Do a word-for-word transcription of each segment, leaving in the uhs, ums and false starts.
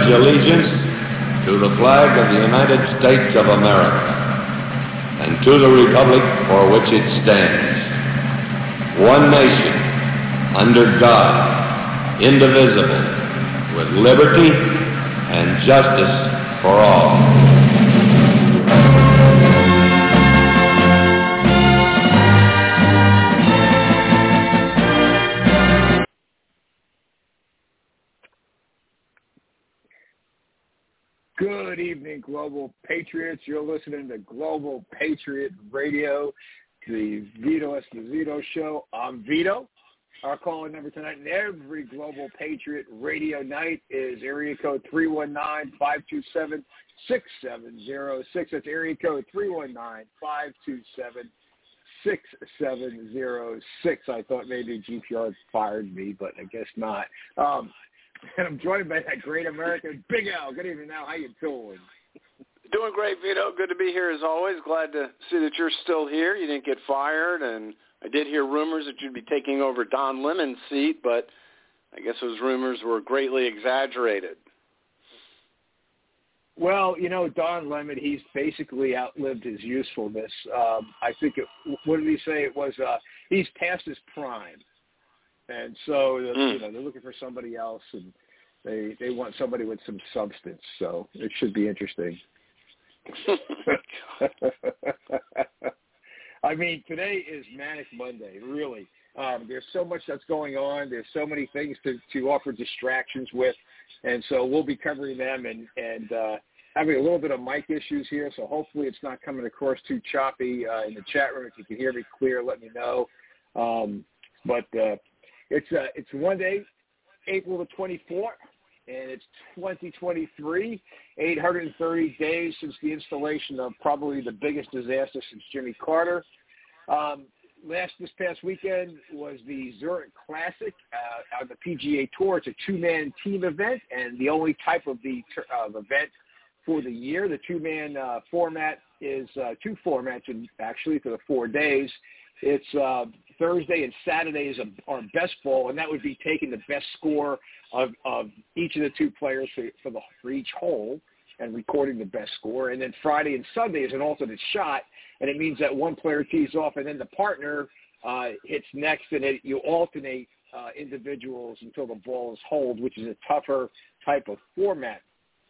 allegiance to the flag of the United States of America and to the republic for which it stands, one nation, under God, indivisible, with liberty and justice for all. Good evening, Global Patriots. You're listening to Global Patriot Radio, the Vito Esposito Show. I'm Vito. Our calling number tonight and every Global Patriot Radio night is area code three one nine, five two seven, six seven zero six. That's area code three one nine, five two seven, six seven zero six. I thought maybe G P R fired me, but I guess not. Um, And I'm joined by that great American, Big Al. Good evening, Al. How you doing? Doing great, Vito. Good to be here as always. Glad to see that you're still here. You didn't get fired, and I did hear rumors that you'd be taking over Don Lemon's seat, but I guess those rumors were greatly exaggerated. Well, you know, Don Lemon, he's basically outlived his usefulness. Um, I think, it, what did he say? It was uh, he's past his prime. And so, mm. you know, they're looking for somebody else, and they they want somebody with some substance. So it should be interesting. I mean, today is Manic Monday, really. Um, there's so much that's going on. There's so many things to, to offer distractions with. And so we'll be covering them and, and uh, having a little bit of mic issues here. So hopefully it's not coming across too choppy uh, in the chat room. If you can hear me clear, let me know. Um, but uh, It's uh, it's one day, April the twenty-fourth, and it's twenty twenty-three, eight hundred thirty days since the installation of probably the biggest disaster since Jimmy Carter. Um, last this past weekend was the Zurich Classic uh, on the P G A Tour. It's a two-man team event, and the only type of the uh, event for the year. The two-man uh, format is uh, two formats, in, actually, for the four days. It's uh, Thursday and Saturdays are best ball, and that would be taking the best score of, of each of the two players for, for, the, for each hole and recording the best score. And then Friday and Sunday is an alternate shot, and it means that one player tees off and then the partner uh, hits next, and it, you alternate uh, individuals until the ball is holed, which is a tougher type of format.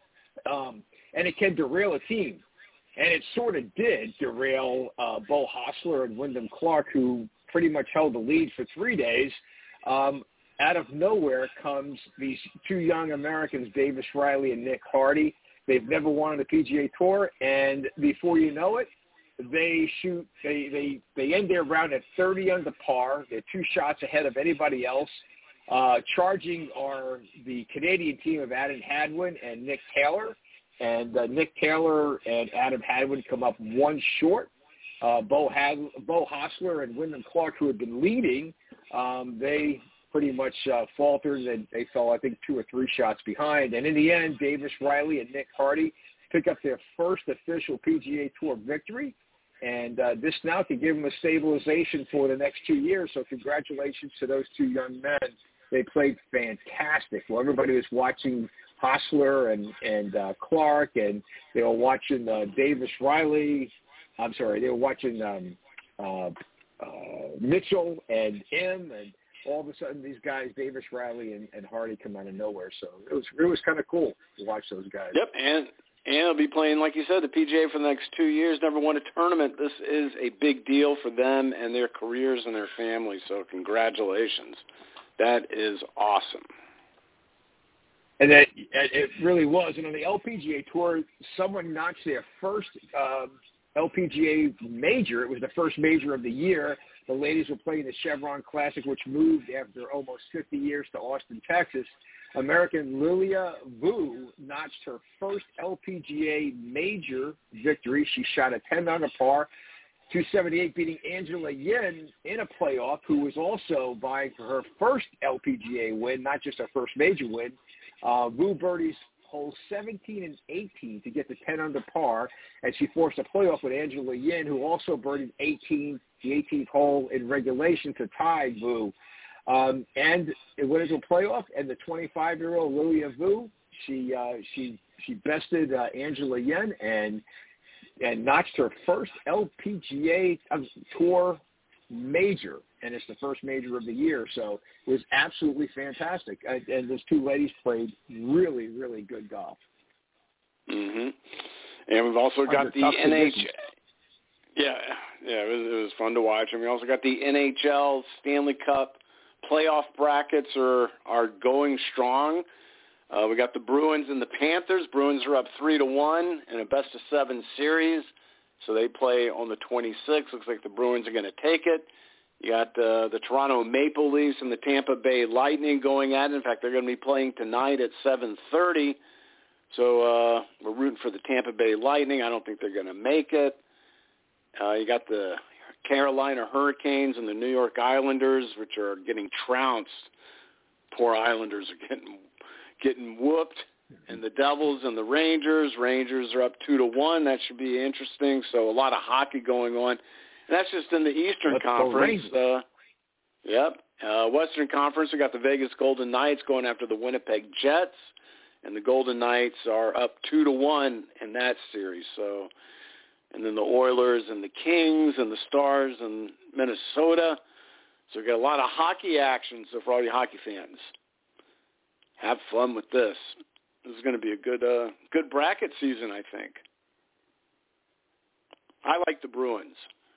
Um, and it can derail a team. And it sort of did derail uh, Beau Hossler and Wyndham Clark, who pretty much held the lead for three days. Um, out of nowhere comes these two young Americans, Davis Riley and Nick Hardy. They've never won on the P G A Tour, and before you know it, they shoot. They they they end their round at thirty under par. They're two shots ahead of anybody else. Uh, charging are the Canadian team of Adam Hadwin and Nick Taylor. And uh, Nick Taylor and Adam Hadwin come up one short. Uh, Beau, Had- Beau Hossler and Wyndham Clark, who had been leading, um, they pretty much uh, faltered, and they fell, I think, two or three shots behind. And in the end, Davis Riley and Nick Hardy pick up their first official P G A Tour victory. And uh, this now can give them a stabilization for the next two years. So congratulations to those two young men. They played fantastic. Well, everybody was watching Hossler and, and uh, Clark, and they were watching uh, Davis Riley. I'm sorry, they were watching um, uh, uh, Mitchell and M, and all of a sudden these guys, Davis Riley and, and Hardy, come out of nowhere. So it was it was kind of cool to watch those guys. Yep, and and they'll be playing, like you said, the P G A for the next two years. Never won a tournament. This is a big deal for them and their careers and their families. So congratulations. That is awesome. And that it really was. And on the L P G A Tour, someone notched their first um, L P G A major. It was the first major of the year. The ladies were playing the Chevron Classic, which moved after almost fifty years to Austin, Texas. American Lilia Vu notched her first L P G A major victory. She shot a ten under par, two seventy-eight, beating Angela Yin in a playoff, who was also vying for her first L P G A win, not just her first major win. Uh, Vu birdies holes seventeen and eighteen to get to ten under par, and she forced a playoff with Angela Yin, who also birdied eighteen, the eighteenth hole in regulation to tie Vu. Um, and it went into a playoff, and the twenty-five-year-old Lilia Vu, She uh, she she bested uh, Angela Yen and and notched her first L P G A Tour major, and it's the first major of the year. So it was absolutely fantastic. And, and those two ladies played really, really good golf. Mm-hmm. And we've also got Under the N H L. Yeah, yeah, it was, it was fun to watch. And we also got the N H L Stanley Cup playoff brackets are are going strong. Uh, we got the Bruins and the Panthers. Bruins are up three to one in a best of seven series, so they play on the twenty-sixth. Looks like the Bruins are going to take it. You got uh, the Toronto Maple Leafs and the Tampa Bay Lightning going at it. In fact, they're going to be playing tonight at seven thirty. So uh, we're rooting for the Tampa Bay Lightning. I don't think they're going to make it. Uh, you got the Carolina Hurricanes and the New York Islanders, which are getting trounced. Poor Islanders are getting getting whooped. And the Devils and the Rangers. Rangers are up two to one. That should be interesting. So a lot of hockey going on. And that's just in the Eastern Let's Conference. Uh, yep. Uh, Western Conference, we got the Vegas Golden Knights going after the Winnipeg Jets. And the Golden Knights are up two to one in that series. So, and then the Oilers and the Kings and the Stars and Minnesota. So we got a lot of hockey action. So for all you hockey fans, have fun with this. This is going to be a good, uh, good bracket season, I think. I like the Bruins.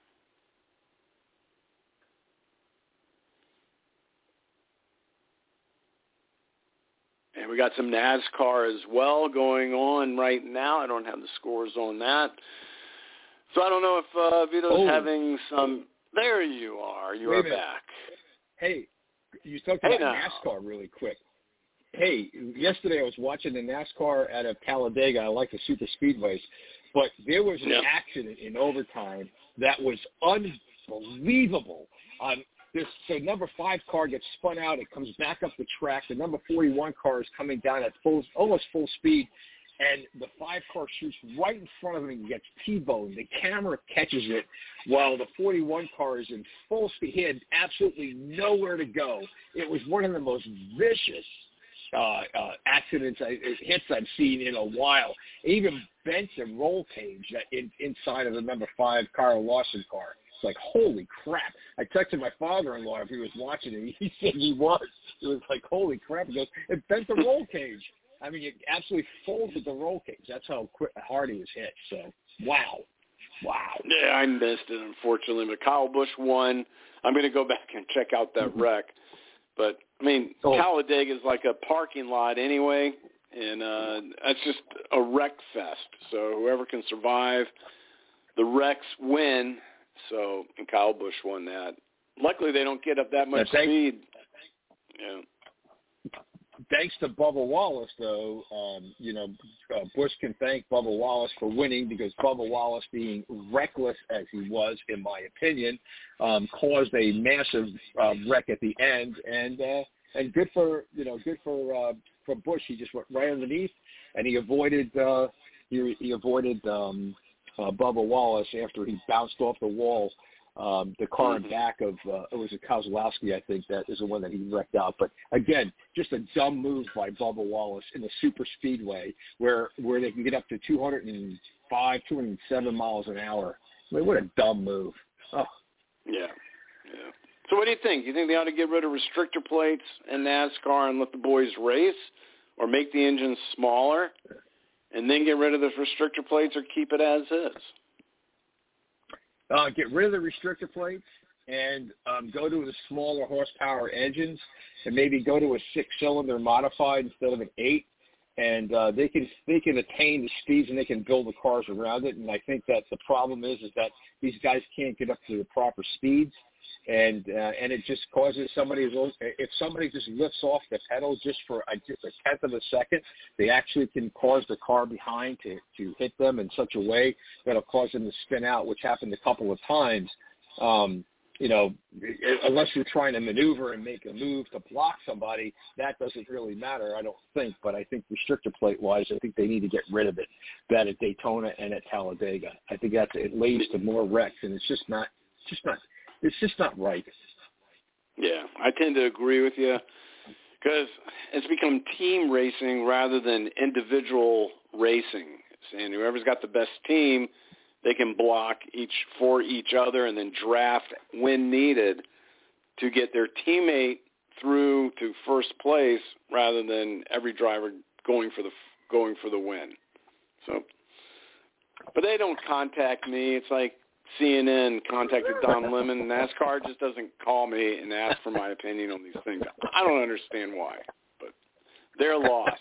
And we got some NASCAR as well going on right now. I don't have the scores on that. So I don't know if uh, Vito's oh. having some. There you are. You Wait are a minute. back. Hey, you talked hey about now. NASCAR really quick. Hey, yesterday I was watching the NASCAR out of Talladega. I like the super speedways. But there was an yep. accident in overtime that was unbelievable. Um, this so number five car gets spun out. It comes back up the track. The number forty-one car is coming down at full, almost full speed, and the five car shoots right in front of him and gets T-boned. The camera catches it while the forty-one car is in full speed. He had absolutely nowhere to go. It was one of the most vicious uh, uh, accidents, I, hits I've seen in a while. It even bent the roll cage in, inside of the number five Kyle Larson car. It's like, holy crap. I texted my father-in-law if he was watching it. He said he was. It was like, holy crap. He goes, it bent the roll cage. I mean, it absolutely folded the roll cage. That's how quick, hard he was hit. So, wow. Wow. Yeah, I missed it, unfortunately. But Kyle Busch won. I'm going to go back and check out that mm-hmm. wreck. But, I mean, oh. Talladega is like a parking lot anyway, and uh, that's just a wreck fest. So whoever can survive the wrecks win. So, and Kyle Busch won that. Luckily, they don't get up that much thanks, speed. Yeah. Thanks to Bubba Wallace, though, um, you know, uh, Busch can thank Bubba Wallace for winning because Bubba Wallace, being reckless as he was, in my opinion, um, caused a massive uh, wreck at the end. And uh, and good for you know, good for uh, for Busch. He just went right underneath, and he avoided uh, he, he avoided. Um, Uh, Bubba Wallace after he bounced off the wall. Um, the car in back of, uh, it was a Kozlowski, I think, that is the one that he wrecked out. But, again, just a dumb move by Bubba Wallace in the super speedway where, where they can get up to two oh five, two oh seven miles an hour. I mean, what a dumb move. Oh. Yeah, yeah. So what do you think? Do you think they ought to get rid of restrictor plates in NASCAR and let the boys race, or make the engines smaller? And then get rid of the restrictor plates, or keep it as is? Uh, get rid of the restrictor plates and um, go to the smaller horsepower engines, and maybe go to a six-cylinder modified instead of an eight. And uh, they can they can attain the speeds, and they can build the cars around it. And I think that the problem is is that these guys can't get up to the proper speeds. And uh, and it just causes somebody, if somebody just lifts off the pedal just for a, just a tenth of a second, they actually can cause the car behind to, to hit them in such a way that it'll cause them to spin out, which happened a couple of times. Um, you know, unless you're trying to maneuver and make a move to block somebody, that doesn't really matter, I don't think. But I think restrictor plate-wise, I think they need to get rid of it, that at Daytona and at Talladega. I think that it leads to more wrecks, and it's just not, just not. It's just not right. Yeah, I tend to agree with you Because it's become team racing rather than individual racing. And whoever's got the best team, they can block each for each other and then draft when needed to get their teammate through to first place rather than every driver going for the going for the win. So, but they don't contact me. It's like C N N contacted Don Lemon. NASCAR just doesn't call me and ask for my opinion on these things. I don't understand why, but they're lost.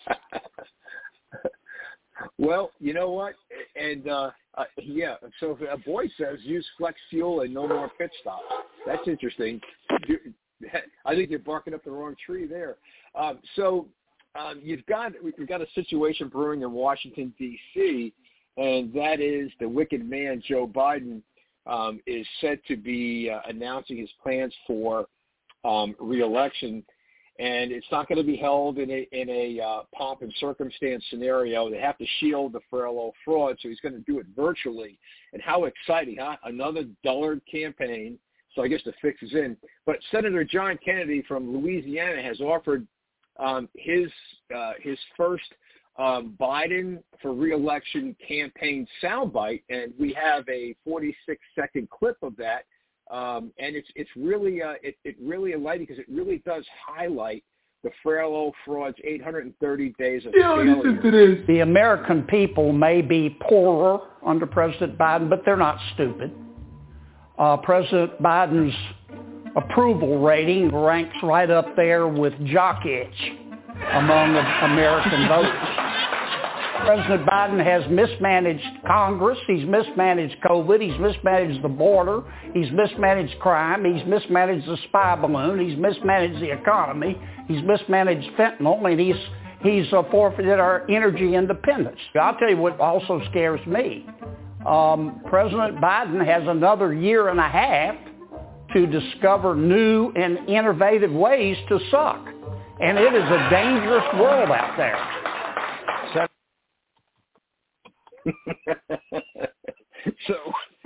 Well, you know what? And, uh, uh, yeah, so if a boy says use flex fuel and no more pit stops. That's interesting. I think you're barking up the wrong tree there. Um, so um, you've got you've got a situation brewing in Washington, D C, and that is the wicked man, Joe Biden, um, is said to be uh, announcing his plans for um, re-election. And it's not going to be held in a in a uh, pomp and circumstance scenario. They have to shield the Farello fraud, so he's going to do it virtually. And how exciting, huh? Another dullard campaign. So I guess the fix is in. But Senator John Kennedy from Louisiana has offered um, his uh, his first um, Biden for re-election campaign soundbite, and we have a forty-six second clip of that. Um, and it's it's really uh, it, it really enlightening because it really does highlight the Farello fraud's eight hundred thirty days of yeah, failure. The American people may be poorer under President Biden, but they're not stupid. Uh, President Biden's approval rating ranks right up there with jock itch among American voters. President Biden has mismanaged Congress. He's mismanaged COVID. He's mismanaged the border. He's mismanaged crime. He's mismanaged the spy balloon. He's mismanaged the economy. He's mismanaged fentanyl, and he's he's uh, forfeited our energy independence. I'll tell you what also scares me. Um, President Biden has another year and a half to discover new and innovative ways to suck, and it is a dangerous world out there. so,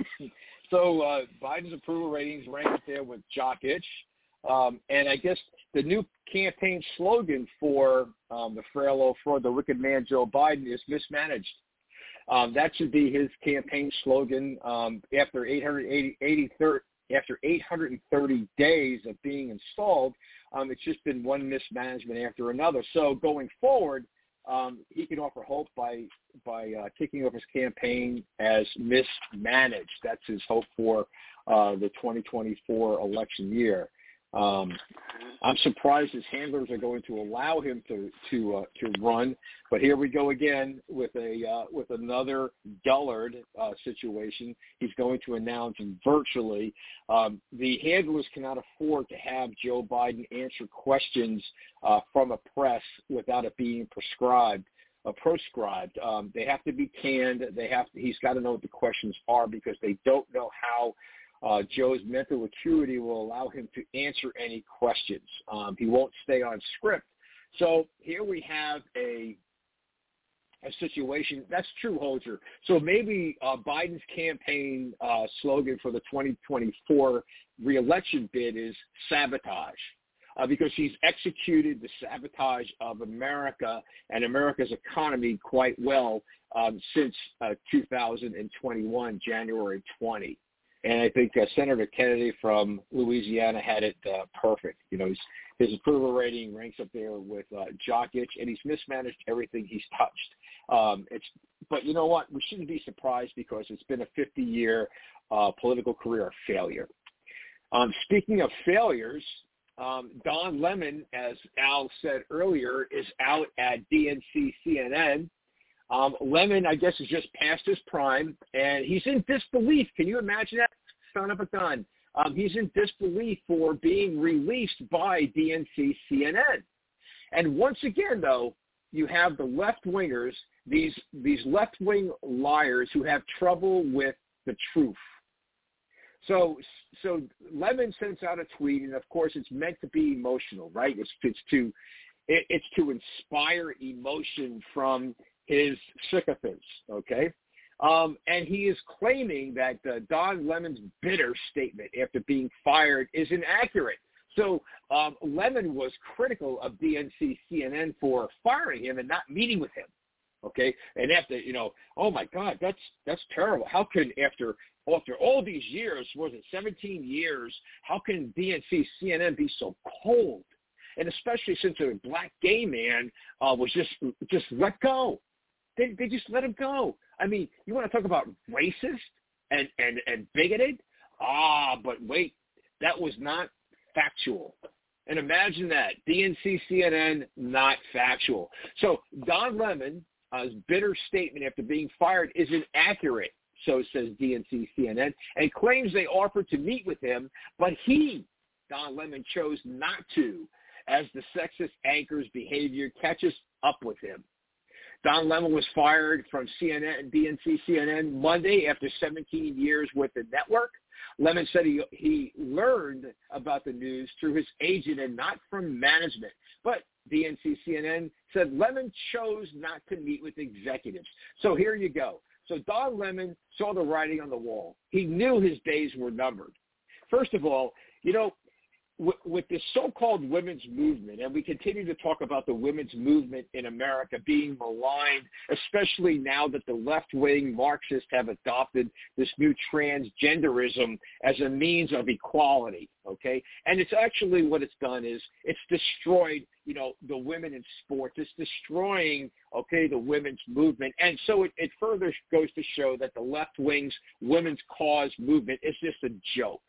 so uh, Biden's approval ratings rank up there with jock itch, um, and I guess the new campaign slogan for um, the Farello fraud, the wicked man Joe Biden, is mismanaged. Um, that should be his campaign slogan um, after eight hundred eighty, eighty, thirty, after eight hundred thirty days of being installed. Um, it's just been one mismanagement after another. So going forward, um, he can offer hope by by uh, kicking off his campaign as mismanaged. That's his hope for uh, the twenty twenty-four election year. Um, I'm surprised his handlers are going to allow him to to uh, to run, but here we go again with a uh, with another dullard uh, situation. He's going to announce virtually. Um, the handlers cannot afford to have Joe Biden answer questions uh, from a press without it being prescribed. Uh, proscribed. Um, they have to be canned. They have to, he's got to know what the questions are because they don't know how uh, Joe's mental acuity will allow him to answer any questions. Um, he won't stay on script. So here we have a a situation. That's true, Holger. So maybe uh, Biden's campaign uh, slogan for the twenty twenty-four reelection bid is sabotage. Uh, because he's executed the sabotage of America and America's economy quite well um, since uh, two thousand twenty-one, January twentieth. And I think uh, Senator Kennedy from Louisiana had it uh, perfect. You know, his, his approval rating ranks up there with uh, jock itch, and he's mismanaged everything he's touched. Um, it's, but you know what? We shouldn't be surprised because it's been a fifty-year uh, political career of failure. Um, speaking of failures, Um, Don Lemon, as Al said earlier, is out at D N C C N N. Um, Lemon, I guess, is just past his prime, and he's in disbelief. Can you imagine that? Son of a gun. Um, he's in disbelief for being released by D N C C N N. And once again, though, you have the left-wingers, these these left-wing liars who have trouble with the truth. So, so Lemon sends out a tweet, and of course, it's meant to be emotional, right? It's, it's to, it, it's to inspire emotion from his sycophants, okay? Um, and he is claiming that uh, Don Lemon's bitter statement after being fired is inaccurate. So um, Lemon was critical of D N C C N N for firing him and not meeting with him. Okay, and after, you know, oh my God, that's that's terrible. How can after after all these years, was it seventeen years? How can D N C C N N be so cold? And especially since a black gay man uh, was just just let go. They they just let him go. I mean, you want to talk about racist and and and bigoted? Ah, but wait, that was not factual. And imagine that, D N C C N N, not factual. So Don Lemon. Uh, his bitter statement after being fired is inaccurate, so says D N C C N N, and claims they offered to meet with him, but he, Don Lemon, chose not to, as the sexist anchor's behavior catches up with him. Don Lemon was fired from C N N, D N C C N N Monday after seventeen years with the network. Lemon said he, he learned about the news through his agent and not from management. But D N C C N N said Lemon chose not to meet with executives. So here you go. So Don Lemon saw the writing on the wall. He knew his days were numbered. First of all, you know, with, with this so-called women's movement, and we continue to talk about the women's movement in America being maligned, especially now that the left-wing Marxists have adopted this new transgenderism as a means of equality, okay? And it's actually what it's done is it's destroyed, you know, the women in sports. It's destroying, okay, the women's movement. And so it, it further goes to show that the left-wing's women's cause movement is just a joke.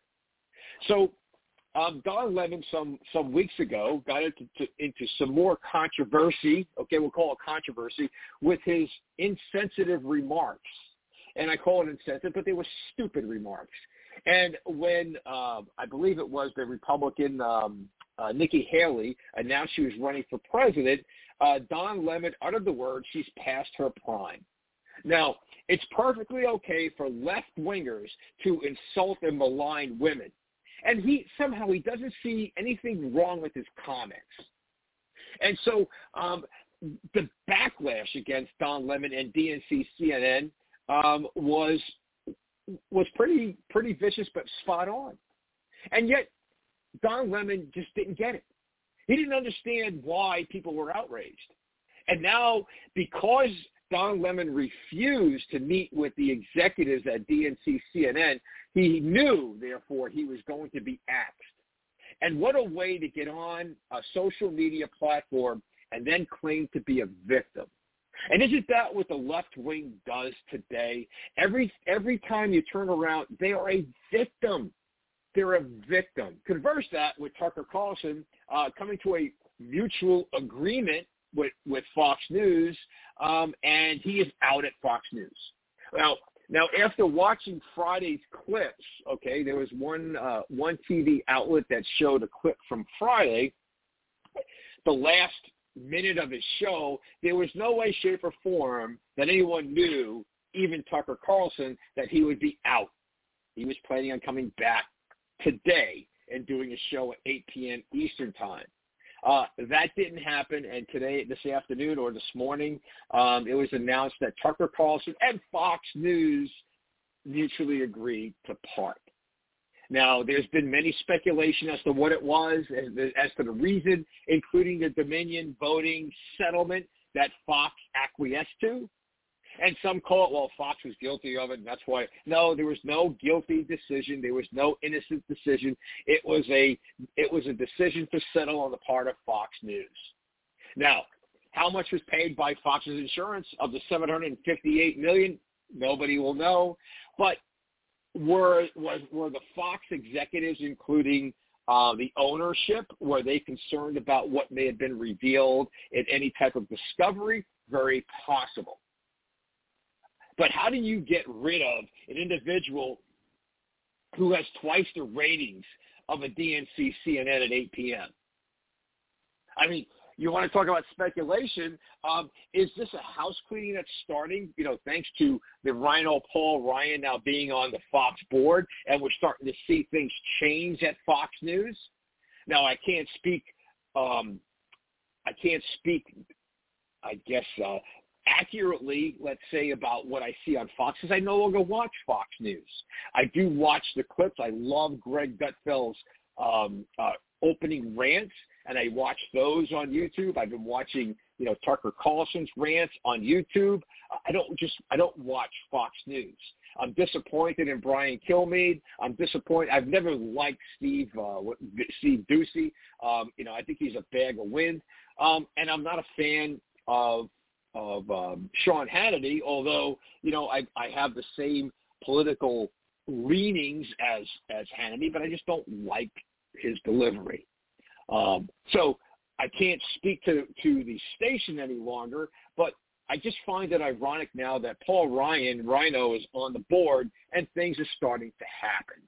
So Um, Don Lemon some, some weeks ago got into, to, into some more controversy, okay, we'll call it controversy, with his insensitive remarks. And I call it insensitive, but they were stupid remarks. And when uh, I believe it was the Republican um, uh, Nikki Haley announced she was running for president, uh, Don Lemon uttered the words, "She's past her prime." Now, it's perfectly okay for left-wingers to insult and malign women. And he somehow he doesn't see anything wrong with his comments. And so um, the backlash against Don Lemon and D N C C N N um, was was pretty pretty vicious, but spot on. And yet Don Lemon just didn't get it. He didn't understand why people were outraged. And now, because Don Lemon refused to meet with the executives at D N C C N N, he knew, therefore, he was going to be axed. And what a way to get on a social media platform and then claim to be a victim. And isn't that what the left wing does today? Every every time you turn around, they are a victim. They're a victim. Converse that with Tucker Carlson uh, coming to a mutual agreement with, with Fox News, um, and he is out at Fox News. Now, Now, after watching Friday's clips, okay, there was one uh, one T V outlet that showed a clip from Friday. The last minute of his show, there was no way, shape, or form that anyone knew, even Tucker Carlson, that he would be out. He was planning on coming back today and doing a show at eight p.m. Eastern Time. Uh, that didn't happen, and today, this afternoon or this morning, um, it was announced that Tucker Carlson and Fox News mutually agreed to part. Now, there's been many speculation as to what it was, as, as to the reason, including the Dominion voting settlement that Fox acquiesced to. And some call it, well, Fox was guilty of it, and that's why. No, there was no guilty decision. There was no innocent decision. It was a it was a decision to settle on the part of Fox News. Now, how much was paid by Fox's insurance of the seven hundred fifty-eight million dollars? Nobody will know. But were was were the Fox executives, including uh, the ownership, were they concerned about what may have been revealed in any type of discovery? Very possible. But how do you get rid of an individual who has twice the ratings of a D N C C N N at eight p.m.? I mean, you want to talk about speculation. Um, is this a house cleaning that's starting, you know, thanks to the Rhino Paul Ryan now being on the Fox board, and we're starting to see things change at Fox News? Now, I can't speak, um, I can't speak, I guess, uh, accurately, let's say, about what I see on Fox, because I no longer watch Fox News. I do watch the clips. I love Greg Gutfeld's um, uh, opening rants, and I watch those on YouTube. I've been watching, you know, Tucker Carlson's rants on YouTube. I don't just I don't watch Fox News. I'm disappointed in Brian Kilmeade. I'm disappointed. I've never liked Steve uh, Steve Doocy. Um, you know, I think he's a bag of wind. Um, and I'm not a fan of of um, Sean Hannity, although, you know, I, I have the same political leanings as as Hannity, but I just don't like his delivery. Um, so I can't speak to, to the station any longer, but I just find it ironic now that Paul Ryan, Rhino, is on the board and things are starting to happen.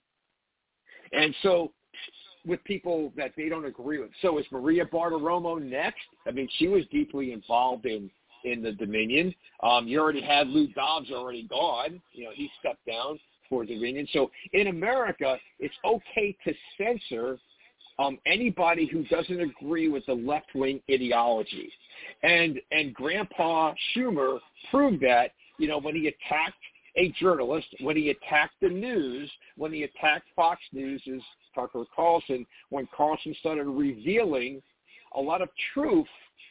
And so with people that they don't agree with. So is Maria Bartiromo next? I mean, she was deeply involved in, in the Dominion. Um, you already had Lou Dobbs already gone. You know, he stepped down for Dominion. So in America, it's okay to censor um, anybody who doesn't agree with the left-wing ideology. And and Grandpa Schumer proved that, you know, when he attacked a journalist, when he attacked the news, when he attacked Fox News' Tucker Carlson, when Carlson started revealing a lot of truth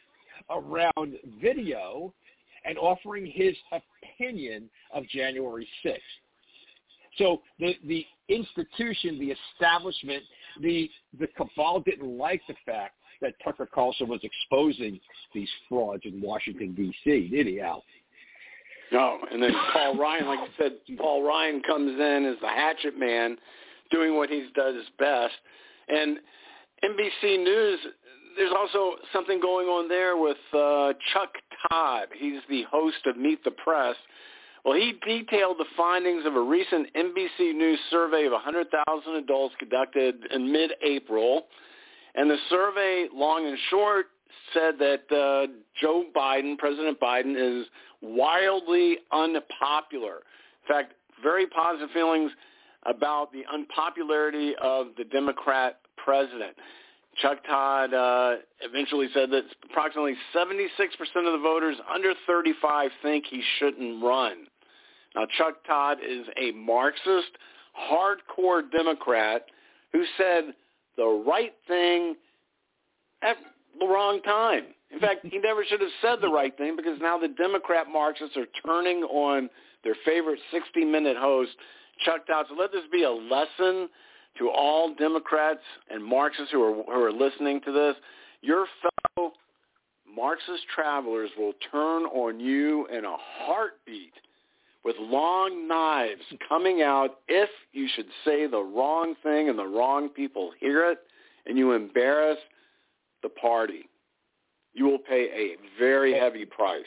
around video and offering his opinion of January sixth. So the, the institution, the establishment, the the cabal didn't like the fact that Tucker Carlson was exposing these frauds in Washington, D C, did he, Al? No, and then Paul Ryan, like you said, Paul Ryan comes in as the hatchet man, doing what he does best. And N B C News, there's also something going on there with uh, Chuck Todd. He's the host of Meet the Press. Well, he detailed the findings of a recent N B C News survey of one hundred thousand adults conducted in mid-April. And the survey, long and short, said that uh, Joe Biden, President Biden, is wildly unpopular. In fact, very positive feelings about the unpopularity of the Democrat president. Chuck Todd uh, eventually said that approximately seventy-six percent of the voters under thirty-five think he shouldn't run. Now, Chuck Todd is a Marxist, hardcore Democrat who said the right thing at the wrong time. In fact, he never should have said the right thing, because now the Democrat Marxists are turning on their favorite sixty-minute host, Chuck Todd. So let this be a lesson to all Democrats and Marxists who are, who are listening to this. Your fellow Marxist travelers will turn on you in a heartbeat with long knives coming out if you should say the wrong thing and the wrong people hear it and you embarrass the party. You will pay a very heavy price.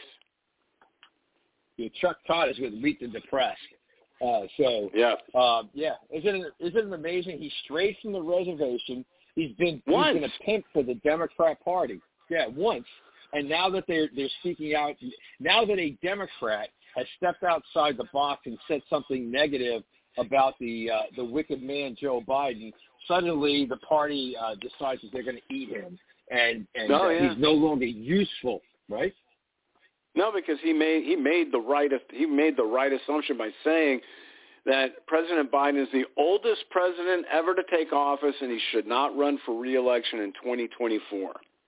Yeah, Chuck Todd is with Meet the Depressed. Uh, so, yeah, uh, yeah, isn't it, isn't it amazing? He's straight from the reservation. He's been once. he's been a pimp for the Democrat Party. Yeah, once. And now that they're they're speaking out, now that a Democrat has stepped outside the box and said something negative about the uh, the wicked man Joe Biden, suddenly the party uh, decides that they're going to eat him, and and oh, uh, yeah. he's no longer useful, right? No, because he made he made the right he made the right assumption by saying that President Biden is the oldest president ever to take office, and he should not run for re-election in twenty twenty-four.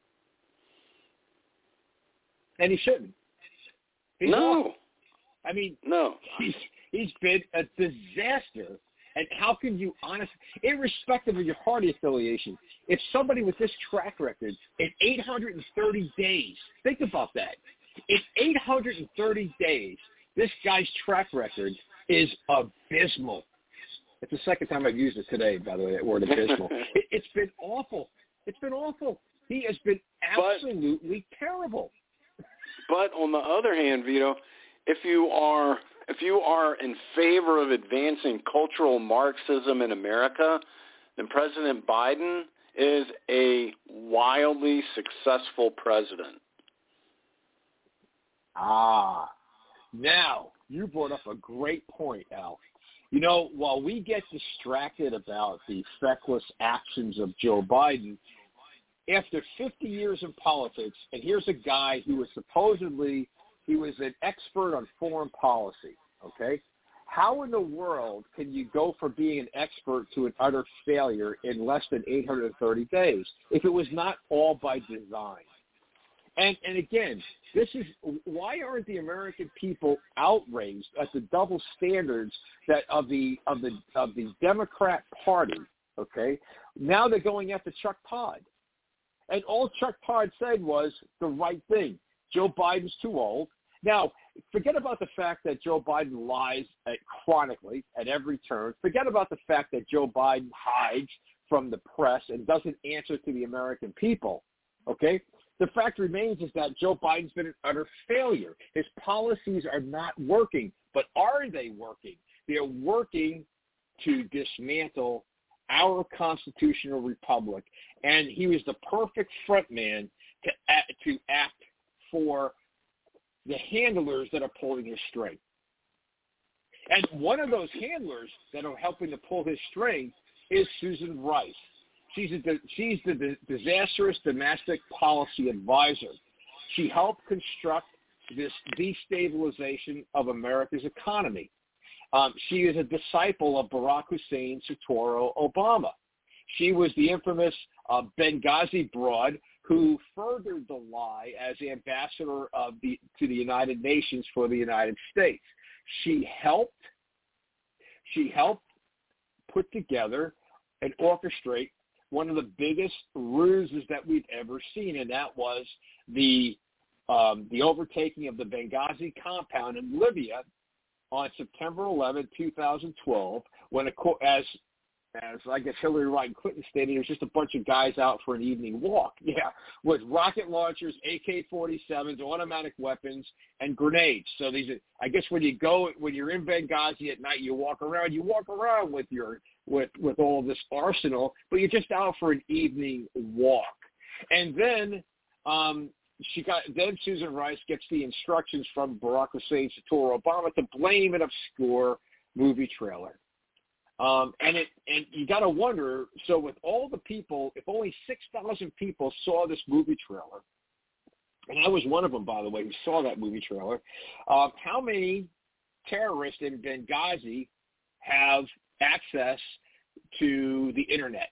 And he shouldn't. He's no. Awful. I mean, no. He's he's been a disaster. And how can you honestly, irrespective of your party affiliation, if somebody with this track record in eight hundred thirty days, think about that. In eight hundred thirty days, this guy's track record is abysmal. It's the second time I've used it today, by the way, that word abysmal. it, it's been awful. It's been awful. He has been absolutely but, terrible. But on the other hand, Vito, if you are if you are in favor of advancing cultural Marxism in America, then President Biden is a wildly successful president. Ah, now you brought up a great point, Al. You know, while we get distracted about the feckless actions of Joe Biden, after fifty years in politics, and here's a guy who was supposedly, he was an expert on foreign policy, okay? How in the world can you go from being an expert to an utter failure in less than eight hundred thirty days if it was not all by design? And and again, this is why aren't the American people outraged at the double standards that of the of the of the Democrat Party? Okay, now they're going after Chuck Todd, and all Chuck Todd said was the right thing. Joe Biden's too old. Now, forget about the fact that Joe Biden lies at, chronically at every turn. Forget about the fact that Joe Biden hides from the press and doesn't answer to the American people, okay? The fact remains is that Joe Biden's been an utter failure. His policies are not working, but are they working? They're working to dismantle our constitutional republic, and he was the perfect front man to act, to act for the handlers that are pulling his string. And one of those handlers that are helping to pull his string is Susan Rice. She's, a, she's the disastrous domestic policy advisor. She helped construct this destabilization of America's economy. Um, she is a disciple of Barack Hussein Soetoro Obama. She was the infamous uh, Benghazi broad who furthered the lie as ambassador of the, to the United Nations for the United States. She helped, she helped put together and orchestrate one of the biggest ruses that we've ever seen, and that was the um, the overtaking of the Benghazi compound in Libya on September eleventh, twenty twelve, when, as As I guess Hillary Rodham Clinton stated, it was just a bunch of guys out for an evening walk. Yeah, with rocket launchers, A K forty-sevens, automatic weapons, and grenades. So these, are, I guess, when you go, when you're in Benghazi at night, you walk around. You walk around with your with with all this arsenal, but you're just out for an evening walk. And then um, she got. Then Susan Rice gets the instructions from Barack Hussein Soetoro Obama to blame an obscure movie trailer. Um, and it, and you got to wonder, so with all the people, if only six thousand people saw this movie trailer, and I was one of them, by the way, who saw that movie trailer, uh, how many terrorists in Benghazi have access to the Internet?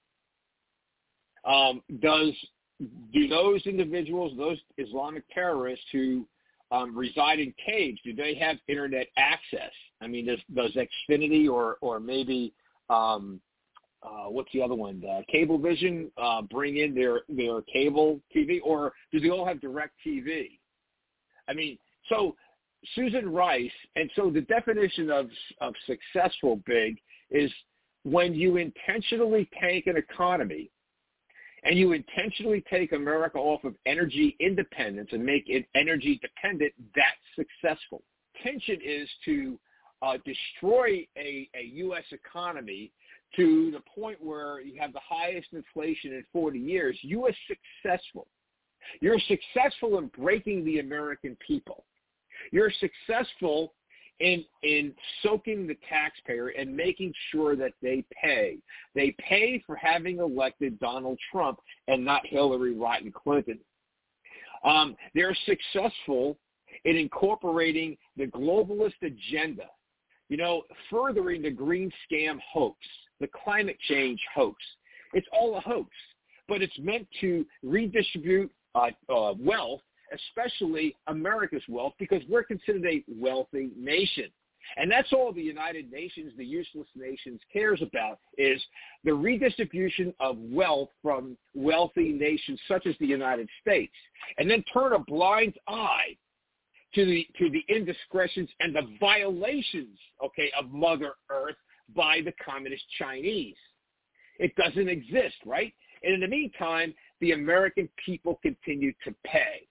Um, does do those individuals, those Islamic terrorists who Um, reside in caves, do they have Internet access? I mean, does, does Xfinity or or maybe um, uh, what's the other one? Uh, Cablevision uh, bring in their their cable T V, or do they all have direct T V? I mean, so Susan Rice, and so the definition of of successful big is when you intentionally tank an economy and you intentionally take America off of energy independence and make it energy dependent, that's successful. Intention is to uh, destroy a, a U S economy to the point where you have the highest inflation in forty years. You are successful. You're successful in breaking the American people. You're successful in in soaking the taxpayer and making sure that they pay. They pay for having elected Donald Trump and not Hillary Rodham Clinton. Um, they're successful in incorporating the globalist agenda, you know, furthering the green scam hoax, the climate change hoax. It's all a hoax, but it's meant to redistribute uh, uh, wealth, especially America's wealth, because we're considered a wealthy nation. And that's all the United Nations, the useless nations, cares about is the redistribution of wealth from wealthy nations such as the United States, and then turn a blind eye to the to the indiscretions and the violations, okay, of Mother Earth by the Communist Chinese. It doesn't exist, right? And in the meantime, the American people continue to pay.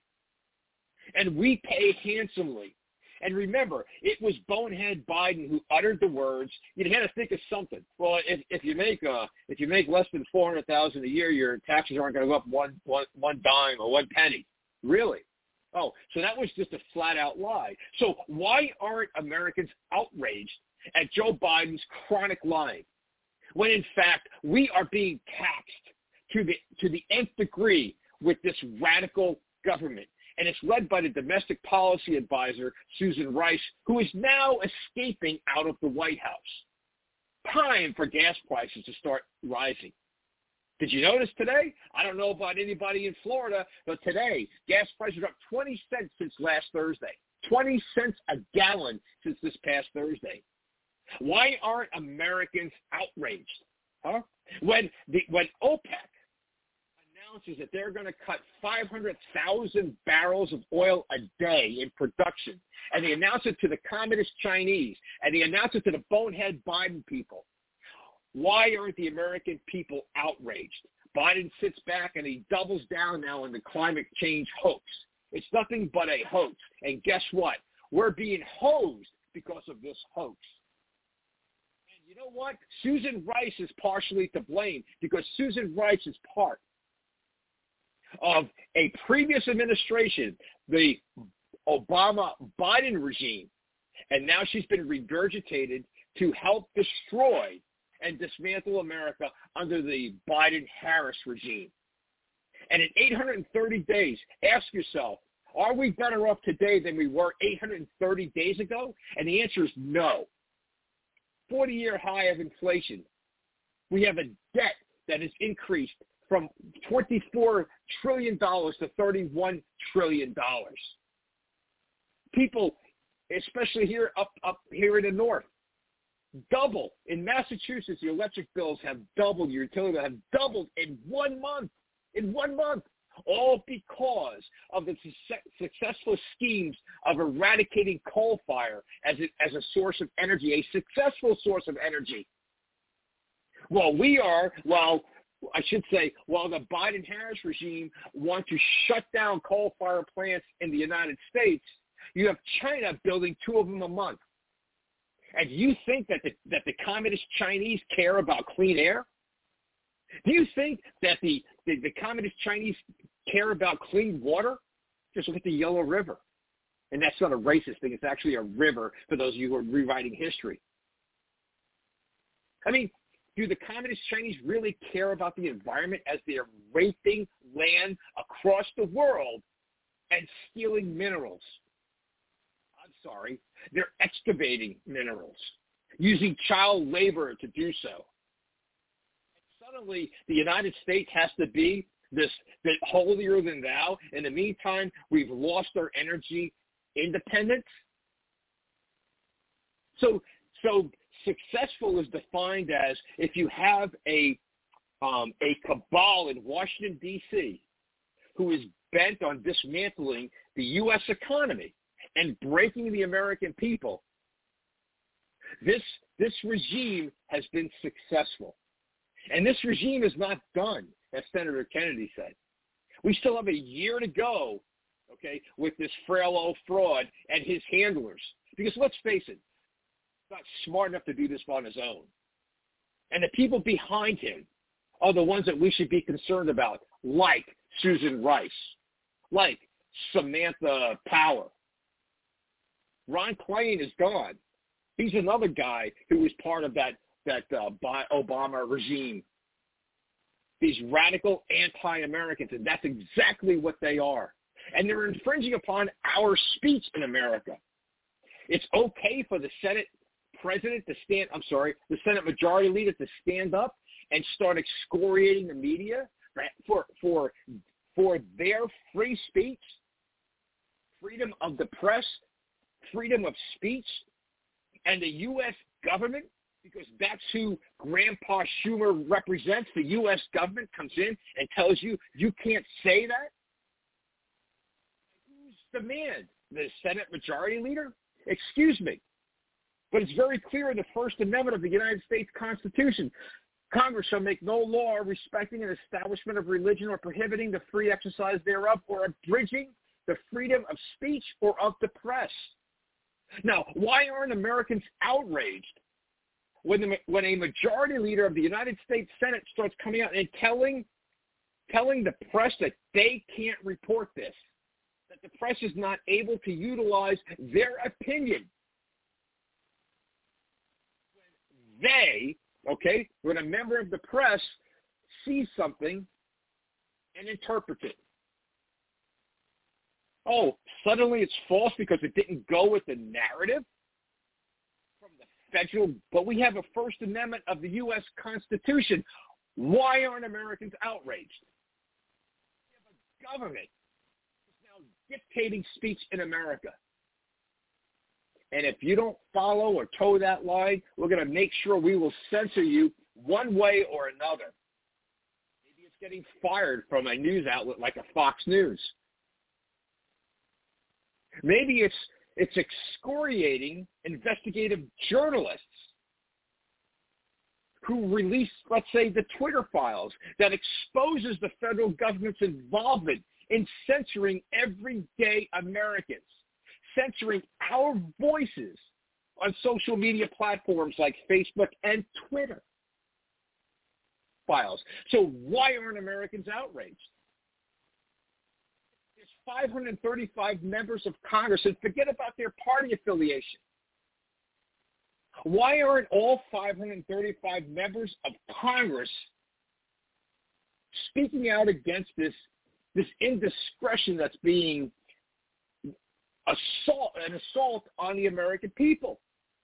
And we pay handsomely. And remember, it was bonehead Biden who uttered the words. You had to think of something. Well, if, if you make uh, if you make less than four hundred thousand dollars a year, your taxes aren't going to go up one, one, one dime or one penny. Really? Oh, so that was just a flat-out lie. So why aren't Americans outraged at Joe Biden's chronic lying, when in fact we are being taxed to the to the nth degree with this radical government? and it's led by the domestic policy advisor, Susan Rice, who is now escaping out of the White House. Time for gas prices to start rising. Did you notice today? I don't know about anybody in Florida, but today, gas prices are up twenty cents since last Thursday. twenty cents a gallon since this past Thursday. Why aren't Americans outraged? Huh? When the when OPEC announces that they're going to cut five hundred thousand barrels of oil a day in production, and they announce it to the communist Chinese, and they announce it to the bonehead Biden people, why aren't the American people outraged? Biden sits back and he doubles down now on the climate change hoax. It's nothing but a hoax. And guess what? We're being hosed because of this hoax. And you know what? Susan Rice is partially to blame because Susan Rice is part of a previous administration, the Obama-Biden regime, and now she's been regurgitated to help destroy and dismantle America under the Biden-Harris regime. And in eight hundred thirty days, ask yourself, are we better off today than we were eight hundred thirty days ago? And the answer is no. forty-year high of inflation. We have a debt that has increased from twenty-four trillion dollars to thirty-one trillion dollars. People, especially here up, up here in the north, double. In Massachusetts, the electric bills have doubled, your utility bills have doubled in one month. In one month. All because of the su- successful schemes of eradicating coal fire as a, as a source of energy, a successful source of energy. Well, we are, while I should say, while the Biden-Harris regime want to shut down coal-fired plants in the United States, you have China building two of them a month. And do you think that the, that the communist Chinese care about clean air? Do you think that the, the, the communist Chinese care about clean water? Just look at the Yellow River. And that's not a racist thing. It's actually a river for those of you who are rewriting history. I mean, do the communist Chinese really care about the environment as they're raping land across the world and stealing minerals? I'm sorry. They're excavating minerals, using child labor to do so. Suddenly, the United States has to be this, this holier than thou. In the meantime, we've lost our energy independence. So, so successful is defined as if you have a um, a cabal in Washington, D C who is bent on dismantling the U S economy and breaking the American people. This this regime has been successful. And this regime is not done, as Senator Kennedy said. We still have a year to go, okay, with this frail old fraud and his handlers. Because let's face it, he's not smart enough to do this on his own. And the people behind him are the ones that we should be concerned about, like Susan Rice, like Samantha Power. Ron Klain is gone. He's another guy who was part of that that uh, Obama regime. These radical anti-Americans, and that's exactly what they are. And they're infringing upon our speech in America. It's okay for the Senate president to stand, I'm sorry, the Senate majority leader to stand up and start excoriating the media for, for, for their free speech, freedom of the press, freedom of speech, and the U S government, because that's who Grandpa Schumer represents. The U S government comes in and tells you you can't say that. Who's the man? The Senate Majority Leader? Excuse me. But it's very clear in the First Amendment of the United States Constitution. Congress shall make no law respecting an establishment of religion or prohibiting the free exercise thereof or abridging the freedom of speech or of the press. Now, why aren't Americans outraged when, the, when a majority leader of the United States Senate starts coming out and telling, telling the press that they can't report this, that the press is not able to utilize their opinion? When they, okay, when a member of the press sees something and interprets it. Oh, suddenly it's false because it didn't go with the narrative from the federal, but we have a First Amendment of the U S Constitution. Why aren't Americans outraged? We have a government that's now dictating speech in America. And if you don't follow or toe that line, we're going to make sure we will censor you one way or another. Maybe it's getting fired from a news outlet like a Fox News. Maybe it's it's excoriating investigative journalists who release, let's say, the Twitter files that exposes the federal government's involvement in censoring everyday Americans, censoring our voices on social media platforms like Facebook and Twitter files. So why aren't Americans outraged? There's five hundred thirty-five members of Congress, and forget about their party affiliation. Why aren't all five hundred thirty-five members of Congress speaking out against this, this indiscretion that's being assault, an assault on the American people?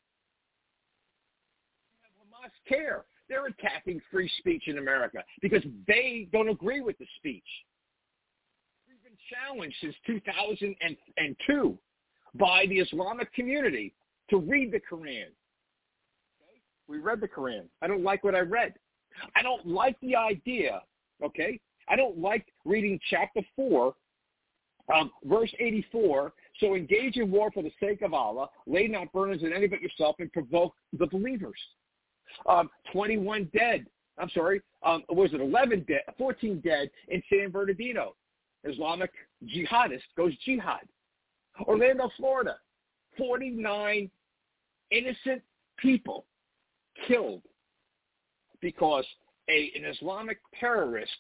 Hamas Care. They're attacking free speech in America because they don't agree with the speech. We've been challenged since two thousand two by the Islamic community to read the Quran. Okay? We read the Quran. I don't like what I read. I don't like the idea, okay? I don't like reading chapter four, um, verse eighty-four, so engage in war for the sake of Allah, lay not burdens on any but yourself, and provoke the believers. Um, twenty-one dead. I'm sorry. Um, was it eleven dead? fourteen dead in San Bernardino. Islamic jihadist goes jihad. Orlando, Florida. forty-nine innocent people killed because a, an Islamic terrorist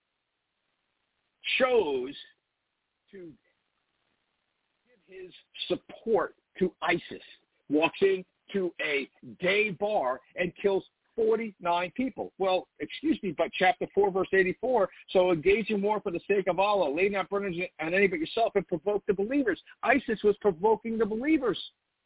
chose to give his support to ISIS. Walks in to a gay bar and kills forty-nine people. Well, excuse me, but chapter four, verse eighty-four, so engage in war for the sake of Allah, lay not burdens on any but yourself, and provoke the believers. ISIS was provoking the believers.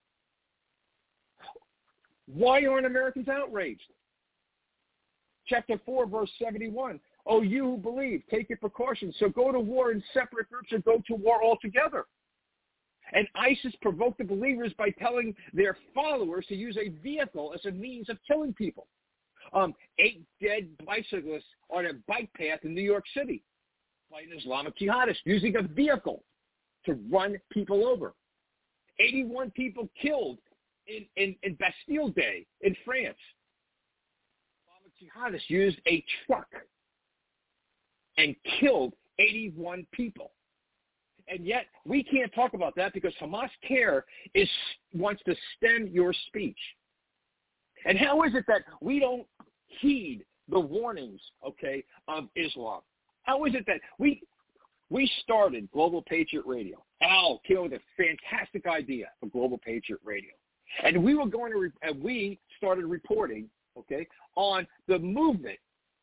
Why aren't Americans outraged? Chapter four, verse seventy-one, oh, you who believe, take your precautions, so go to war in separate groups or go to war altogether. And ISIS provoked the believers by telling their followers to use a vehicle as a means of killing people. Um, eight dead bicyclists on a bike path in New York City by an Islamic jihadist using a vehicle to run people over. eighty-one people killed in, in, in Bastille Day in France. Islamic jihadists used a truck and killed eighty-one people. And yet we can't talk about that because Hamas Care is wants to stem your speech. And how is it that we don't heed the warnings, okay, of Islam? How is it that we we started Global Patriot Radio? Al came with a fantastic idea for Global Patriot Radio, and we were going to re- and we started reporting, okay, on the movement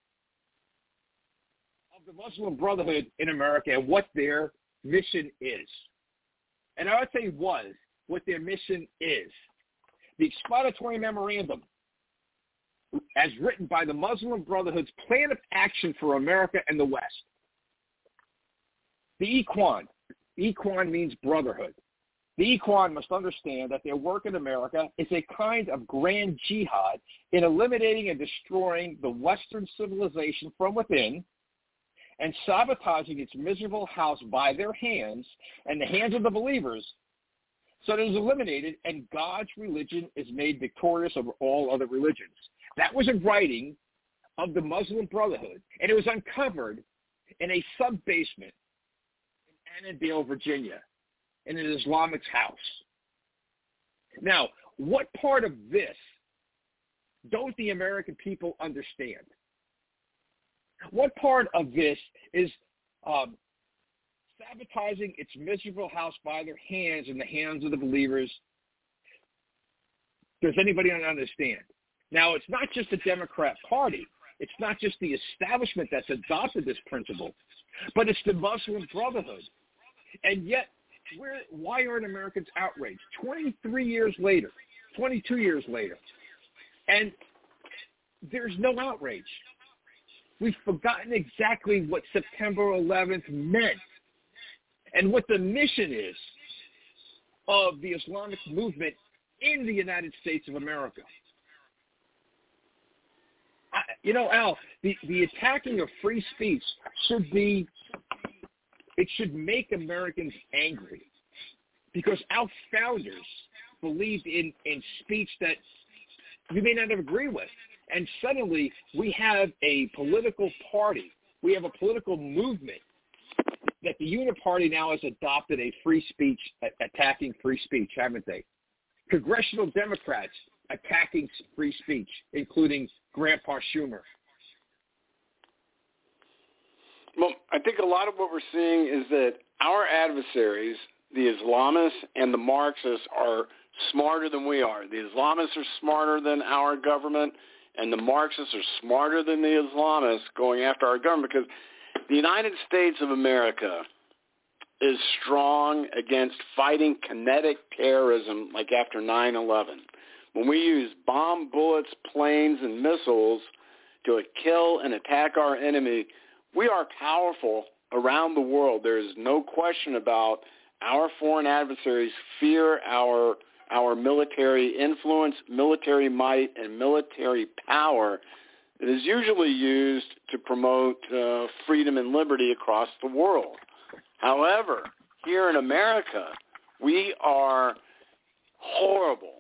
of the Muslim Brotherhood in America and what their mission is. And I would say was what their mission is. The explanatory memorandum, as written by the Muslim Brotherhood's Plan of Action for America and the West. The Ikhwan, Ikhwan means brotherhood. The Ikhwan must understand that their work in America is a kind of grand jihad in eliminating and destroying the Western civilization from within and sabotaging its miserable house by their hands and the hands of the believers so that it is eliminated and God's religion is made victorious over all other religions. That was a writing of the Muslim Brotherhood, and it was uncovered in a sub-basement in Annandale, Virginia, in an Islamic's house. Now, what part of this don't the American people understand? What part of this is um, sabotaging its miserable house by their hands in the hands of the believers? Does anybody understand? Now, it's not just the Democrat Party. It's not just the establishment that's adopted this principle, but it's the Muslim Brotherhood. And yet, where, why aren't Americans outraged? twenty-three years later, twenty-two years later, and there's no outrage. We've forgotten exactly what September eleventh meant and what the mission is of the Islamic movement in the United States of America. I, you know, Al, the, the attacking of free speech should be, it should make Americans angry because our founders believed in, in speech that you may not agree with. And suddenly we have a political party, we have a political movement that the Uniparty now has adopted a free speech, attacking free speech, haven't they? Congressional Democrats attacking free speech, including Grandpa Schumer. Well, I think a lot of what we're seeing is that our adversaries, the Islamists and the Marxists, are smarter than we are. The Islamists are smarter than our government, and the Marxists are smarter than the Islamists going after our government, because the United States of America is strong against fighting kinetic terrorism like after nine eleven. When we use bomb, bullets, planes, and missiles to kill and attack our enemy, we are powerful around the world. There is no question about our foreign adversaries fear our our military influence, military might, and military power that is usually used to promote uh, freedom and liberty across the world. However, here in America, we are horrible,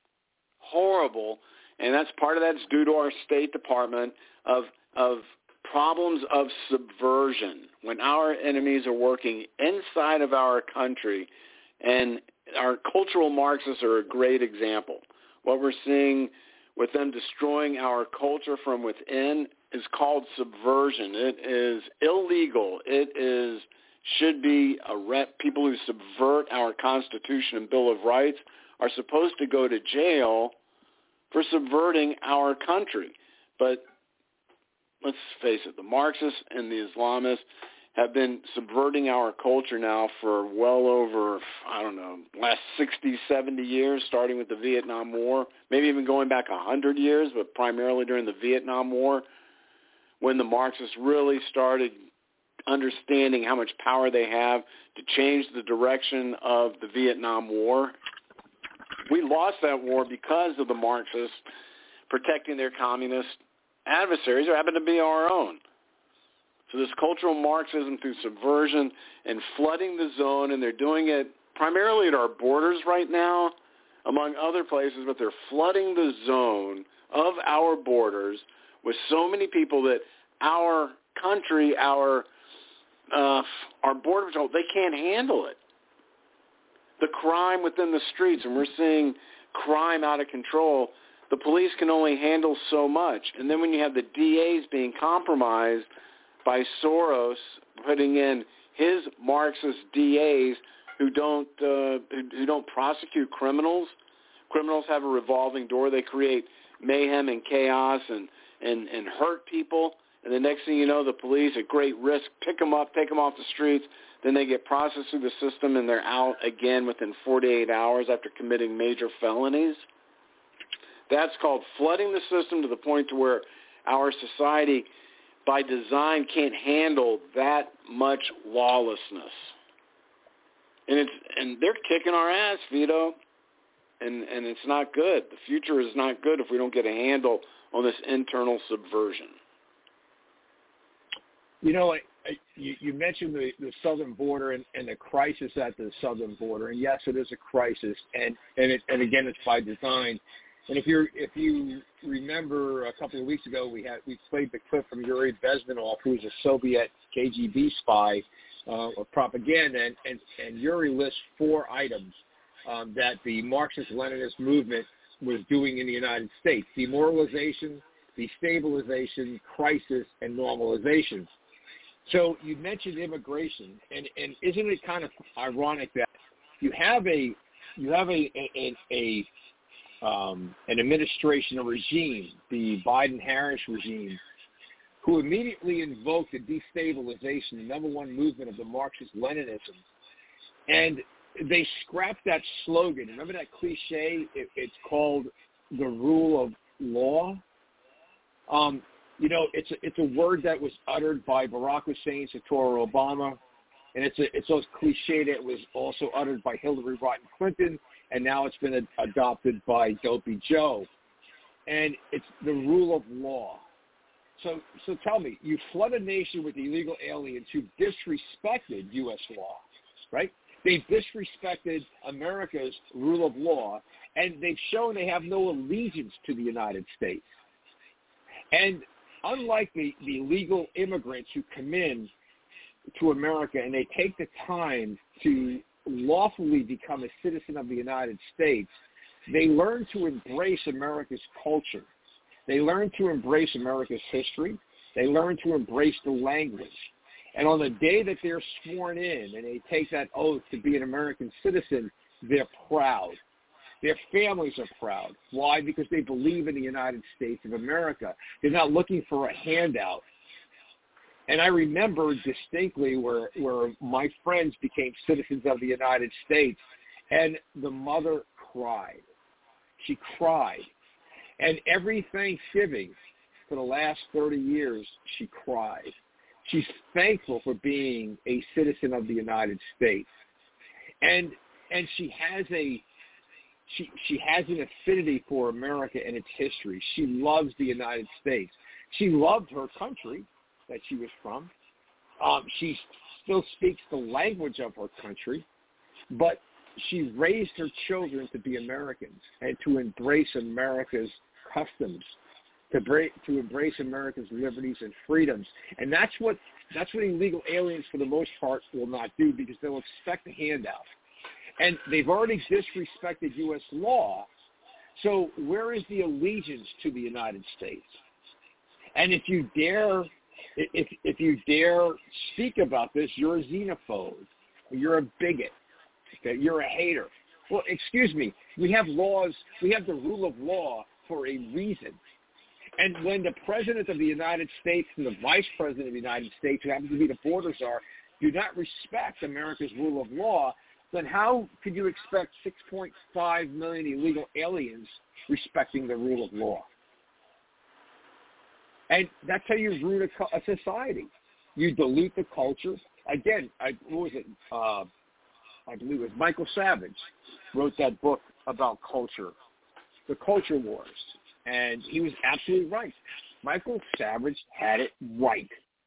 horrible, and that's part of that's due to our State Department of of problems of subversion when our enemies are working inside of our country, and our cultural Marxists are a great example. What we're seeing with them destroying our culture from within is called subversion. It is illegal. It is should be a rep. People who subvert our Constitution and Bill of Rights are supposed to go to jail for subverting our country. But let's face it, the Marxists and the Islamists have been subverting our culture now for well over, I don't know, last sixty, seventy years, starting with the Vietnam War, maybe even going back one hundred years, but primarily during the Vietnam War, when the Marxists really started understanding how much power they have to change the direction of the Vietnam War. We lost that war because of the Marxists protecting their communist adversaries, who happen to be our own. So this cultural Marxism through subversion and flooding the zone, and they're doing it primarily at our borders right now, among other places, but they're flooding the zone of our borders with so many people that our country, our uh, our border patrol, they can't handle it. The crime within the streets, and we're seeing crime out of control, the police can only handle so much. And then when you have the D As being compromised by Soros putting in his Marxist D As who don't uh, who don't prosecute criminals. Criminals have a revolving door. They create mayhem and chaos and, and, and hurt people. And the next thing you know, the police at great risk pick them up, take them off the streets. Then they get processed through the system, and they're out again within forty-eight hours after committing major felonies. That's called flooding the system to the point to where our society, by design, can't handle that much lawlessness. And it's and they're kicking our ass, Vito. And and it's not good. The future is not good if we don't get a handle on this internal subversion. You know, I, I, you, you mentioned the, the southern border and, and the crisis at the southern border. And yes, it is a crisis. And and it, and again, it's by design. And if you if you remember, a couple of weeks ago, we had we played the clip from Yuri Bezmenov, who's a Soviet K G B spy uh, of propaganda, and, and, and Yuri lists four items um, that the Marxist-Leninist movement was doing in the United States: demoralization, destabilization, crisis, and normalization. So you mentioned immigration, and, and isn't it kind of ironic that you have a you have a a, a Um, an administration, a regime, the Biden-Harris regime, who immediately invoked the destabilization, the number one movement of the Marxist-Leninism. And they scrapped that slogan. Remember that cliche? It, it's called the rule of law. Um, you know, it's a, it's a word that was uttered by Barack Hussein, Satoru Obama, and it's a, it's so cliche that it was also uttered by Hillary Rodham Clinton, and now it's been a, adopted by Dopey Joe. And it's the rule of law. So, so tell me, you flood a nation with illegal aliens who disrespected U S law, right? They've disrespected America's rule of law, and they've shown they have no allegiance to the United States. And unlike the, the illegal immigrants who come in to America and they take the time to lawfully become a citizen of the United States, they learn to embrace America's culture. They learn to embrace America's history. They learn to embrace the language. And on the day that they're sworn in and they take that oath to be an American citizen, they're proud. Their families are proud. Why? Because they believe in the United States of America. They're not looking for a handout. And I remember distinctly where, where my friends became citizens of the United States, and the mother cried. She cried. And every Thanksgiving for the last thirty years, she cried. She's thankful for being a citizen of the United States. And and she has a she she has an affinity for America and its history. She loves the United States. She loved her country that she was from. Um, she still speaks the language of her country, but she raised her children to be Americans and to embrace America's customs, to break, to embrace America's liberties and freedoms. And that's what that's what illegal aliens, for the most part, will not do, because they'll expect a handout. And they've already disrespected U S law, so where is the allegiance to the United States? And if you dare, if if you dare speak about this, you're a xenophobe, you're a bigot, okay? You're a hater. Well, excuse me, we have laws, we have the rule of law for a reason. And when the President of the United States and the Vice President of the United States, who happen to be the border czar, do not respect America's rule of law, then how could you expect six point five million illegal aliens respecting the rule of law? And that's how you ruin a, a society. You dilute the culture. Again, I, what was it? Uh, I believe it was Michael Savage wrote that book about culture, The Culture Wars. And he was absolutely right. Michael Savage had it right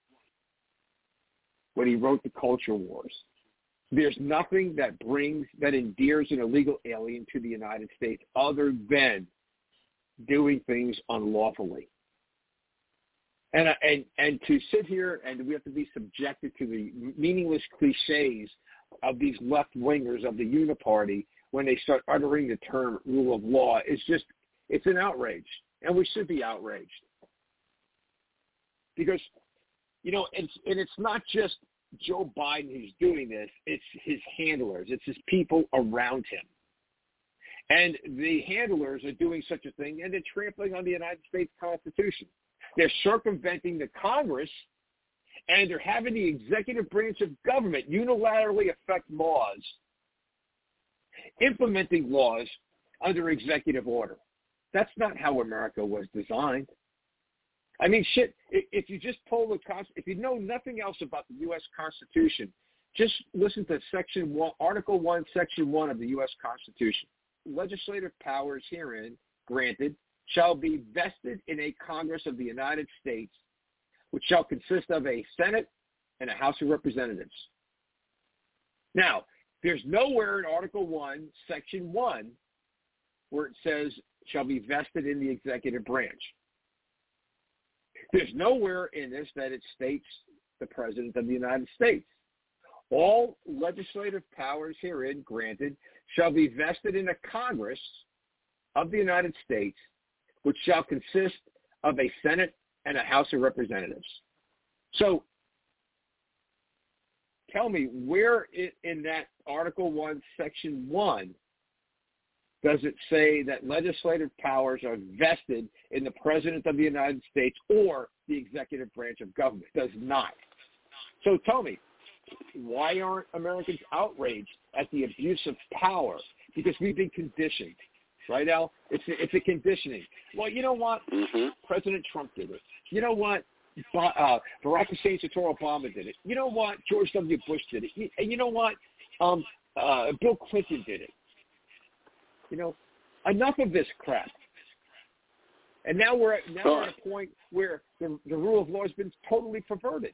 when he wrote The Culture Wars. There's nothing that brings, that endears an illegal alien to the United States other than doing things unlawfully. And, and, and to sit here and we have to be subjected to the meaningless cliches of these left-wingers of the Uniparty when they start uttering the term rule of law is just, it's an outrage. And we should be outraged. Because, you know, it's, and it's not just Joe Biden who's doing this, it's his handlers, it's his people around him. And the handlers are doing such a thing, and they're trampling on the United States Constitution. They're circumventing the Congress, and they're having the executive branch of government unilaterally affect laws, implementing laws under executive order. That's not how America was designed. I mean, shit, if you just pull the, if you know nothing else about the U S Constitution, just listen to Section one, Article one, Section one of the U S Constitution. Legislative powers herein granted shall be vested in a Congress of the United States, which shall consist of a Senate and a House of Representatives. Now, there's nowhere in Article one, Section one, where it says shall be vested in the executive branch. There's nowhere in this that it states the President of the United States. All legislative powers herein granted shall be vested in a Congress of the United States, which shall consist of a Senate and a House of Representatives. So tell me, where in that Article one, Section one, does it say that legislative powers are vested in the President of the United States or the executive branch of government? It does not. So tell me, why aren't Americans outraged at the abuse of power? Because we've been conditioned, right, Al? It's a, it's a conditioning. Well, you know what? Mm-hmm. President Trump did it. You know what? Uh, Barack Hussein Sator Obama did it. You know what? George W. Bush did it. And you know what? Um, uh, Bill Clinton did it. You know, enough of this crap. And now we're at, now we're at a point where the, the rule of law has been totally perverted.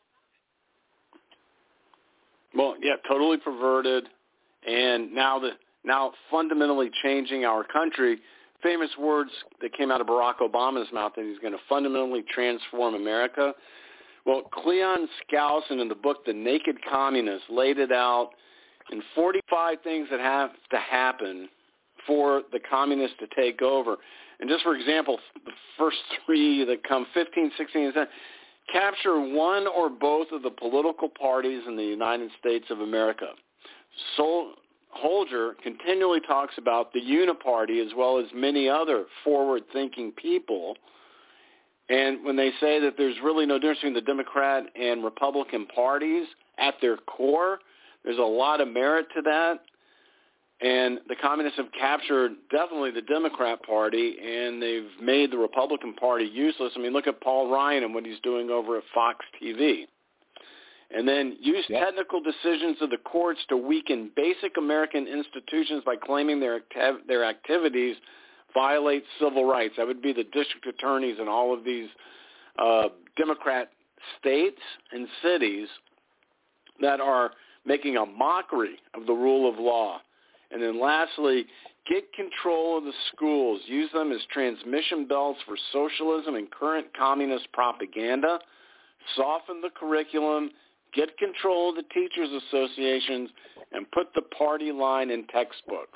Well, yeah, totally perverted, and now the now fundamentally changing our country. Famous words that came out of Barack Obama's mouth that he's going to fundamentally transform America. Well, Cleon Skousen in the book The Naked Communist laid it out in forty-five things that have to happen for the communists to take over. And just for example, the first three that come, fifteen, sixteen, and seventeen, capture one or both of the political parties in the United States of America. Sol- Holger continually talks about the Uniparty as well as many other forward-thinking people. And when they say that there's really no difference between the Democrat and Republican parties at their core, there's a lot of merit to that. And the communists have captured definitely the Democrat Party, and they've made the Republican Party useless. I mean, look at Paul Ryan and what he's doing over at Fox T V. And then use yep. technical decisions of the courts to weaken basic American institutions by claiming their activ- their activities violate civil rights. That would be the district attorneys in all of these uh, Democrat states and cities that are making a mockery of the rule of law. And then lastly, get control of the schools. Use them as transmission belts for socialism and current communist propaganda. Soften the curriculum. Get control of the teachers' associations and put the party line in textbooks.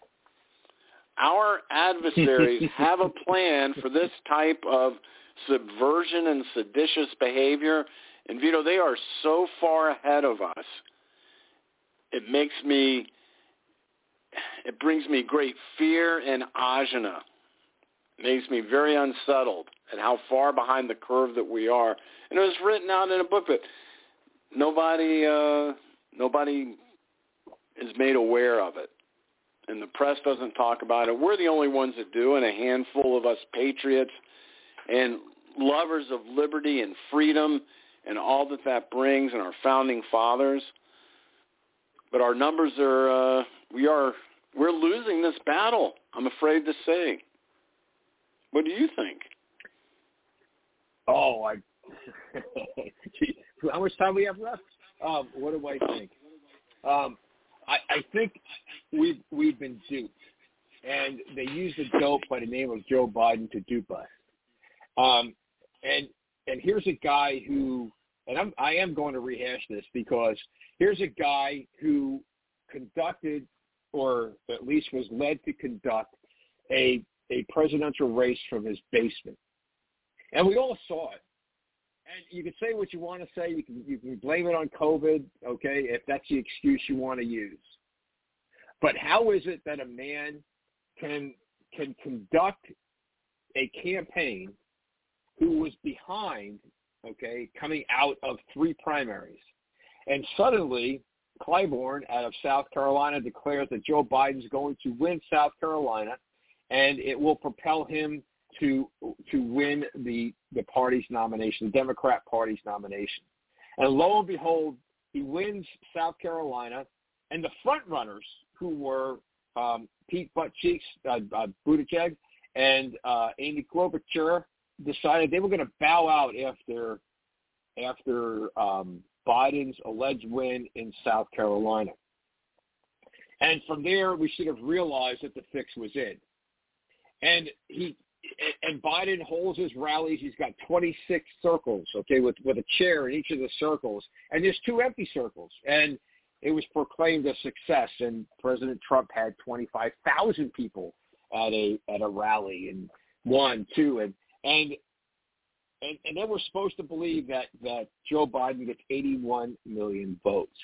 Our adversaries have a plan for this type of subversion and seditious behavior. And, Vito, they are so far ahead of us. It makes me... It brings me great fear and agita. It makes me very unsettled at how far behind the curve that we are. And it was written out in a book, but nobody, uh, nobody is made aware of it. And the press doesn't talk about it. We're the only ones that do, and a handful of us patriots and lovers of liberty and freedom and all that that brings, and our founding fathers. But our numbers are, uh, we are, we're losing this battle, I'm afraid to say. What do you think? Oh, I, how much time we have left? Um, what do I think? Um, I, I think we've, we've been duped. And they used a dope by the name of Joe Biden to dupe us. Um, and, and here's a guy who, and I'm, I am going to rehash this because here's a guy who conducted, or at least was led to conduct, a a presidential race from his basement. And we all saw it. And you can say what you want to say. You can you can blame it on COVID, okay, if that's the excuse you want to use. But how is it that a man can can conduct a campaign who was behind, okay, coming out of three primaries? And suddenly, Claiborne out of South Carolina declares that Joe Biden's going to win South Carolina, and it will propel him to to win the, the party's nomination, the Democrat Party's nomination. And lo and behold, he wins South Carolina, and the front runners, who were um, Pete Buttigieg, uh, uh, Buttigieg and uh, Amy Klobuchar, decided they were going to bow out after after um, Biden's alleged win in South Carolina. And from there, we should have realized that the fix was in. And he and Biden holds his rallies. He's got twenty-six circles, okay, with, with a chair in each of the circles. And there's two empty circles. And it was proclaimed a success. And President Trump had twenty-five thousand people at a at a rally, and one, two, and and And, and then we're supposed to believe that, that Joe Biden gets eighty-one million votes.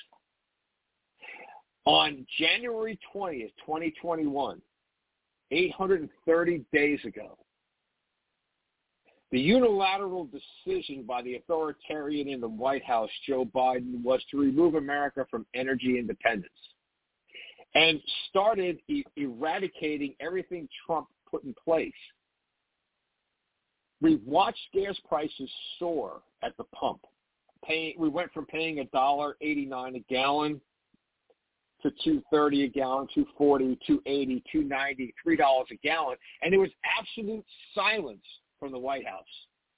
On January twentieth, twenty twenty-one, eight hundred thirty days ago, The unilateral decision by the authoritarian in the White House, Joe Biden, was to remove America from energy independence and started e- eradicating everything Trump put in place. We've watched gas prices soar at the pump. Paying, we went from paying one dollar eighty-nine a gallon to two thirty a gallon, two forty, two eighty, two ninety, three dollars a gallon, and there was absolute silence from the White House.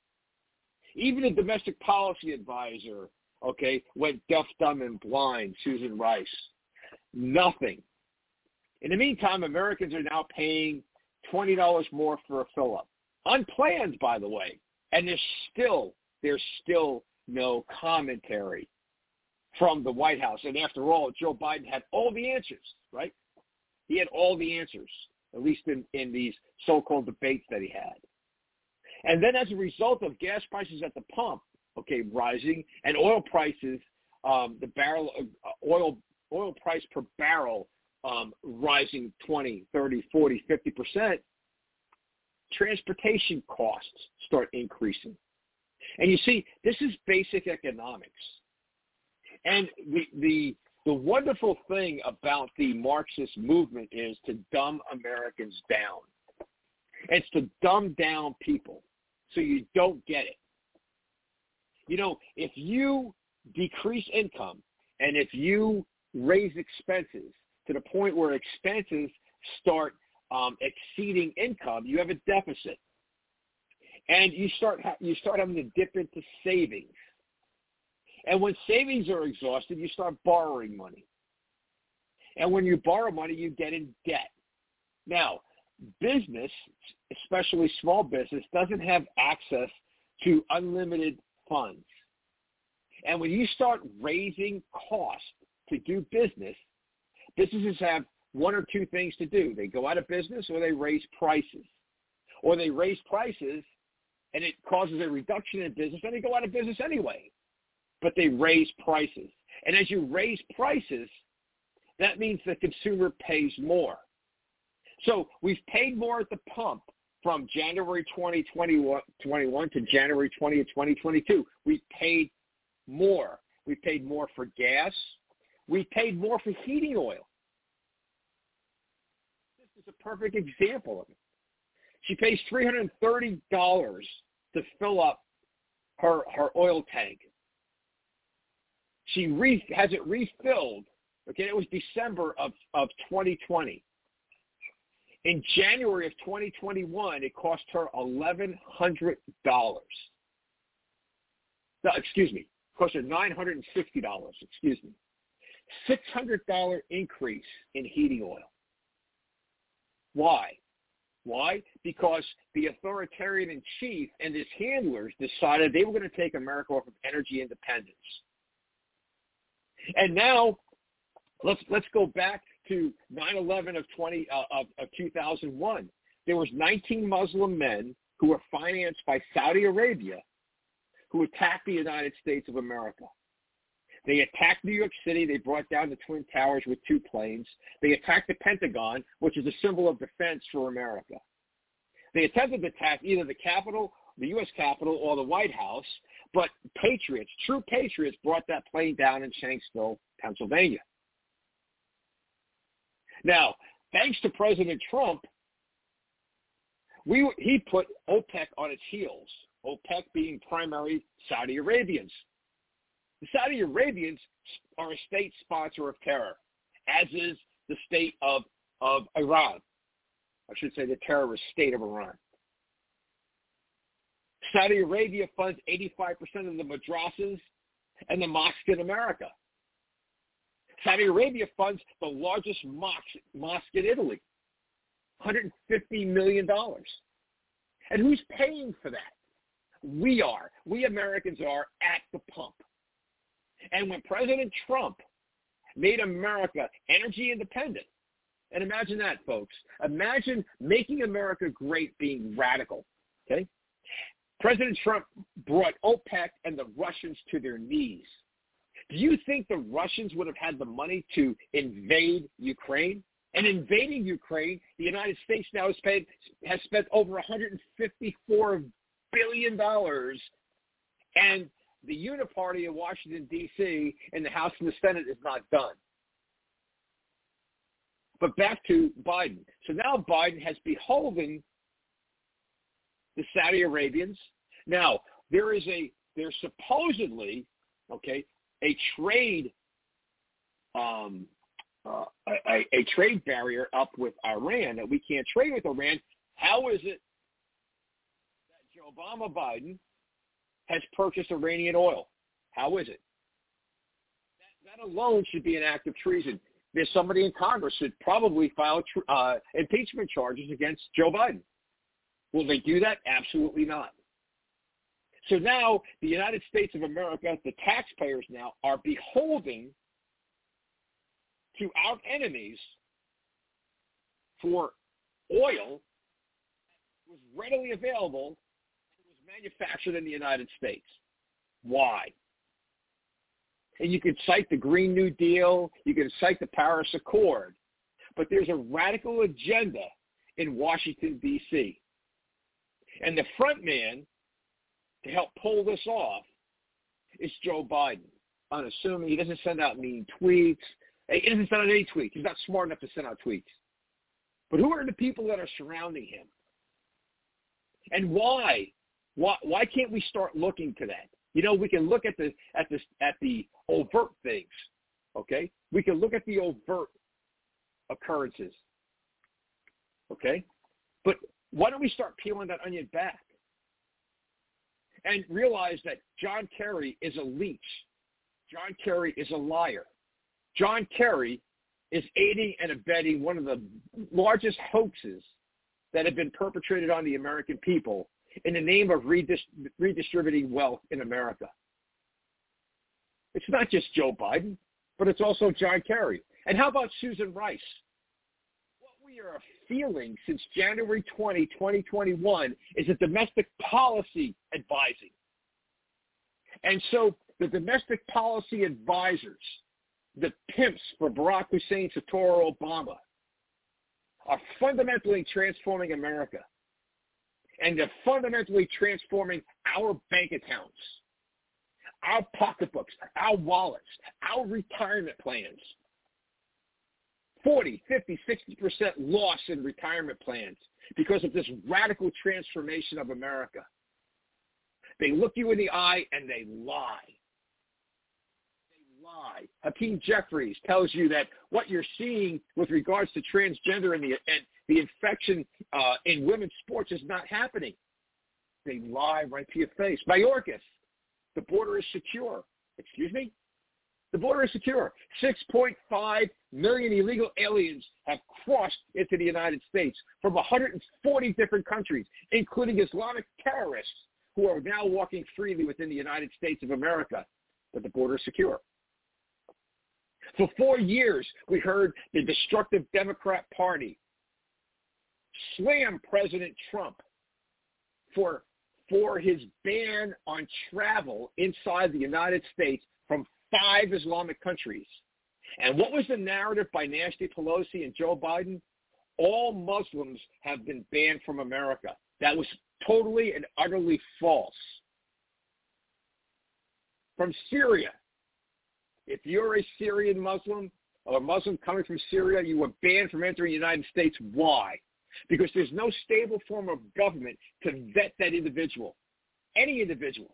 Even the domestic policy advisor, okay, went deaf, dumb, and blind, Susan Rice. Nothing. In the meantime, Americans are now paying twenty dollars more for a fill-up. Unplanned, by the way. And there's still, there's still no commentary from the White House. And after all, Joe Biden had all the answers, right? He had all the answers, at least in, in these so-called debates that he had. And then as a result of gas prices at the pump, okay, rising, and oil prices, um, the barrel uh, oil oil price per barrel um, rising twenty, thirty, forty, fifty percent, transportation costs start increasing. And you see, this is basic economics. And the the the wonderful thing about the Marxist movement is to dumb Americans down. It's to dumb down people so you don't get it. You know, if you decrease income and if you raise expenses to the point where expenses start um, exceeding income, you have a deficit. And you start ha- you start having to dip into savings. And when savings are exhausted, you start borrowing money. And when you borrow money, you get in debt. Now, business, especially small business, doesn't have access to unlimited funds. And when you start raising costs to do business, businesses have one or two things to do. They go out of business or they raise prices. Or they raise prices and it causes a reduction in business, and they go out of business anyway. But they raise prices. And as you raise prices, that means the consumer pays more. So we've paid more at the pump from January twenty twenty-one to January twentieth, twenty twenty-two. We've paid more. We paid more for gas. We paid more for heating oil. This is a perfect example of it. She pays three hundred thirty dollars to fill up her, her oil tank. She re, has it refilled. Okay, it was December of, of twenty twenty. In January of twenty twenty-one, it cost her eleven hundred dollars. No, excuse me, it cost her nine hundred sixty dollars, excuse me. six hundred dollars increase in heating oil. Why? Why? Because the authoritarian-in-chief and his handlers decided they were going to take America off of energy independence. And now, let's let's go back to nine eleven of twenty uh, of, of two thousand one. There was nineteen Muslim men who were financed by Saudi Arabia who attacked the United States of America. They attacked New York City. They brought down the Twin Towers with two planes. They attacked the Pentagon, which is a symbol of defense for America. They attempted to attack either the Capitol, the U S Capitol, or the White House, but patriots, true patriots, brought that plane down in Shanksville, Pennsylvania. Now, thanks to President Trump, we he put OPEC on its heels, OPEC being primary Saudi Arabians. The Saudi Arabians are a state sponsor of terror, as is the state of, of Iran. I should say the terrorist state of Iran. Saudi Arabia funds eighty-five percent of the madrasas and the mosques in America. Saudi Arabia funds the largest mosque, mosque in Italy, one hundred fifty million dollars. And who's paying for that? We are. We Americans are at the pump. And when President Trump made America energy independent, and imagine that, folks. Imagine making America great being radical, okay? President Trump brought OPEC and the Russians to their knees. Do you think the Russians would have had the money to invade Ukraine? And invading Ukraine, the United States now has, paid, has spent over one hundred fifty-four billion dollars, and the uniparty in Washington, D C, in the House and the Senate is not done. But back to Biden. So now Biden has beholden the Saudi Arabians. Now, there is a, there's supposedly, okay, a trade, um, uh, a, a trade barrier up with Iran that we can't trade with Iran. How is it that Joe Obama Biden has purchased Iranian oil? How is it? That, that alone should be an act of treason. There's somebody in Congress who should probably file uh, impeachment charges against Joe Biden. Will they do that? Absolutely not. So now the United States of America, the taxpayers now, are beholden to our enemies for oil that was readily available and was manufactured in the United States. Why? And you could cite the Green New Deal, you can cite the Paris Accord, but there's a radical agenda in Washington, D C And the front man to help pull this off is Joe Biden. Unassuming, he doesn't send out mean tweets. He doesn't send out any tweets. He's not smart enough to send out tweets. But who are the people that are surrounding him? And why? Why, why can't we start looking to that? You know, we can look at the at the at the overt things, okay? We can look at the overt occurrences, okay? But why don't we start peeling that onion back and realize that John Kerry is a leech. John Kerry is a liar. John Kerry is aiding and abetting one of the largest hoaxes that have been perpetrated on the American people in the name of redist- redistributing wealth in America. It's not just Joe Biden, but it's also John Kerry. And how about Susan Rice? What we are feeling since January twentieth, twenty twenty-one is a domestic policy advising. And so the domestic policy advisors, the pimps for Barack Hussein Satoru Obama, are fundamentally transforming America. And they're fundamentally transforming our bank accounts, our pocketbooks, our wallets, our retirement plans. forty, fifty, sixty percent loss in retirement plans because of this radical transformation of America. They look you in the eye and they lie. They lie. Hakeem Jeffries tells you that what you're seeing with regards to transgender and the, and the infection uh, in women's sports is not happening. They lie right to your face. Mayorkas, the border is secure. Excuse me? The border is secure. six point five million illegal aliens have crossed into the United States from one hundred forty different countries, including Islamic terrorists who are now walking freely within the United States of America. But the border is secure. For four years, we heard the destructive Democrat Party slam President Trump for, for his ban on travel inside the United States from five Islamic countries. And what was the narrative by Nancy Pelosi and Joe Biden? All Muslims have been banned from America. That was totally and utterly false. From Syria, if you're a Syrian Muslim or a Muslim coming from Syria, you were banned from entering the United States. Why? Because there's no stable form of government to vet that individual, any individual.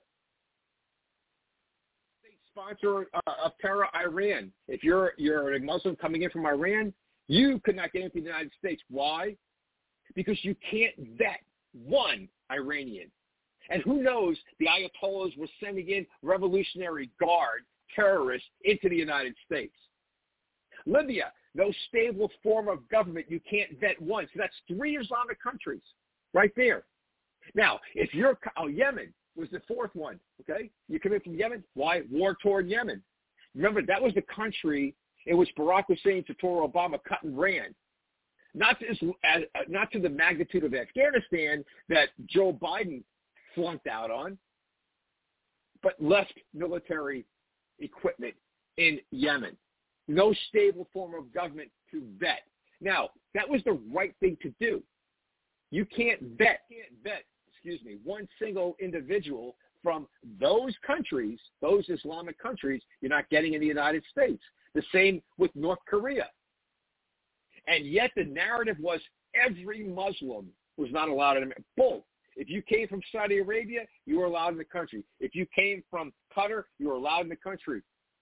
Sponsor uh, of terror, Iran. If you're you're a Muslim coming in from Iran, you could not get into the United States. Why? Because you can't vet one Iranian. And who knows, the Ayatollahs were sending in Revolutionary Guard terrorists into the United States. Libya, no stable form of government. You can't vet one. So that's three Islamic countries right there. Now, if you're oh, Yemen was the fourth one, okay? You come in from Yemen. Why? War-torn Yemen. Remember, that was the country in which Barack Hussein Satoru Obama cut and ran. Not to, uh, not to the magnitude of Afghanistan that Joe Biden flunked out on, but left military equipment in Yemen. No stable form of government to vet. Now, that was the right thing to do. You can't vet, can't vet, excuse me, one single individual from those countries, those Islamic countries, you're not getting in the United States. The same with North Korea. And yet the narrative was every Muslim was not allowed in America. Bull. If you came from Saudi Arabia, you were allowed in the country. If you came from Qatar, you were allowed in the country.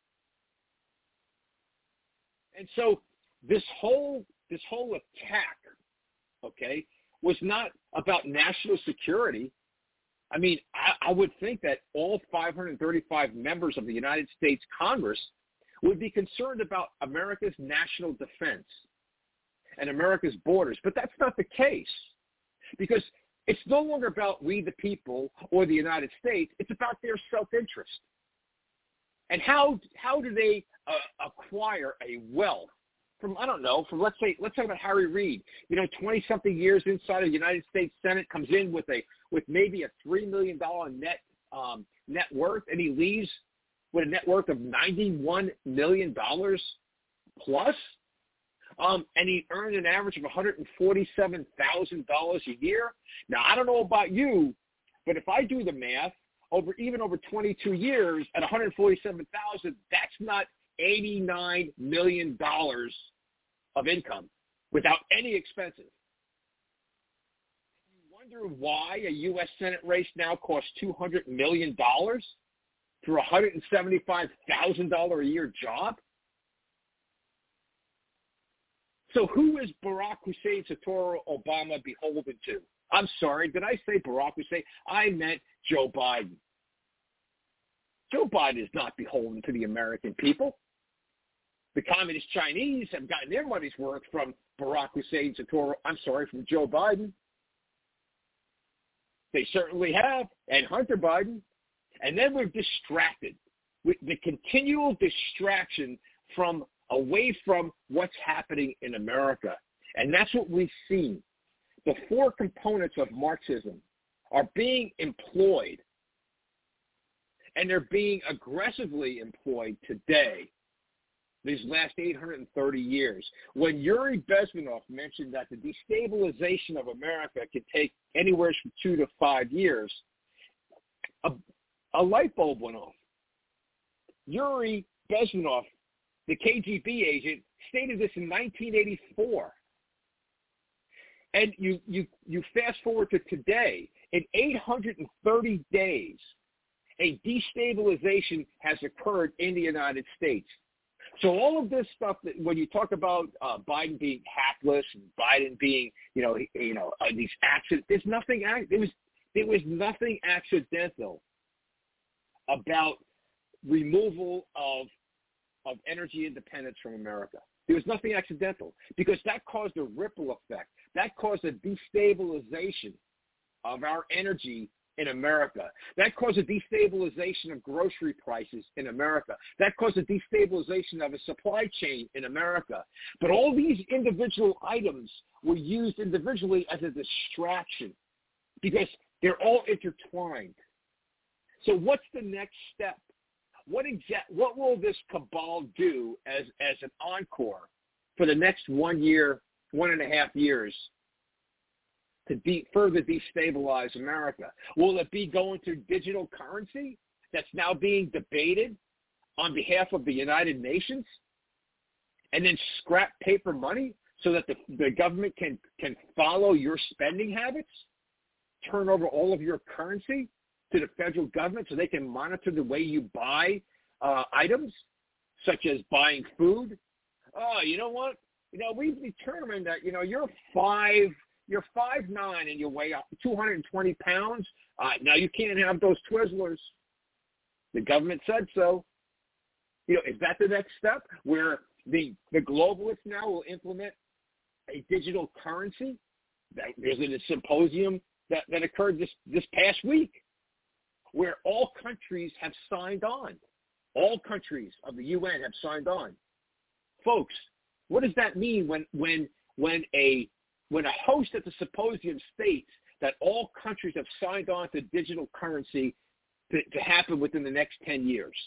And so this whole this whole attack, okay, was not about national security. I mean, I, I would think that all five hundred thirty-five members of the United States Congress would be concerned about America's national defense and America's borders. But that's not the case, because it's no longer about we the people or the United States. It's about their self-interest. And how how do they uh, acquire a wealth from, I don't know, from, let's say, let's talk about Harry Reid, you know, twenty-something years inside of the United States Senate, comes in with a with maybe a three million dollars net um, net worth, and he leaves with a net worth of ninety-one million dollars plus, um, and he earned an average of one hundred forty-seven thousand dollars a year. Now, I don't know about you, but if I do the math, over even over twenty-two years at one hundred forty-seven thousand dollars, that's not eighty-nine million dollars of income without any expenses. You wonder why a U S Senate race now costs two hundred million dollars for a one hundred seventy-five thousand dollars a year job? So who is Barack Hussein Satoru Obama beholden to? I'm sorry, did I say Barack Hussein? I meant Joe Biden. Joe Biden is not beholden to the American people. The communist Chinese have gotten their money's worth from Barack Hussein Satoru, I'm sorry, from Joe Biden. They certainly have, and Hunter Biden. And then we're distracted with the continual distraction from away from what's happening in America. And that's what we've seen. The four components of Marxism are being employed, and they're being aggressively employed today, these last eight hundred thirty years. When Yuri Bezmenov mentioned that the destabilization of America could take anywhere from two to five years, a, a light bulb went off. Yuri Bezmenov, the K G B agent, stated this in nineteen eighty-four. And you, you, you fast forward to today, in eight hundred thirty days, a destabilization has occurred in the United States. So all of this stuff, that when you talk about uh, Biden being hapless and Biden being, you know, you know, uh, these accidents, there's nothing. There was there was nothing accidental about removal of of energy independence from America. There was nothing accidental, because that caused a ripple effect. That caused a destabilization of our energy in America. That caused a destabilization of grocery prices in America. That caused a destabilization of a supply chain in America. But all these individual items were used individually as a distraction, because they're all intertwined. So what's the next step? What exact? What will this cabal do as, as an encore for the next one year, one and a half years, to de- further destabilize America? Will it be going through digital currency that's now being debated on behalf of the United Nations, and then scrap paper money so that the, the government can, can follow your spending habits, turn over all of your currency to the federal government so they can monitor the way you buy uh, items, such as buying food? Oh, you know what? You know, we've determined that, you know, you're five, you're five nine and you weigh two hundred twenty pounds. Uh, now you can't have those Twizzlers. The government said so. You know, is that the next step where the, the globalists now will implement a digital currency? That, there's a symposium that, that occurred this, this past week, where all countries have signed on. All countries of the U N have signed on. Folks, what does that mean when when when a when a host at the symposium states that all countries have signed on to digital currency to, to happen within the next ten years?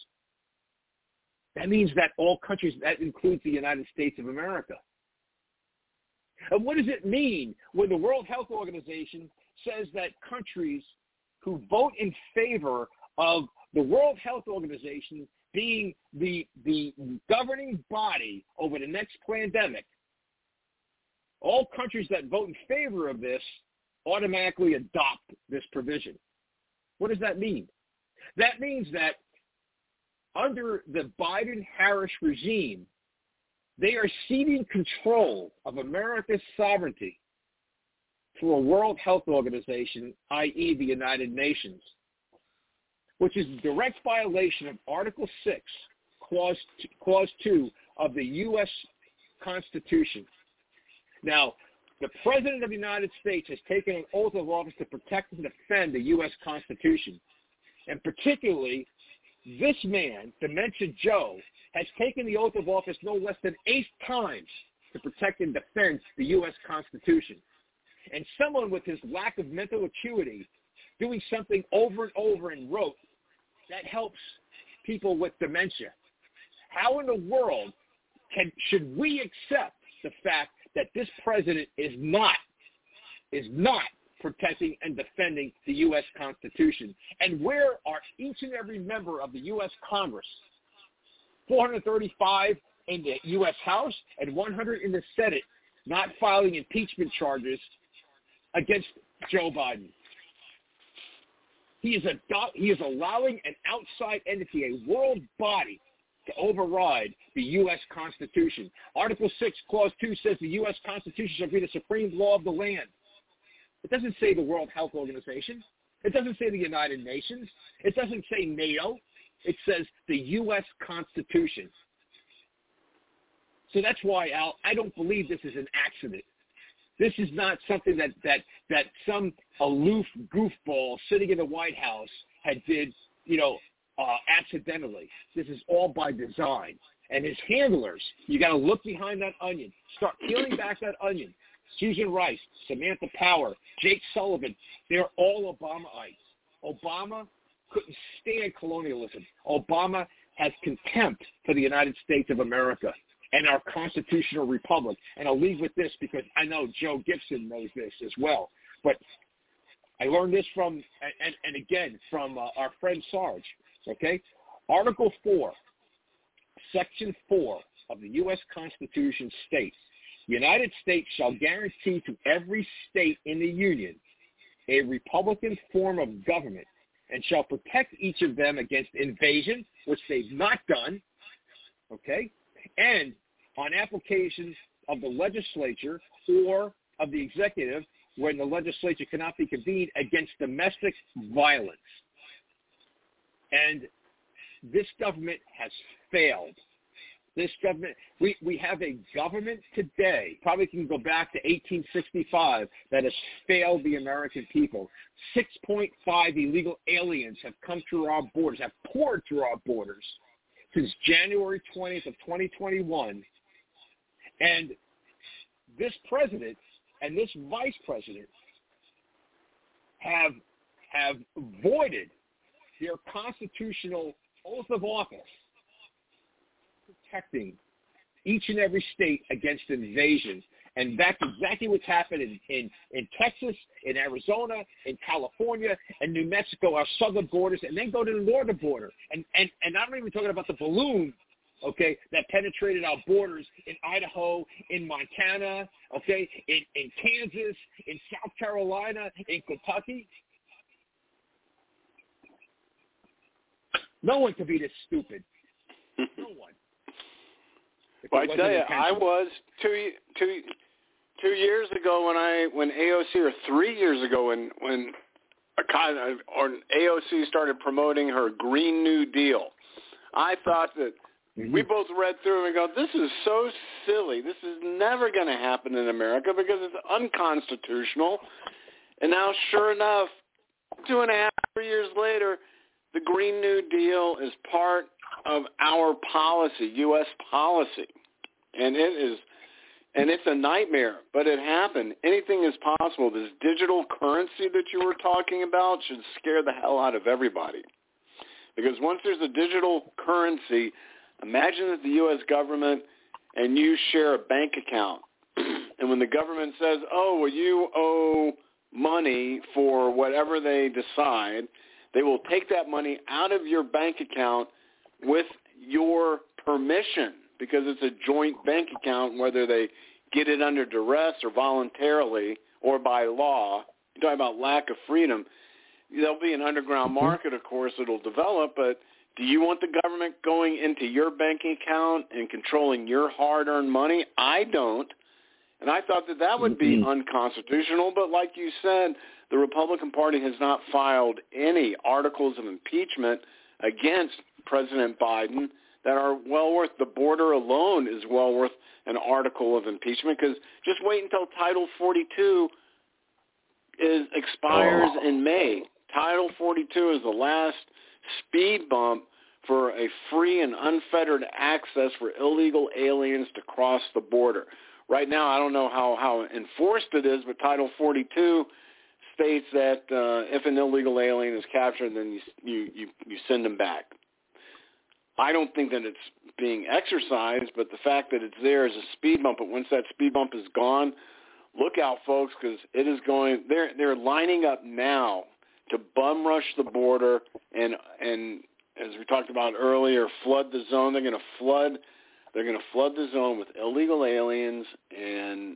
That means that all countries, that includes the United States of America. And what does it mean when the World Health Organization says that countries who vote in favor of the World Health Organization being the, the governing body over the next pandemic, all countries that vote in favor of this automatically adopt this provision. What does that mean? That means that under the Biden-Harris regime, they are ceding control of America's sovereignty to a World Health Organization, that is the United Nations, which is a direct violation of Article six, Clause, Clause two of the U S Constitution. Now, the President of the United States has taken an oath of office to protect and defend the U S Constitution. And particularly, this man, Dementia Joe, has taken the oath of office no less than eight times to protect and defend the U S Constitution. And someone with his lack of mental acuity doing something over and over in rote that helps people with dementia. How in the world can should we accept the fact that this president is not is not protecting and defending the U S Constitution? And where are each and every member of the U S Congress, four hundred thirty-five in the U S House and one hundred in the Senate, not filing impeachment charges against Joe Biden? He is, adopt, he is allowing an outside entity, a world body, to override the U S Constitution. Article six, Clause two says the U S Constitution shall be the supreme law of the land. It doesn't say the World Health Organization. It doesn't say the United Nations. It doesn't say NATO. It says the U S Constitution. So that's why, Al, I don't believe this is an accident. This is not something that, that, that some aloof goofball sitting in the White House had did, you know, uh, accidentally. This is all by design. And his handlers, you got to look behind that onion. Start peeling back that onion. Susan Rice, Samantha Power, Jake Sullivan, they're all Obamaites. Obama couldn't stand colonialism. Obama has contempt for the United States of America and our constitutional republic. And I'll leave with this because I know Joe Gibson knows this as well. But I learned this from, and, and again, from uh, our friend Sarge, okay? Article four, Section four of the U S Constitution states, the United States shall guarantee to every state in the Union a republican form of government and shall protect each of them against invasion, which they've not done, okay, and on applications of the legislature or of the executive when the legislature cannot be convened against domestic violence. And this government has failed. This government, we, we have a government today, probably can go back to eighteen sixty-five, that has failed the American people. six point five illegal aliens have come through our borders, have poured through our borders since January twentieth of twenty twenty-one. And this president and this vice president have, have voided their constitutional oath of office, protecting each and every state against invasion. And that's exactly what's happened in, in, in Texas, in Arizona, in California, and New Mexico, our southern borders, and then go to the northern border. And, and, and I'm not even talking about the balloon, okay, that penetrated our borders in Idaho, in Montana, okay, in, in Kansas, in South Carolina, in Kentucky. No one could be this stupid. No one. Well, I tell you, I was two two two years ago when I when A O C or three years ago when when a, or A O C started promoting her Green New Deal. I thought that mm-hmm. we both read through and go, this is so silly. This is never going to happen in America because it's unconstitutional. And now, sure enough, two and a half, three years later, the Green New Deal is part of our policy, U S policy, and it is, and it's a nightmare, but it happened. Anything is possible. This digital currency that you were talking about should scare the hell out of everybody, because once there's a digital currency, imagine that the U S government and you share a bank account, and when the government says, oh, well, you owe money for whatever they decide. They will take that money out of your bank account with your permission, because it's a joint bank account, whether they get it under duress or voluntarily or by law. You're talking about lack of freedom. There'll be an underground market, of course, that'll develop, but do you want the government going into your banking account and controlling your hard-earned money? I don't. And I thought that that would be mm-hmm. unconstitutional, but like you said, the Republican Party has not filed any articles of impeachment against President Biden that are well worth, the border alone is well worth an article of impeachment, because just wait until Title forty-two is expires oh. in May. Title forty-two is the last speed bump for a free and unfettered access for illegal aliens to cross the border. Right now, I don't know how, how enforced it is, but Title forty-two states that uh, if an illegal alien is captured, then you, you, you, you send them back. I don't think that it's being exercised, but the fact that it's there is a speed bump. But once that speed bump is gone, look out, folks, because it is going. They're they're lining up now to bum rush the border and and as we talked about earlier, flood the zone. They're going to flood. They're going to flood the zone with illegal aliens, and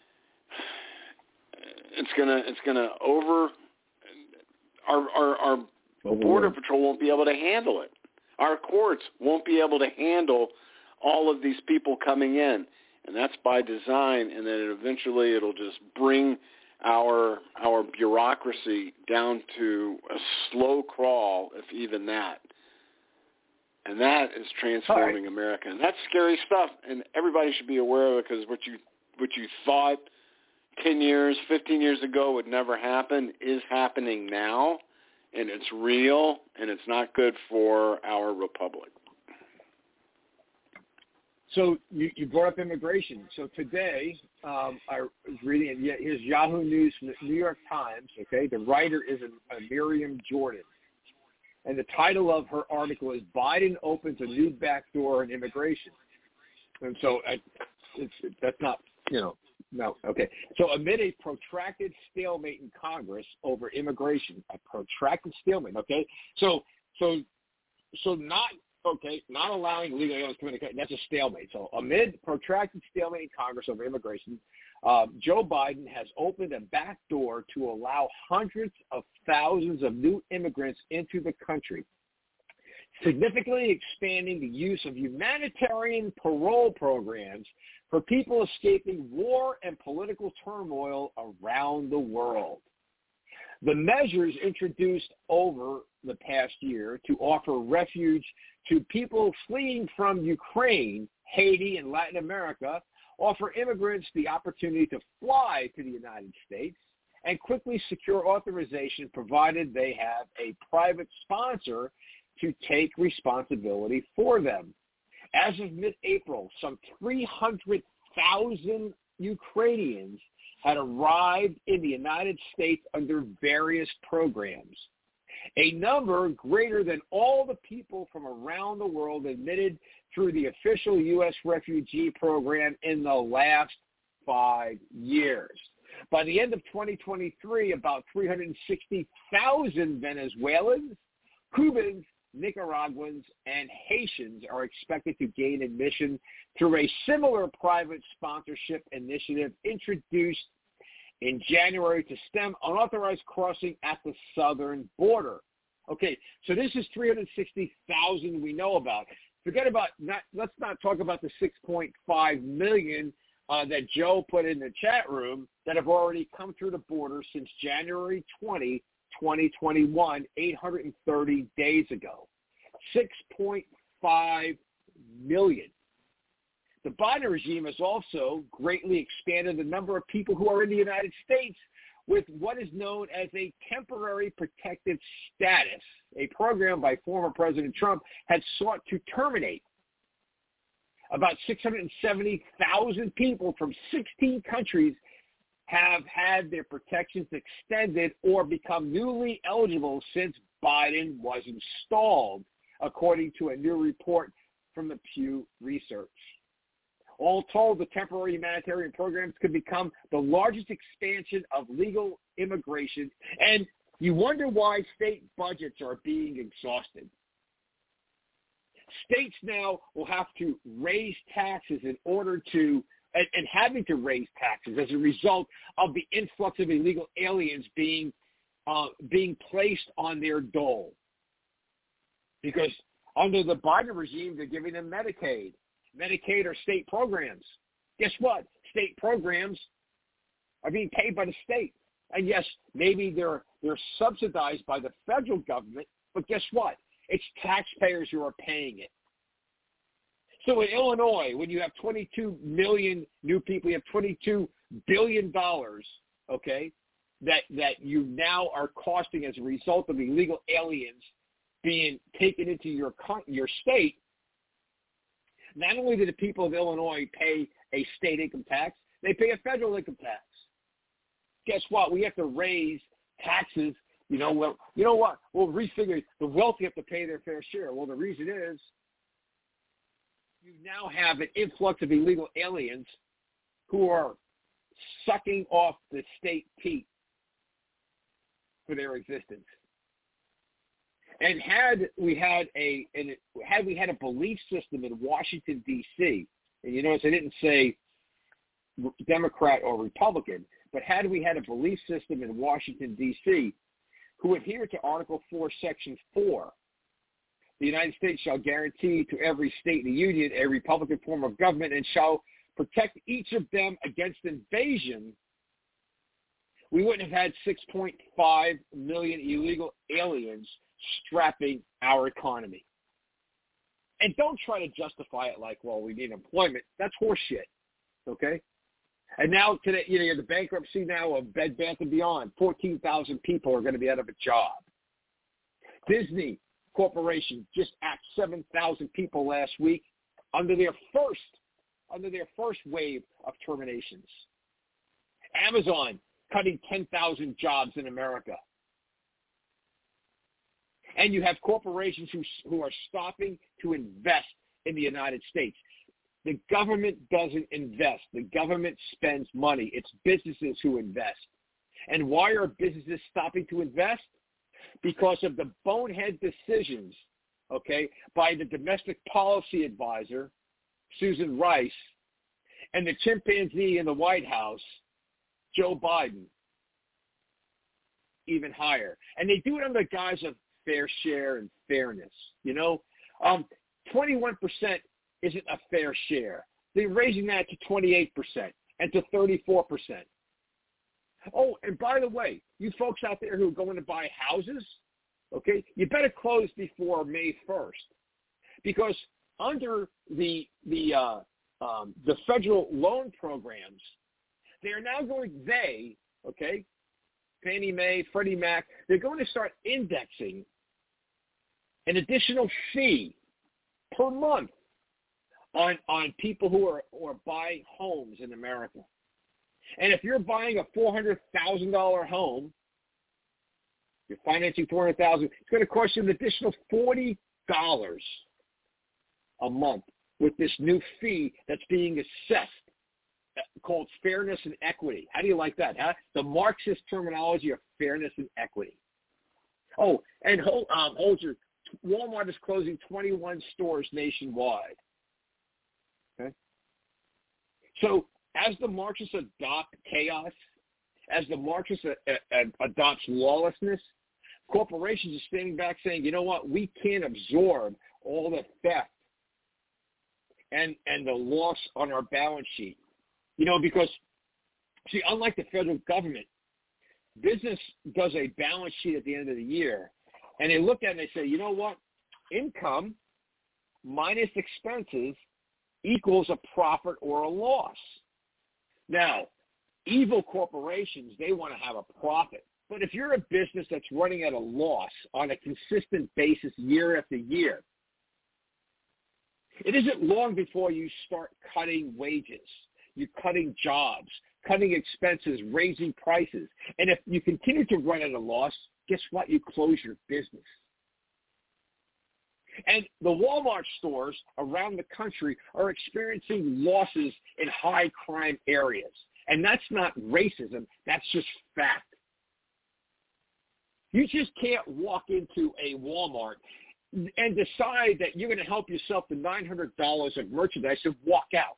it's gonna it's gonna over. Our our, our border patrol won't be able to handle it. Our courts won't be able to handle all of these people coming in, and that's by design. And then eventually, it'll just bring our our bureaucracy down to a slow crawl, if even that. And that is transforming right. America, and that's scary stuff. And everybody should be aware of it, because what you what you thought ten years, fifteen years ago would never happen is happening now. And it's real, and it's not good for our republic. So you, you brought up immigration. So today, um, I was reading, and here's Yahoo News from the New York Times, okay? The writer is a, a Miriam Jordan. And the title of her article is Biden Opens a New Backdoor in Immigration. And so I, it's, that's not, you know, No, okay. So amid a protracted stalemate in Congress over immigration, a protracted stalemate, okay? So so so not okay, not allowing legal aliens to come in, that's a stalemate. So amid protracted stalemate in Congress over immigration, uh, Joe Biden has opened a back door to allow hundreds of thousands of new immigrants into the country, significantly expanding the use of humanitarian parole programs for people escaping war and political turmoil around the world. The measures introduced over the past year to offer refuge to people fleeing from Ukraine, Haiti, and Latin America offer immigrants the opportunity to fly to the United States and quickly secure authorization, provided they have a private sponsor to take responsibility for them. As of mid-April, some three hundred thousand Ukrainians had arrived in the United States under various programs, a number greater than all the people from around the world admitted through the official U S refugee program in the last five years. By the end of twenty twenty-three, about three hundred sixty thousand Venezuelans, Cubans, Nicaraguans, and Haitians are expected to gain admission through a similar private sponsorship initiative introduced in January to stem unauthorized crossing at the southern border. Okay, so this is three hundred sixty thousand we know about. Forget about, not, let's not talk about the six point five million uh, that Joe put in the chat room that have already come through the border since January twentieth, twenty twenty-one, eight hundred thirty days ago. six point five million. The Biden regime has also greatly expanded the number of people who are in the United States with what is known as a temporary protected status, a program by former President Trump had sought to terminate. About six hundred seventy thousand people from sixteen countries have had their protections extended or become newly eligible since Biden was installed, according to a new report from the Pew Research. All told, the temporary humanitarian programs could become the largest expansion of legal immigration, and you wonder why state budgets are being exhausted. States now will have to raise taxes in order to, and, and having to raise taxes as a result of the influx of illegal aliens being uh, being placed on their dole. Because under the Biden regime, they're giving them Medicaid. Medicaid are state programs. Guess what? State programs are being paid by the state. And yes, maybe they're they're subsidized by the federal government, but guess what? It's taxpayers who are paying it. So in Illinois, when you have twenty-two million new people, you have twenty-two billion dollars, okay, that, that you now are costing as a result of illegal aliens being taken into your your state. Not only do the people of Illinois pay a state income tax, they pay a federal income tax. Guess what? We have to raise taxes. You know, well, you know what? We'll refigure the wealthy have to pay their fair share. Well, the reason is you now have an influx of illegal aliens who are sucking off the state teat for their existence. And had we had a and had we had a belief system in Washington, D C, and you notice I didn't say Democrat or Republican, but had we had a belief system in Washington, D C, who adhere to Article four, Section four, the United States shall guarantee to every state in the Union a Republican form of government and shall protect each of them against invasion, we wouldn't have had six point five million illegal aliens strapping our economy. And don't try to justify it like, well, we need employment. That's horseshit, okay? And now today, you know, you have the bankruptcy now of Bed Bath and Beyond. fourteen thousand people are going to be out of a job. Disney Corporation just axed seven thousand people last week under their first, under their first wave of terminations. Amazon cutting ten thousand jobs in America. And you have corporations who who are stopping to invest in the United States. The government doesn't invest. The government spends money. It's businesses who invest. And why are businesses stopping to invest? Because of the bonehead decisions, okay, by the domestic policy advisor, Susan Rice, and the chimpanzee in the White House, Joe Biden, even higher. And they do it under the guise of fair share and fairness. You know, um, twenty-one percent isn't a fair share. They're raising that to twenty-eight percent and to thirty-four percent. Oh, and by the way, you folks out there who are going to buy houses, okay, you better close before May first, because under the the uh, um, the federal loan programs, they are now going, they, okay, Fannie Mae, Freddie Mac, they're going to start indexing an additional fee per month on, on people who are, who are buying homes in America. And if you're buying a four hundred thousand dollars home, you're financing four hundred thousand dollars, it's going to cost you an additional forty dollars a month with this new fee that's being assessed, called fairness and equity. How do you like that, huh? The Marxist terminology of fairness and equity. Oh, and hold, um, hold your, Walmart is closing twenty-one stores nationwide. Okay? So as the Marxists adopt chaos, as the Marxists a, a, adopts lawlessness, corporations are standing back saying, you know what, we can't absorb all the theft and, and the loss on our balance sheet. You know, because, see, unlike the federal government, business does a balance sheet at the end of the year, and they look at it and they say, you know what, income minus expenses equals a profit or a loss. Now, evil corporations, they want to have a profit. But if you're a business that's running at a loss on a consistent basis year after year, it isn't long before you start cutting wages. You're cutting jobs, cutting expenses, raising prices. And if you continue to run at a loss, guess what? You close your business. And the Walmart stores around the country are experiencing losses in high crime areas. And that's not racism. That's just fact. You just can't walk into a Walmart and decide that you're going to help yourself to nine hundred dollars of merchandise and walk out.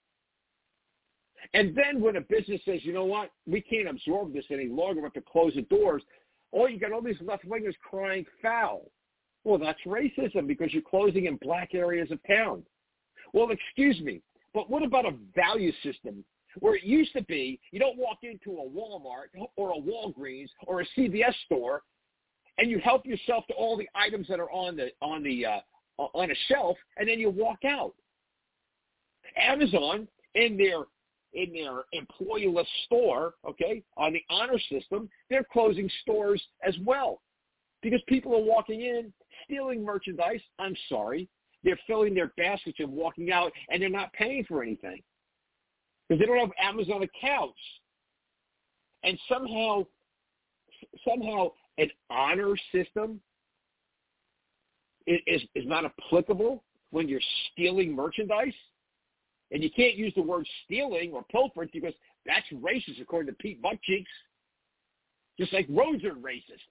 And then when a business says, you know what, we can't absorb this any longer, we have to close the doors, oh, you got all these left-wingers crying foul. Well, that's racism because you're closing in black areas of town. Well, excuse me, but what about a value system where it used to be you don't walk into a Walmart or a Walgreens or a C V S store and you help yourself to all the items that are on the on the uh, on a shelf, and then you walk out. Amazon in their in their employee-less store, okay, on the honor system, they're closing stores as well because people are walking in, stealing merchandise. I'm sorry. They're filling their baskets and walking out, and they're not paying for anything because they don't have Amazon accounts. And somehow, somehow an honor system is, is not applicable when you're stealing merchandise. And you can't use the word stealing or pilfering because that's racist according to Pete Buttcheeks. Just like roads are racist.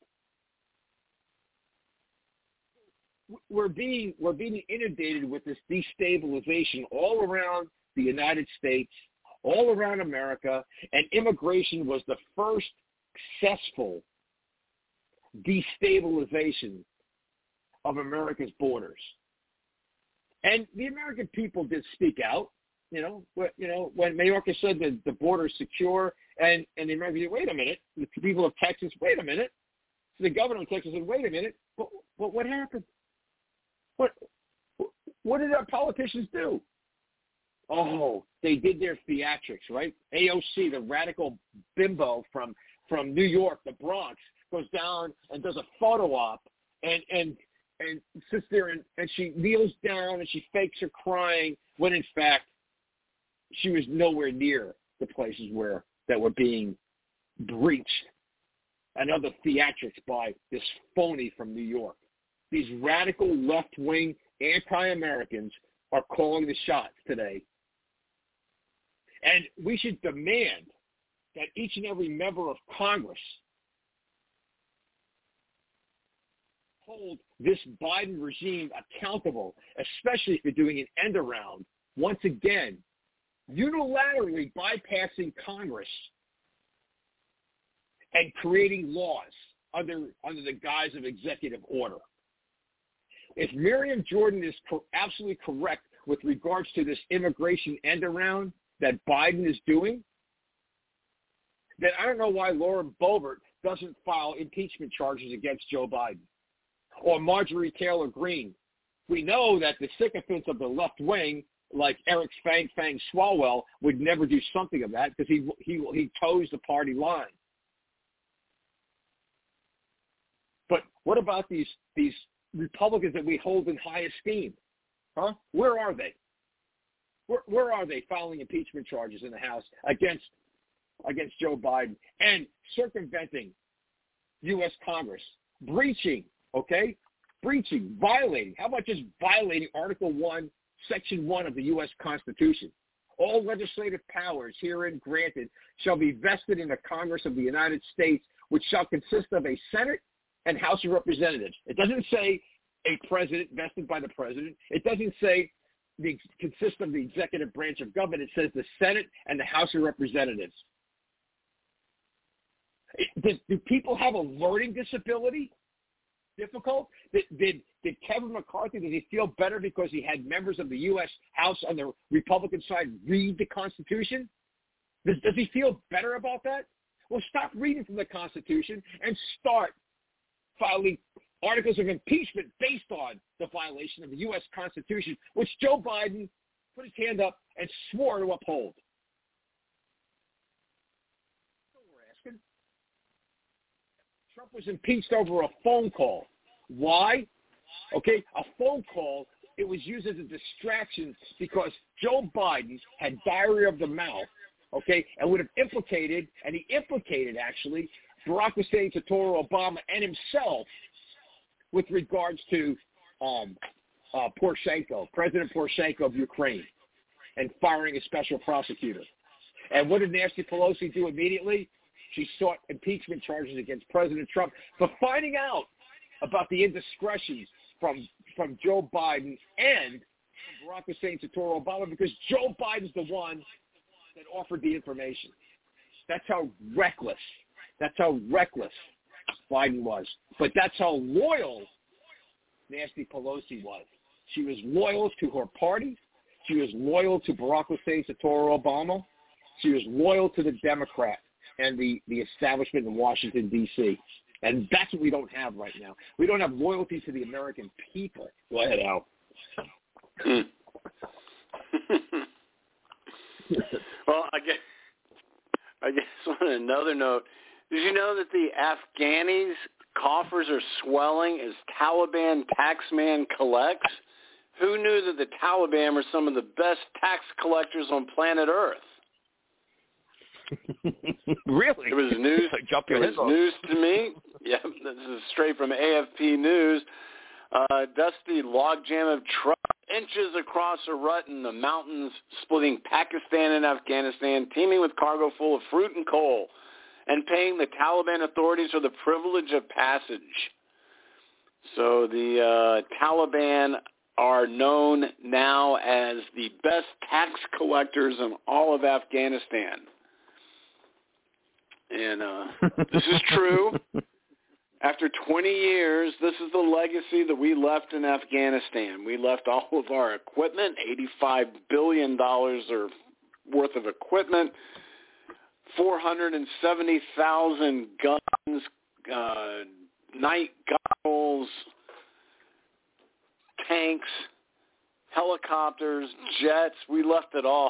We're being we're being inundated with this destabilization all around the United States, all around America, and immigration was the first successful destabilization of America's borders. And the American people did speak out. You know, you know, when Mayorkas said that the border is secure, and, and the Americans said, wait a minute, the people of Texas, wait a minute. So the governor of Texas said, wait a minute, but, but what happened? What what did our politicians do? Oh, they did their theatrics, right? A O C, the radical bimbo from, from New York, the Bronx, goes down and does a photo op and, and, and sits there and, and she kneels down and she fakes her crying when, in fact, she was nowhere near the places where that were being breached. Another theatrics by this phony from New York. These radical left-wing anti-Americans are calling the shots today. And we should demand that each and every member of Congress hold this Biden regime accountable, especially for doing an end around, once again, unilaterally bypassing Congress and creating laws under under the guise of executive order. If Miriam Jordan is co- absolutely correct with regards to this immigration end around that Biden is doing, then I don't know why Lauren Boebert doesn't file impeachment charges against Joe Biden or Marjorie Taylor Greene. We know that the sycophants of the left wing, like Eric Fang Fang Swalwell, would never do something of that because he he he toes the party line. But what about these these Republicans that we hold in high esteem? Huh? Where are they? Where where are they filing impeachment charges in the House against against Joe Biden and circumventing U S Congress, breaching, okay, breaching, violating? How about just violating Article One? Section one of the U S Constitution. All legislative powers herein granted shall be vested in the Congress of the United States, which shall consist of a Senate and House of Representatives. It doesn't say a president vested by the president. It doesn't say the consist of the executive branch of government. It says the Senate and the House of Representatives. Did, do people have a learning disability? Difficult? Did, did did Kevin McCarthy, did he feel better because he had members of the U S House on the Republican side read the Constitution? Does, does he feel better about that? Well, stop reading from the Constitution and start filing articles of impeachment based on the violation of the U S Constitution, which Joe Biden put his hand up and swore to uphold. That's what we're asking. Trump was impeached over a phone call. Why? Okay, a phone call, it was used as a distraction because Joe Biden had diarrhea of the mouth, okay, and would have implicated, and he implicated actually, Barack Hussein Obama and himself with regards to um, uh, Poroshenko, President Poroshenko of Ukraine, and firing a special prosecutor. And what did Nancy Pelosi do immediately? She sought impeachment charges against President Trump for finding out about the indiscretions from from Joe Biden and from Barack Hussein Satoru Obama, because Joe Biden's the one that offered the information. That's how reckless, that's how reckless Biden was. But that's how loyal Nancy Pelosi was. She was loyal to her party. She was loyal to Barack Hussein Satoru Obama. She was loyal to the Democrat and the, the establishment in Washington, D C And that's what we don't have right now. We don't have loyalty to the American people. Go ahead, Al. Well, I guess, I guess on another note, did you know that the Afghanis' coffers are swelling as Taliban taxman collects? Who knew that the Taliban were some of the best tax collectors on planet Earth? Really? It was news. Jump it your was news to me. Yeah, this is straight from A F P News. Uh, dusty logjam of trucks inches across a rut in the mountains splitting Pakistan and Afghanistan, teeming with cargo full of fruit and coal, and paying the Taliban authorities for the privilege of passage. So the uh, Taliban are known now as the best tax collectors in all of Afghanistan. And uh, this is true. After twenty years, this is the legacy that we left in Afghanistan. We left all of our equipment, eighty-five billion dollars or worth of equipment, four hundred seventy thousand guns, uh, night goggles, tanks, helicopters, jets. We left it all.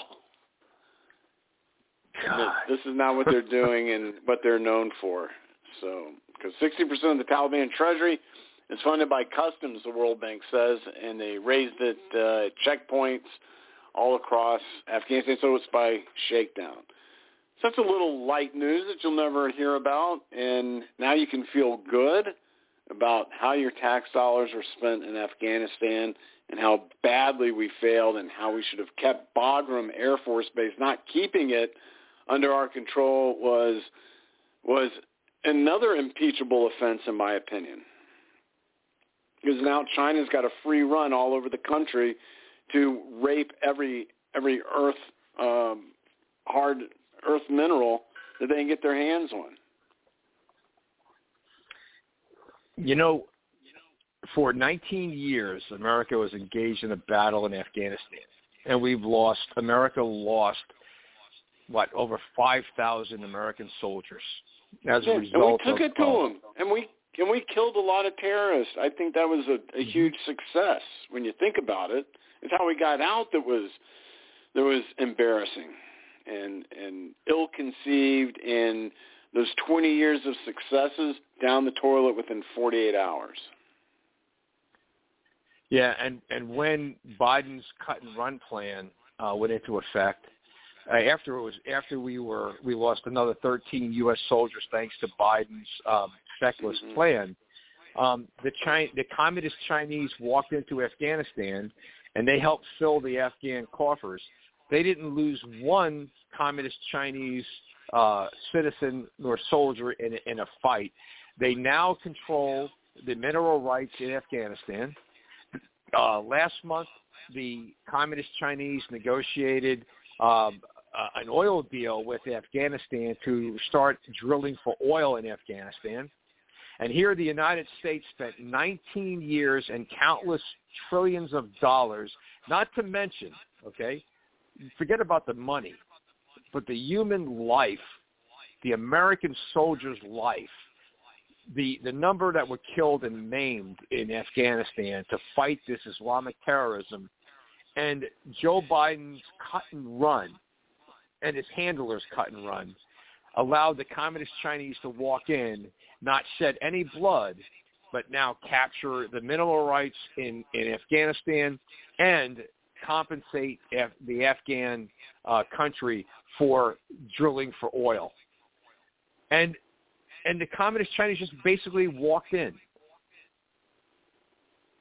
God. This is not what they're doing and what they're known for. So, because sixty percent of the Taliban treasury is funded by customs, the World Bank says, and they raised it uh, at checkpoints all across Afghanistan, so it's by shakedown. So that's a little light news that you'll never hear about, and now you can feel good about how your tax dollars were spent in Afghanistan and how badly we failed and how we should have kept Bagram Air Force Base. Not keeping it under our control was was another impeachable offense, in my opinion, because now China's got a free run all over the country to rape every every earth um, hard earth mineral that they can get their hands on. You know, for nineteen years, America was engaged in a battle in Afghanistan, and we've lost. America lost what over five thousand American soldiers as yeah, a result. And we took of, it to uh, them, and we and we killed a lot of terrorists. I think that was a, a mm-hmm. huge success when you think about it. It's how we got out that was that was embarrassing and and ill-conceived, and those twenty years of successes down the toilet within forty-eight hours. Yeah, and, and when Biden's cut and run plan uh, went into effect, uh, after it was after we were we lost another thirteen U S soldiers thanks to Biden's um, feckless mm-hmm. plan. Um, the China, the communist Chinese walked into Afghanistan, and they helped fill the Afghan coffers. They didn't lose one communist Chinese uh, citizen nor soldier in, in a fight. They now control the mineral rights in Afghanistan. Uh, last month, the communist Chinese negotiated um, uh, an oil deal with Afghanistan to start drilling for oil in Afghanistan. And here the United States spent nineteen years and countless trillions of dollars, not to mention, okay, forget about the money, but the human life, the American soldier's life, the, the number that were killed and maimed in Afghanistan to fight this Islamic terrorism, and Joe Biden's cut and run and his handlers' cut and run allowed the communist Chinese to walk in, not shed any blood, but now capture the mineral rights in, in Afghanistan and compensate Af- the Afghan uh, country for drilling for oil. And and the communist Chinese just basically walked in. Uh,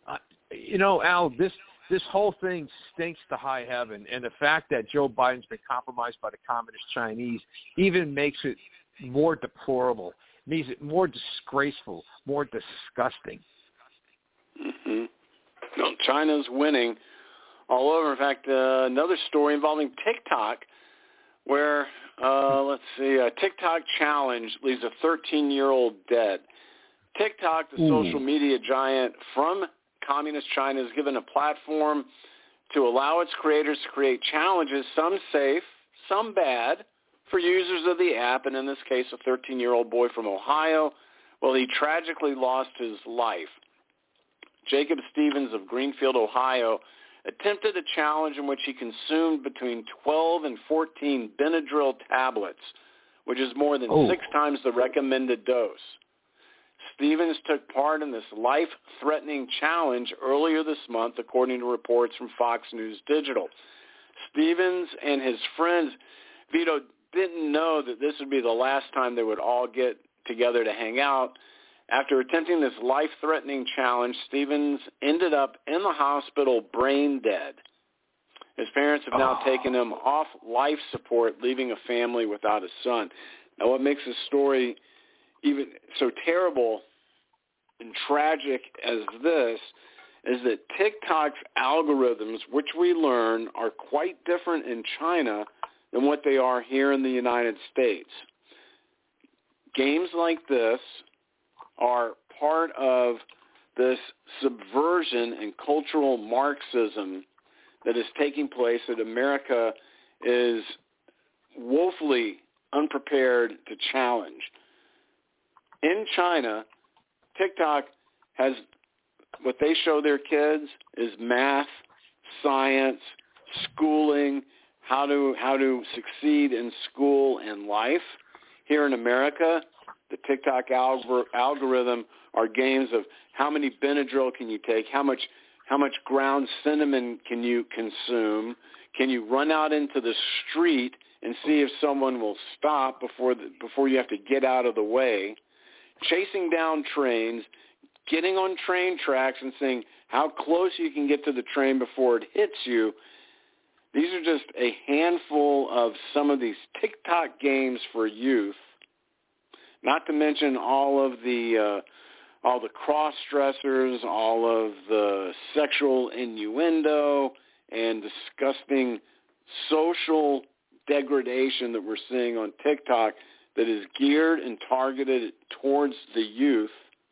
you know, Al, this this whole thing stinks to high heaven, and the fact that Joe Biden's been compromised by the Communist Chinese even makes it more deplorable, makes it more disgraceful, more disgusting. Mm-hmm. No, China's winning all over. In fact, uh, another story involving TikTok, where, uh, let's see, a TikTok challenge leaves a thirteen-year-old dead. TikTok, the Ooh. social media giant from Communist China, is given a platform to allow its creators to create challenges, some safe, some bad, for users of the app, and in this case, a thirteen-year-old boy from Ohio. Well, he tragically lost his life. Jacob Stevens of Greenfield, Ohio, attempted a challenge in which he consumed between twelve and fourteen Benadryl tablets, which is more than oh. six times the recommended dose. Stevens took part in this life-threatening challenge earlier this month, according to reports from Fox News Digital. Stevens and his friends, Vito, didn't know that this would be the last time they would all get together to hang out. After attempting this life-threatening challenge, Stevens ended up in the hospital brain dead. His parents have now oh. taken him off life support, leaving a family without a son. Now, what makes this story even so terrible and tragic as this is that TikTok's algorithms, which we learn are quite different in China than what they are here in the United States. Games like this are part of this subversion and cultural Marxism that is taking place that America is woefully unprepared to challenge. In China, TikTok has what they show their kids is math, science, schooling, how to how to succeed in school and life. Here in America, the TikTok algor- algorithm are games of how many Benadryl can you take, how much how much ground cinnamon can you consume, can you run out into the street and see if someone will stop before the, before you have to get out of the way, chasing down trains, getting on train tracks and seeing how close you can get to the train before it hits you. These are just a handful of some of these TikTok games for youth, not to mention all of the uh, all the cross-dressers, all of the sexual innuendo and disgusting social degradation that we're seeing on TikTok that is geared and targeted towards the youth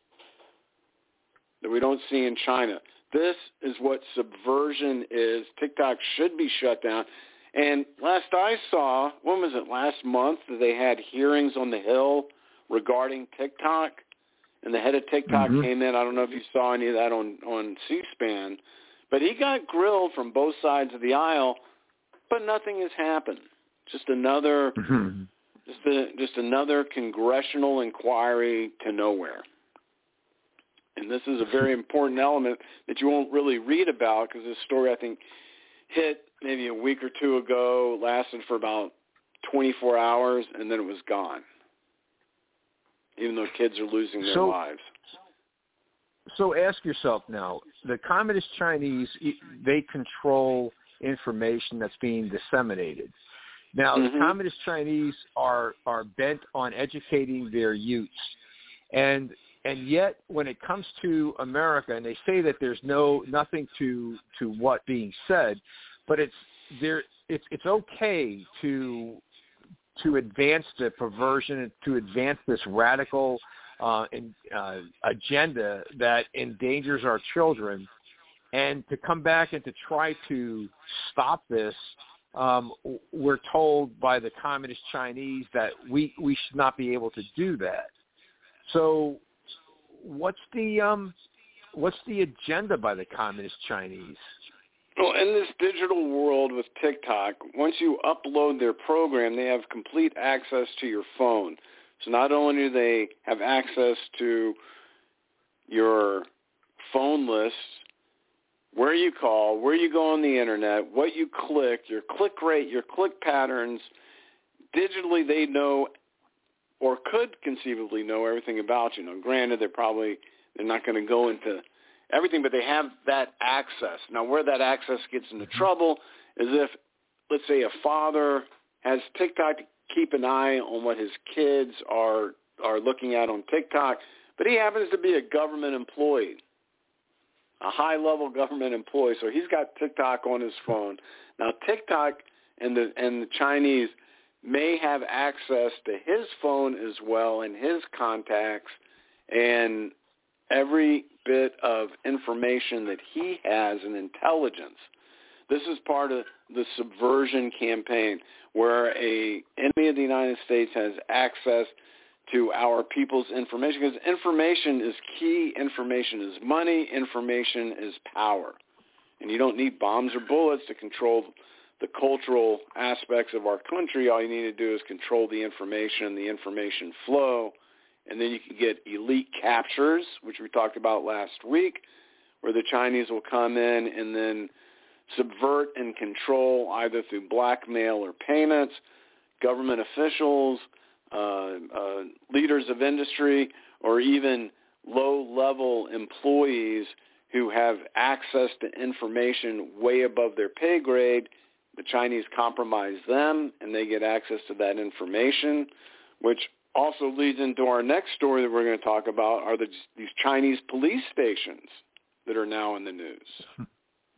that we don't see in China. This is what subversion is. TikTok should be shut down. And last I saw, when was it, last month, that they had hearings on the Hill regarding TikTok, and the head of TikTok mm-hmm. came in. I don't know if you saw any of that on, on C-SPAN, but he got grilled from both sides of the aisle, but nothing has happened. Just another, mm-hmm. just, a, just another congressional inquiry to nowhere. And this is a very important element that you won't really read about because this story, I think, hit maybe a week or two ago, lasted for about twenty-four hours, and then it was gone, even though kids are losing their so, lives. So ask yourself now, the Communist Chinese, they control information that's being disseminated. Now, mm-hmm. the Communist Chinese are, are bent on educating their youths. And And yet, when it comes to America, and they say that there's no nothing to to what being said, but it's there. It's it's okay to to advance the perversion, to advance this radical uh, in, uh, agenda that endangers our children, and to come back and to try to stop this. Um, we're told by the Communist Chinese that we we should not be able to do that. So. What's the um, what's the agenda by the Communist Chinese? Well, in this digital world with TikTok, once you upload their program, they have complete access to your phone. So not only do they have access to your phone lists, where you call, where you go on the internet, what you click, your click rate, your click patterns, digitally they know or could conceivably know everything about you. Now, granted, they're probably they're not going to go into everything, but they have that access. Now, where that access gets into trouble is if, let's say, a father has TikTok to keep an eye on what his kids are are looking at on TikTok, but he happens to be a government employee, a high-level government employee, so he's got TikTok on his phone. Now, TikTok and the and the Chinese may have access to his phone as well and his contacts and every bit of information that he has and intelligence. This is part of the subversion campaign where a enemy of the United States has access to our people's information, because information is key. Information is money. Information is power. And you don't need bombs or bullets to control the cultural aspects of our country. All you need to do is control the information, the information flow, and then you can get elite captures, which we talked about last week, where the Chinese will come in and then subvert and control either through blackmail or payments, government officials, uh, uh, leaders of industry, or even low-level employees who have access to information way above their pay grade. The Chinese compromise them, and they get access to that information, which also leads into our next story that we're going to talk about, are the, these Chinese police stations that are now in the news.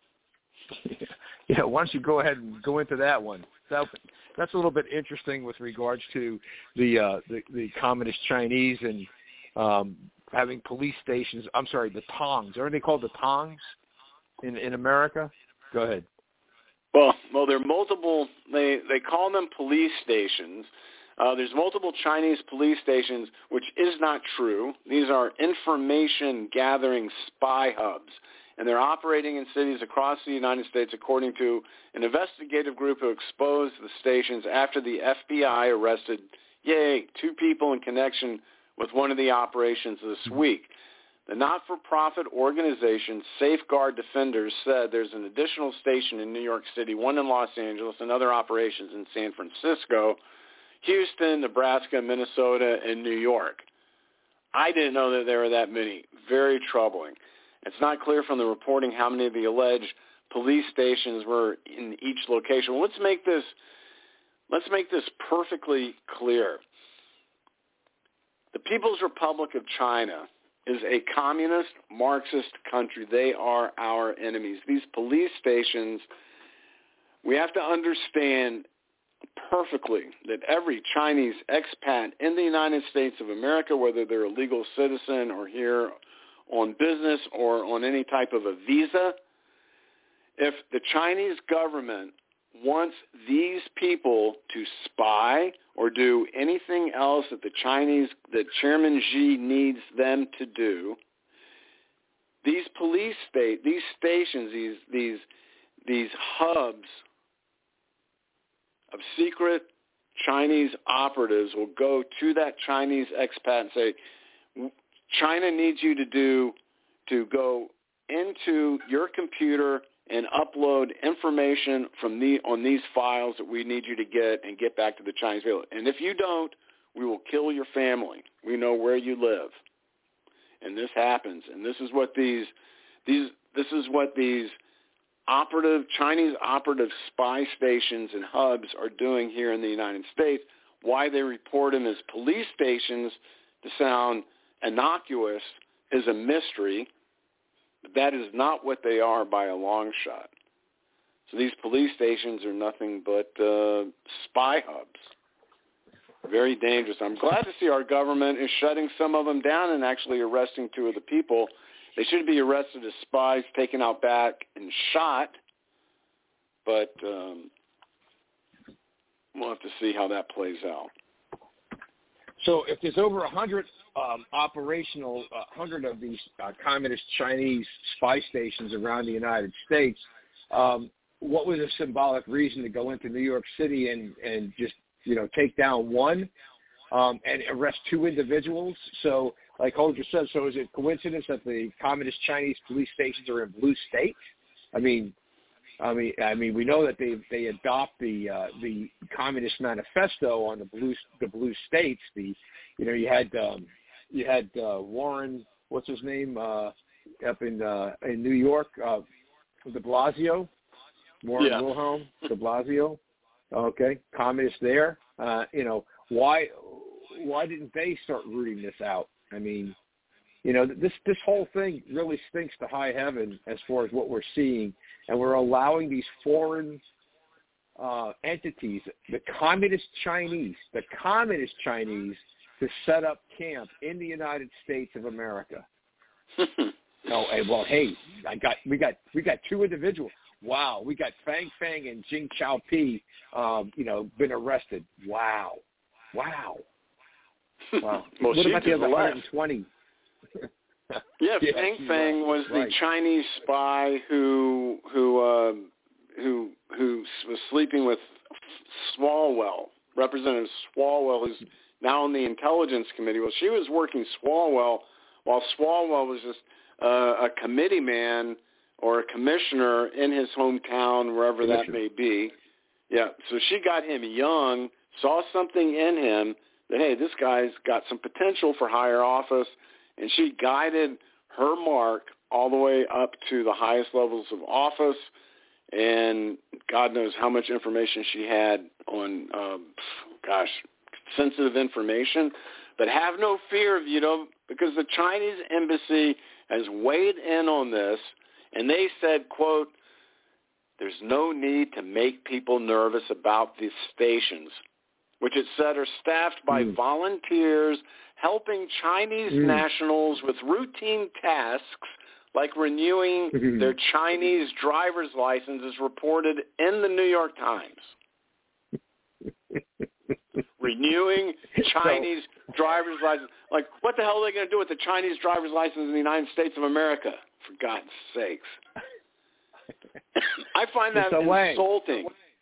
Yeah, why don't you go ahead and go into that one? That, that's a little bit interesting with regards to the uh, the, the communist Chinese and um, having police stations. I'm sorry, the Tongs. Aren't they called the Tongs in in America? Go ahead. Well, well, there are multiple. They they call them police stations. Uh, there's multiple Chinese police stations, which is not true. These are information gathering spy hubs, and they're operating in cities across the United States, according to an investigative group who exposed the stations after the F B I arrested, yay, two people in connection with one of the operations this week. The not-for-profit organization Safeguard Defenders said there's an additional station in New York City, one in Los Angeles, and other operations in San Francisco, Houston, Nebraska, Minnesota, and New York. I didn't know that there were that many. Very troubling. It's not clear from the reporting how many of the alleged police stations were in each location. Well, let's make this let's make this perfectly clear. The People's Republic of China is a communist, Marxist country. They are our enemies. These police stations, we have to understand perfectly that every Chinese expat in the United States of America, whether they're a legal citizen or here on business or on any type of a visa, if the Chinese government wants these people to spy or do anything else that the Chinese, that Chairman Xi needs them to do, these police state, these stations, these these these hubs of secret Chinese operatives will go to that Chinese expat and say, China needs you to do, to go into your computer and upload information from the on these files that we need you to get and get back to the Chinese people. And if you don't, we will kill your family. We know where you live. And this happens. And this is what these these this is what these operative Chinese operative spy stations and hubs are doing here in the United States. Why they report them as police stations to sound innocuous is a mystery. But that is not what they are by a long shot. So these police stations are nothing but uh, spy hubs. Very dangerous. I'm glad to see our government is shutting some of them down and actually arresting two of the people. They should be arrested as spies, taken out back, and shot. But um, we'll have to see how that plays out. So if there's over a hundred um, operational, uh, hundred of these uh, communist Chinese spy stations around the United States, um, what was a symbolic reason to go into New York City and, and just, you know, take down one um, and arrest two individuals? So, like Holger said, so is it coincidence that the communist Chinese police stations are in blue states? I mean, I mean, I mean, we know that they they adopt the uh, the Communist Manifesto on the blue the blue states. The you know you had um, you had uh, Warren, what's his name, uh, up in uh, in New York, uh, de Blasio, Warren yeah. Wilhelm de Blasio. Okay, communists there. Uh, you know, why why didn't they start rooting this out? I mean, you know, this this whole thing really stinks to high heaven as far as what we're seeing, and we're allowing these foreign uh, entities, the communist Chinese, the communist Chinese, to set up camp in the United States of America. Oh, hey, well, hey, I got we got we got two individuals. Wow, we got Fang Fang and Jing Xiaopi, um, you know, been arrested. Wow, wow, wow. Well, what about the other one hundred twenty? yeah, yeah, Fang Fang was the right. Chinese spy who who uh, who who was sleeping with Swalwell, Representative Swalwell, who's now on the Intelligence Committee. Well, she was working Swalwell while Swalwell was just uh, a committee man or a commissioner in his hometown, wherever that may be. Yeah, so she got him young, saw something in him that, hey, this guy's got some potential for higher office, and she guided her mark all the way up to the highest levels of office, and God knows how much information she had on, um, gosh, sensitive information. But have no fear, you know, because the Chinese embassy has weighed in on this, and they said, quote, there's no need to make people nervous about these stations, which it said are staffed by mm. volunteers helping Chinese mm. nationals with routine tasks like renewing mm-hmm. their Chinese driver's license, as reported in the New York Times. Renewing Chinese so, driver's license. Like, what the hell are they going to do with the Chinese driver's license in the United States of America? For God's sakes. I find that insulting.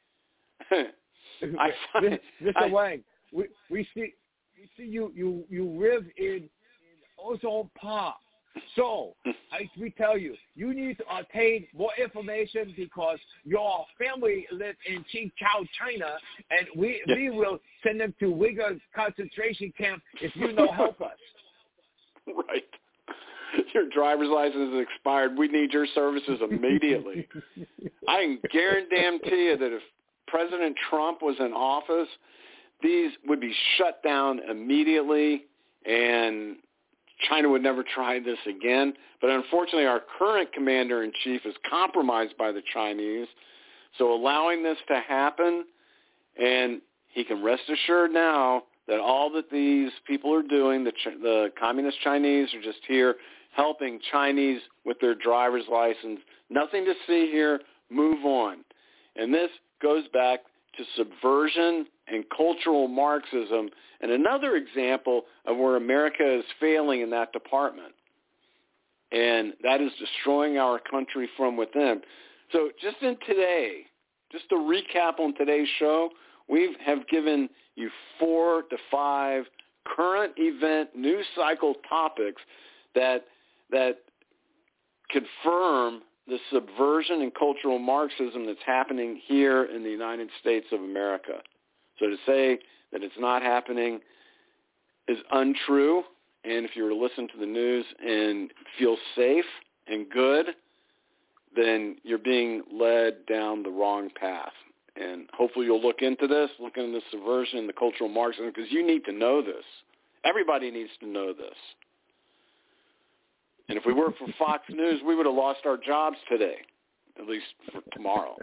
I find, Mister Wang, we, we see we see you you you live in, in Ozone Park. So I we tell you, you need to obtain more information because your family lives in Qingdao, China, and we yeah. we will send them to Uyghur concentration camp if you don't help us. Right. Your driver's license is expired. We need your services immediately. I can guarantee you that if President Trump was in office, these would be shut down immediately, and China would never try this again. But unfortunately, our current commander-in-chief is compromised by the Chinese, so allowing this to happen, and he can rest assured now that all that these people are doing, the, the communist Chinese, are just here helping Chinese with their driver's license. Nothing to see here. Move on. And this goes back to subversion and cultural Marxism, and another example of where America is failing in that department. And that is destroying our country from within. So just in today, just to recap on today's show, we have given you four to five current event news cycle topics that that confirm the subversion and cultural Marxism that's happening here in the United States of America. So to say that it's not happening is untrue, and if you were to listen to the news and feel safe and good, then you're being led down the wrong path. And hopefully you'll look into this, look into the subversion and the cultural Marxism, because you need to know this. Everybody needs to know this. And if we worked for Fox News, we would have lost our jobs today, at least for tomorrow.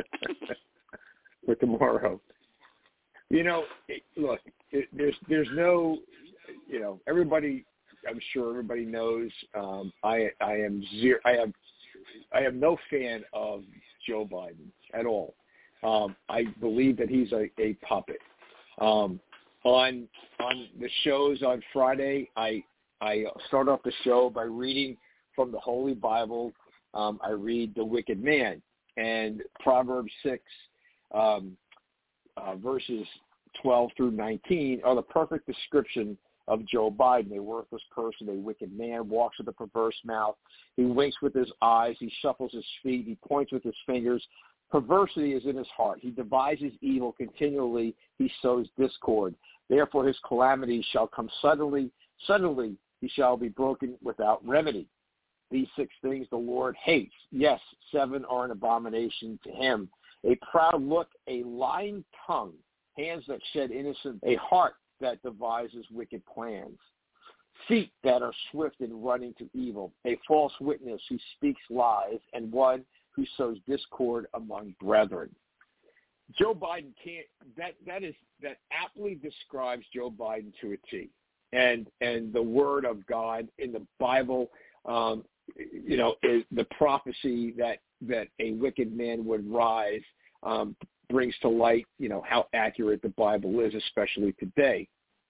For tomorrow. You know, it, look, it, there's there's no, you know, everybody, I'm sure everybody knows, um, I I am zero, I have, I am no fan of Joe Biden at all. Um, I believe that he's a, a puppet. Um, on on the shows on Friday, I I start off the show by reading from the Holy Bible. Um, I read The Wicked Man, and Proverbs six, um, uh, verses twelve through nineteen are the perfect description of Joe Biden, a worthless person, a wicked man, walks with a perverse mouth. He winks with his eyes. He shuffles his feet. He points with his fingers. Perversity is in his heart. He devises evil continually. He sows discord. Therefore his calamity shall come suddenly. Suddenly he shall be broken without remedy. These six things the Lord hates. Yes, seven are an abomination to him. A proud look, a lying tongue, hands that shed innocent, a heart that devises wicked plans, feet that are swift in running to evil, a false witness who speaks lies, and one who sows discord among brethren. Joe Biden can't, that, that is, that aptly describes Joe Biden to a T. And, and the word of God in the Bible, um, you know, is the prophecy that, that a wicked man would rise, um, brings to light, you know, how accurate the Bible is, especially today.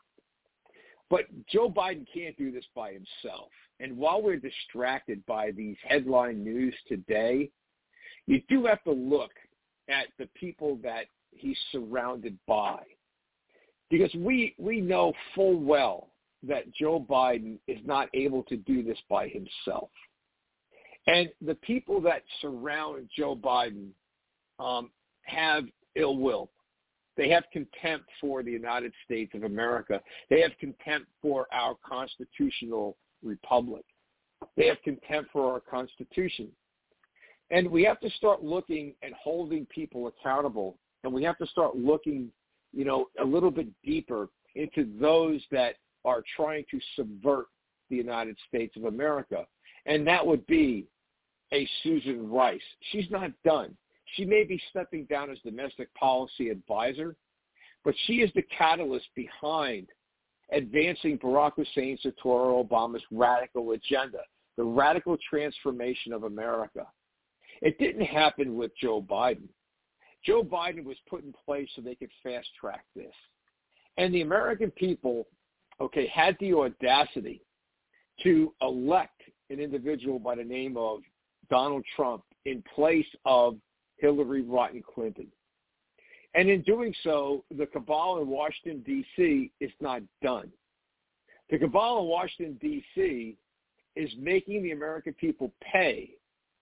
But Joe Biden can't do this by himself. And while we're distracted by these headline news today, you do have to look at the people that he's surrounded by. Because we, we know full well that Joe Biden is not able to do this by himself. And the people that surround Joe Biden um, have ill will. They have contempt for the United States of America. They have contempt for our constitutional republic. They have contempt for our Constitution. And we have to start looking and holding people accountable. And we have to start looking, you know, a little bit deeper into those that are trying to subvert the United States of America. And that would be a Susan Rice. She's not done. She may be stepping down as domestic policy advisor, but she is the catalyst behind advancing Barack Hussein Satoru Obama's radical agenda, the radical transformation of America. It didn't happen with Joe Biden. Joe Biden was put in place so they could fast-track this. And the American people, okay, had the audacity to elect an individual by the name of Donald Trump in place of Hillary Rodham Clinton. And in doing so, the cabal in Washington, D C is not done. The cabal in Washington, D C is making the American people pay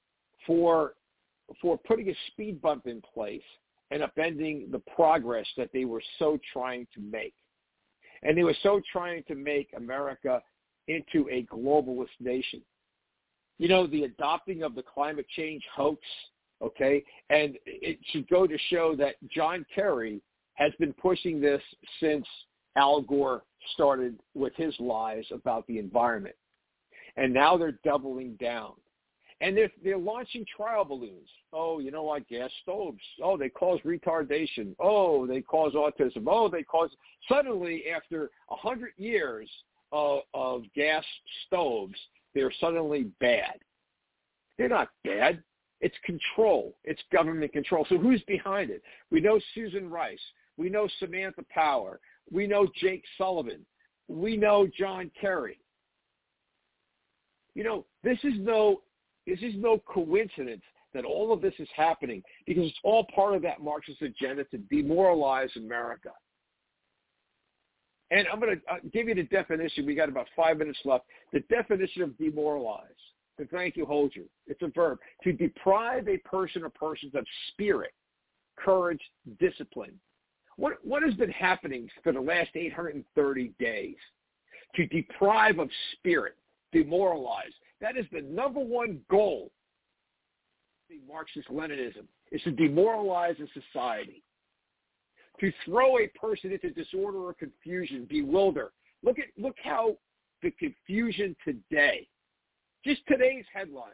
for, for putting a speed bump in place and upending the progress that they were so trying to make. And they were so trying to make America into a globalist nation. You know, the adopting of the climate change hoax, okay, and it should go to show that John Kerry has been pushing this since Al Gore started with his lies about the environment. And now they're doubling down. And they're, they're launching trial balloons. Oh, you know what, gas stoves. Oh, they cause retardation. Oh, they cause autism. Oh, they cause... Suddenly, after one hundred years of, of gas stoves, they're suddenly bad. They're not bad. It's control. It's government control. So who's behind it? We know Susan Rice. We know Samantha Power. We know Jake Sullivan. We know John Kerry. You know, this is no... This is no coincidence that all of this is happening because it's all part of that Marxist agenda to demoralize America. And I'm going to give you the definition. We got about five minutes left. The definition of demoralize. So thank you, Holger. It's a verb. To deprive a person or persons of spirit, courage, discipline. What, what has been happening for the last eight hundred thirty days? To deprive of spirit, demoralize. That is the number one goal of Marxist-Leninism, is to demoralize a society, to throw a person into disorder or confusion, bewilder. Look at look how the confusion today, just today's headlines,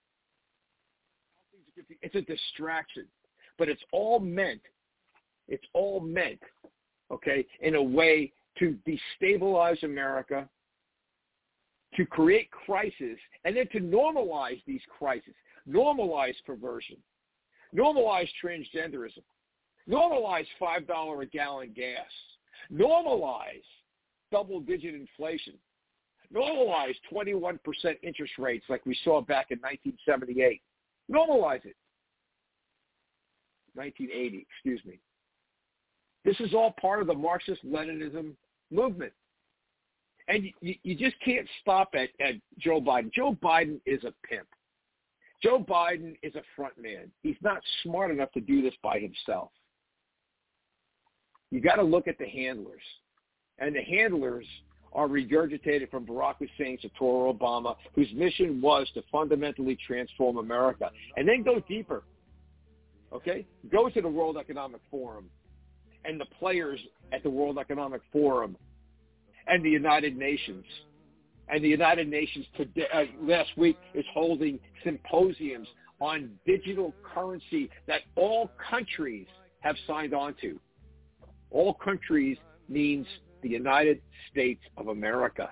it's a distraction, but it's all meant, it's all meant, okay, in a way to destabilize America, to create crisis, and then to normalize these crises, normalize perversion, normalize transgenderism, normalize five dollars a gallon gas, normalize double-digit inflation, normalize twenty-one percent interest rates like we saw back in nineteen seventy-eight. Normalize it. nineteen eighty, excuse me. This is all part of the Marxist-Leninism movement. And you, you just can't stop at, at Joe Biden. Joe Biden is a pimp. Joe Biden is a front man. He's not smart enough to do this by himself. You got to look at the handlers. And the handlers are regurgitated from Barack Hussein to Barack Obama, whose mission was to fundamentally transform America. And then go deeper, okay? Go to the World Economic Forum and the players at the World Economic Forum and the United Nations. And the United Nations today, uh, last week is holding symposiums on digital currency that all countries have signed on to. All countries means the United States of America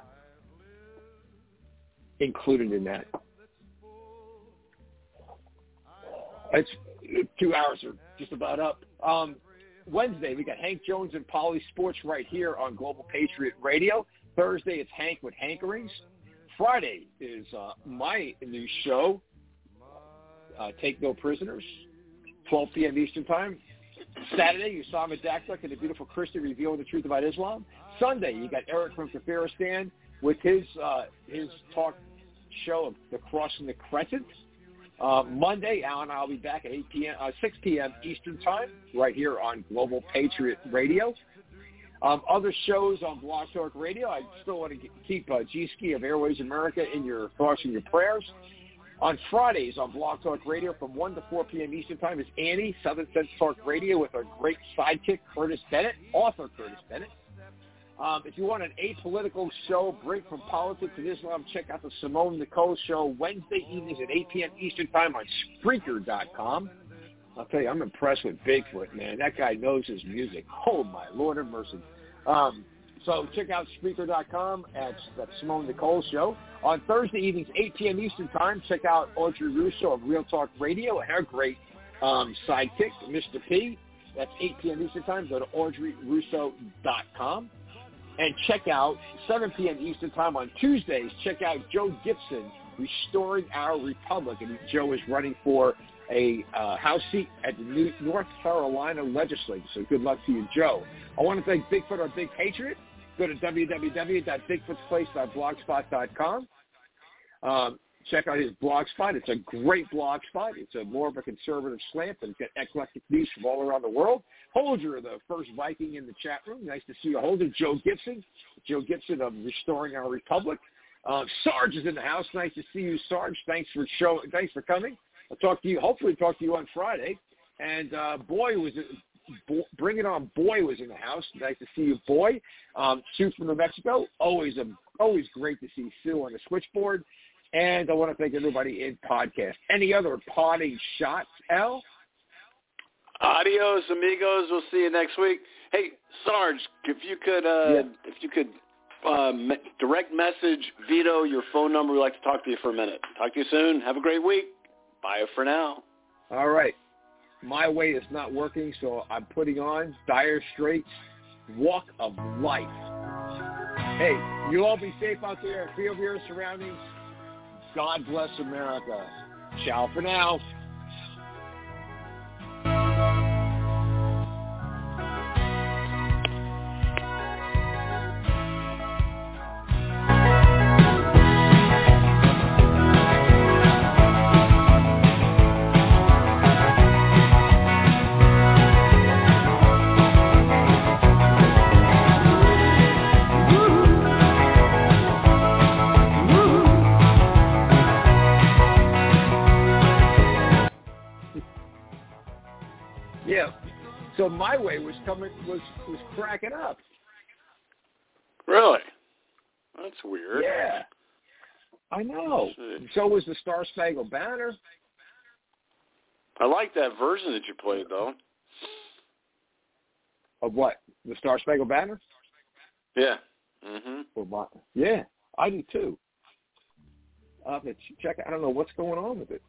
included in that. It's two hours are just about up. Um, Wednesday, we got Hank Jones and Polly Sports right here on Global Patriot Radio. Thursday, it's Hank with Hankerings. Friday is uh, my new show, uh, Take No Prisoners, twelve p.m. Eastern Time. Saturday, Usama Dakduk and the beautiful Christy revealing the truth about Islam. Sunday, you got Eric from Kafiristan with his uh, his talk show of the Crossing the Crescent. Uh, Monday, Al and I will be back at eight p.m., uh, six p.m. Eastern Time, right here on Global Patriot Radio. Um, other shows on Blog Talk Radio. I still want to get, keep uh, G-Ski of Airways America in your thoughts and your prayers. On Fridays on Blog Talk Radio from one to four p.m. Eastern Time is Annie, Southern Sense Talk Radio, with our great sidekick, Curtis Bennett, author Curtis Bennett. Um, if you want an apolitical show, break from politics and Islam, check out the Simone Nicole Show Wednesday evenings at eight p.m. Eastern Time on Spreaker dot com. I'll tell you, I'm impressed with Bigfoot, man. That guy knows his music. Oh, my Lord have mercy. Um, so check out Spreaker dot com at the Simone Nicole Show. On Thursday evenings, eight p.m. Eastern Time, check out Audrey Russo of Real Talk Radio and her great um, sidekick, Mister P. That's eight p.m. Eastern Time. Go to Audrey Russo dot com. And check out seven p.m. Eastern Time on Tuesdays. Check out Joe Gibson, Restoring Our Republic. And Joe is running for a uh, House seat at the New North Carolina legislature. So good luck to you, Joe. I want to thank Bigfoot, our big patriot. Go to w w w dot bigfoots place dot blogspot dot com. Um, check out his blog spot. It's a great blog spot. It's a more of a conservative slant, but it's got eclectic news from all around the world. Holder, the first Viking in the chat room. Nice to see you, Holder. Joe Gibson. Joe Gibson of Restoring Our Republic. Uh, Sarge is in the house. Nice to see you, Sarge. Thanks for show. Thanks for coming. I'll talk to you. Hopefully, talk to you on Friday. And uh, Boy was Bo, Bring It On. Boy was in the house. Nice to see you, Boy. Um, Sue from New Mexico. Always a always great to see Sue on the switchboard. And I want to thank everybody in podcast. Any other potting shots, Al? Adios, amigos. We'll see you next week. Hey, Sarge, if you could, uh, yeah. if you could uh, me- direct message Vito your phone number, we'd like to talk to you for a minute. Talk to you soon. Have a great week. Bye for now. All right. My way is not working, so I'm putting on Dire Straits' Walk of Life. Hey, you all be safe out there. Feel your surroundings. God bless America. Ciao for now. So My Way was coming was was cracking up. Really? That's weird. Yeah, I know. So was the Star Spangled Banner. I like that version that you played, though. Of what? The Star Spangled Banner? Yeah. Mhm. Or my, yeah, I do too. I have to check. I don't know what's going on with it.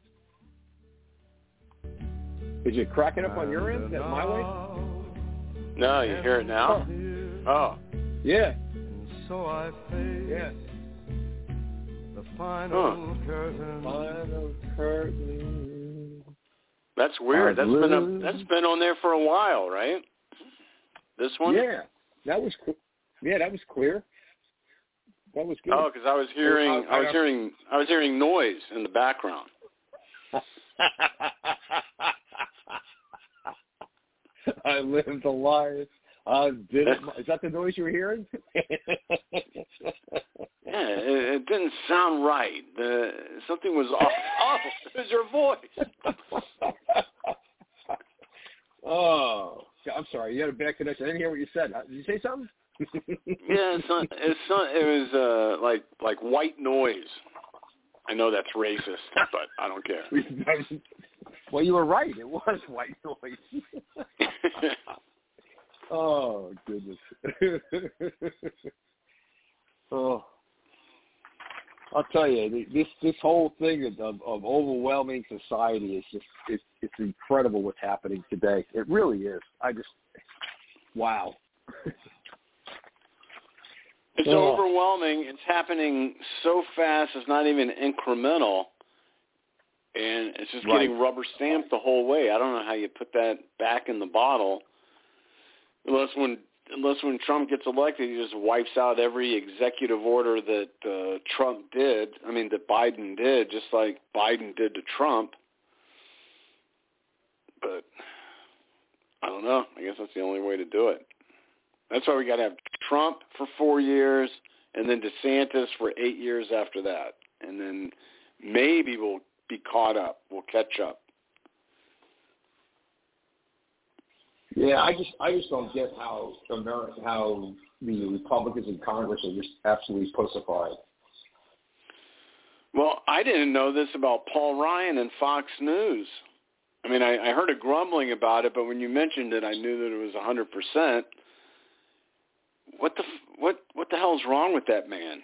Is it cracking up on your end? That My Way? No, you hear it now? Oh. Oh. Yeah. So I face yeah. the final huh. curtain. Final curtain. That's weird. That's been a, that's been on there for a while, right? This one? Yeah. That was yeah, that was clear. That was good. Oh, because I was hearing well, I, I, I was I, hearing I was hearing noise in the background. I lived a life. I did it. Is that the noise you were hearing? didn't sound right. The something was off. Oh, it was your voice. Oh, I'm sorry. You had a bad connection. I didn't hear what you said. Did you say something? Yeah, it's not, it's not, it was uh, like like white noise. I know that's racist, but I don't care. Well, you were right. It was white noise. Oh, goodness. Oh, I'll tell you, this this whole thing of, of, of overwhelming society is just it's it's incredible what's happening today. It really is. I just wow. It's oh. overwhelming. It's happening so fast. It's not even incremental, and it's just Right. getting rubber stamped the whole way. I don't know how you put that back in the bottle, unless when unless when Trump gets elected, he just wipes out every executive order that uh, Trump did. I mean, that Biden did, just like Biden did to Trump. But I don't know. I guess that's the only way to do it. That's why we got to have Trump for four years and then DeSantis for eight years after that. And then maybe we'll be caught up. We'll catch up. Yeah, I just I just don't get how America, how the Republicans in Congress are just absolutely pussified. Well, I didn't know this about Paul Ryan and Fox News. I mean, I, I heard a grumbling about it, but when you mentioned it, I knew that it was one hundred percent. What the what what the hell's wrong with that man?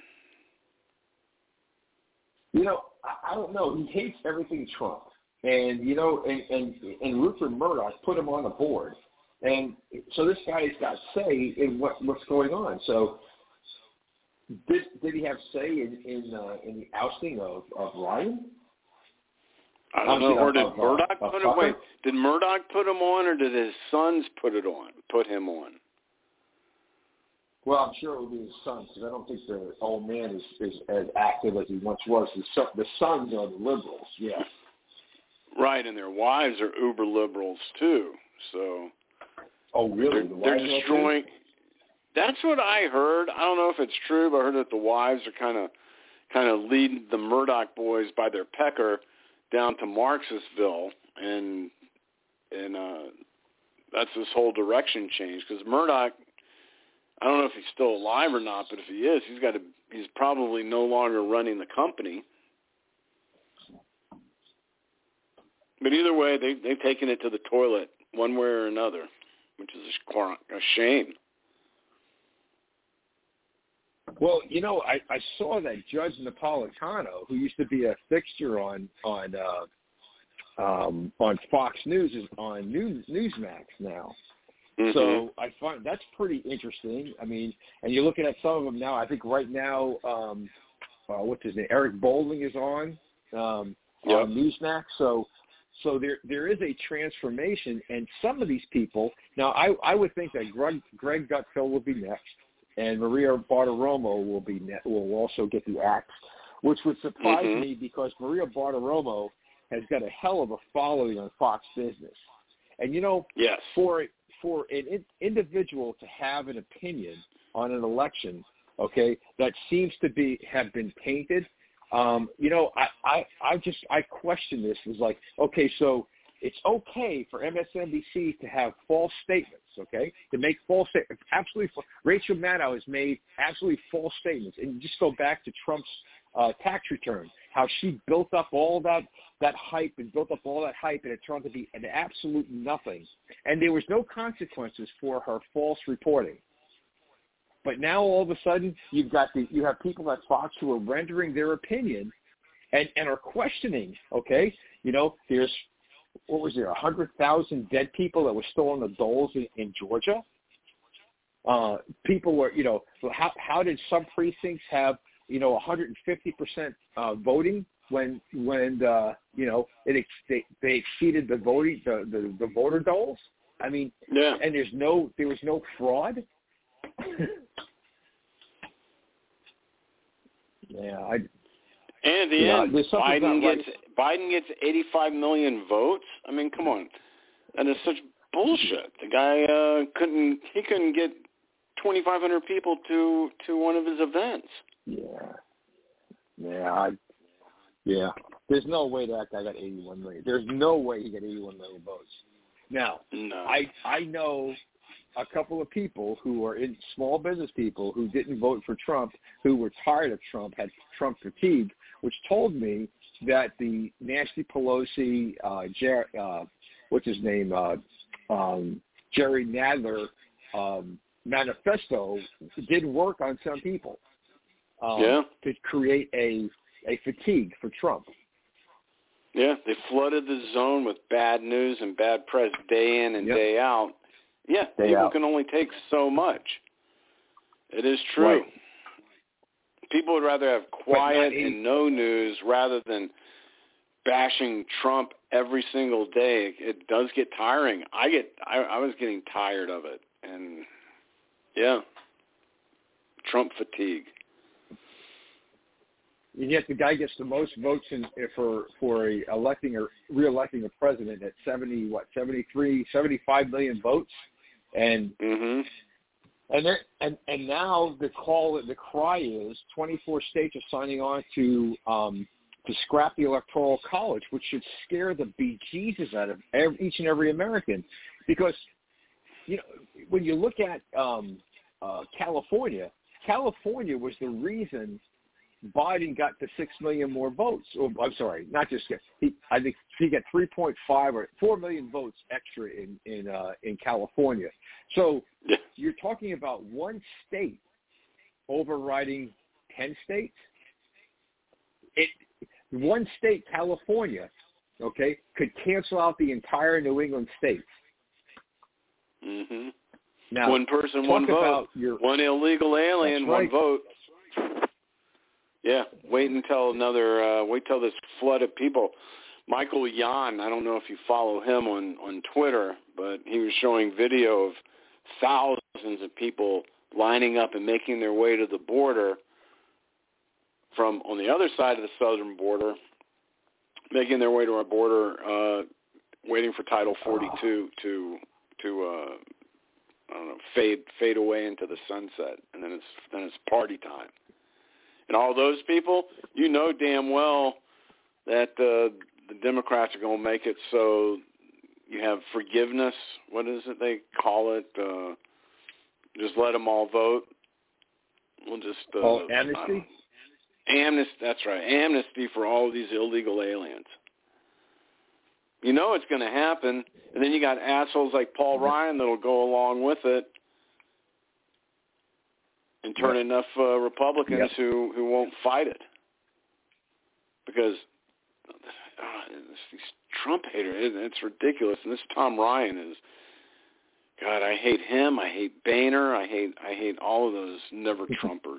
You know, I, I don't know. He hates everything Trump, and you know, and and, and Rupert Murdoch put him on the board, and so this guy's got say in what what's going on. So, did did he have say in in, uh, in the ousting of, of Ryan? I don't know. Or did Murdoch put him? Wait, did Murdoch put him on, or did his sons put it on? Put him on? Well, I'm sure it would be his sons, because I don't think the old man is, is as active as he once was. The, son, the sons are the liberals, yeah. Right, and their wives are uber liberals too. So. Oh, really? They're, The they're wives destroying. That's what I heard. I don't know if it's true, but I heard that the wives are kind of, kind of leading the Murdoch boys by their pecker down to Marxistville, and and uh, that's this whole direction change, because Murdoch, I don't know if he's still alive or not, but if he is, he's got to, he's probably no longer running the company. But either way, they they've taken it to the toilet one way or another, which is a, a shame. Well, you know, I, I saw that Judge Napolitano, who used to be a fixture on on uh, um, on Fox News, is on News, Newsmax now. Mm-hmm. So I find that's pretty interesting. I mean, and you're looking at some of them now. I think right now, um, uh, what's his name? Eric Bolling is on um, yep. on Newsmax. So so there there is a transformation, and some of these people now. I, I would think that Greg, Greg Gutfeld will be next. And Maria Bartiromo will be net, will also get the axe, which would surprise mm-hmm. me, because Maria Bartiromo has got a hell of a following on Fox Business. And you know, yes. for for an in, individual to have an opinion on an election, okay, that seems to be have been tainted. Um, you know, I, I I just I question this. Is like, okay, so it's okay for M S N B C to have false statements, okay, to make false statements. Absolutely, Rachel Maddow has made absolutely false statements. And you just go back to Trump's uh, tax return, how she built up all that, that hype and built up all that hype, and it turned out to be an absolute nothing. And there was no consequences for her false reporting. But now all of a sudden, you've got the, you have people at Fox who are rendering their opinion and, and are questioning, okay, you know, there's, what was there, one hundred thousand dead people that were still on the doles in, in Georgia? Uh, people were, you know, how how did some precincts have, you know, one hundred fifty percent uh, voting when, when uh, you know, it they, they exceeded the voting, the, the, the voter doles? I mean, yeah. And there's no, there was no fraud? yeah, I... And at the yeah, end, Biden gets right. Biden gets eighty-five million votes. I mean, come on, that is such bullshit. The guy uh, couldn't he couldn't get twenty-five hundred people to to one of his events. Yeah, Yeah, I, yeah. There's no way that guy got eighty-one million. There's no way he got eighty-one million votes. Now, no. I I know a couple of people who are in small business people who didn't vote for Trump, who were tired of Trump, had Trump fatigue, which told me that the Nancy Pelosi, uh, Jer- uh, what's his name, uh, um, Jerry Nadler um, manifesto did work on some people um, yeah. to create a a fatigue for Trump. Yeah, they flooded the zone with bad news and bad press day in and yep. day out. Yeah, day people out. can only take so much. It is true. Right. People would rather have quiet and no news rather than bashing Trump every single day. It does get tiring. I get. I, I was getting tired of it, and yeah, Trump fatigue. And yet the guy gets the most votes in, for for a electing or re-electing a president at seventy what seventy-three, seventy-five million votes, and mm-hmm. and there, and and now the call the cry is twenty-four states are signing on to um, to scrap the Electoral College, which should scare the bejesus out of every, each and every American, because you know when you look at um, uh, California, California was the reason Biden got to six million more votes. Or, I'm sorry, not just he. I think he got three point five or four million votes extra in in uh, in California. So you're talking about one state overriding ten states. It one state, California, okay, could cancel out the entire New England states. Mm-hmm. Now, one person, one vote. Your, one illegal alien, right. one vote. Yeah, wait until another. Uh, wait till this flood of people. Michael Yan, I don't know if you follow him on, on Twitter, but he was showing video of thousands of people lining up and making their way to the border from on the other side of the southern border, making their way to our border, uh, waiting for Title forty-two to to uh, I don't know fade fade away into the sunset, and then it's then it's party time. And all those people, you know damn well that uh, the Democrats are going to make it so you have forgiveness. What is it they call it? Uh, just let them all vote. We'll just uh, oh, amnesty. Amnesty. That's right. Amnesty for all of these illegal aliens. You know it's going to happen, and then you got assholes like Paul Ryan that'll go along with it. And turn yep. enough uh, Republicans yep. who, who won't fight it, because uh, these Trump haters, it, it's ridiculous. And this Tom Ryan is, God, I hate him. I hate Boehner. I hate I hate all of those never Trumpers.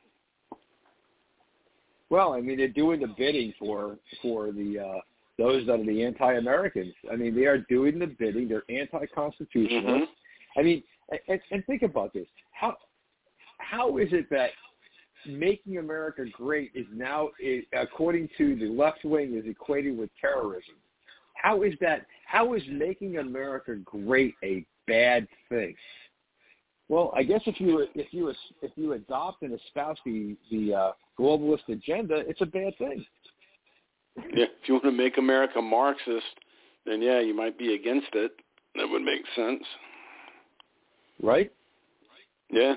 Well, I mean, they're doing the bidding for for the uh, those that are the anti-Americans. I mean, they are doing the bidding. They're anti-constitutionalists. Mm-hmm. I mean, and, and think about this. How How is it that making America great is now, according to the left wing, is equated with terrorism? How is that? How is making America great a bad thing? Well, I guess if you if you if you adopt and espouse the the uh, globalist agenda, it's a bad thing. Yeah, if you want to make America Marxist, then yeah, you might be against it. That would make sense, right? Yeah.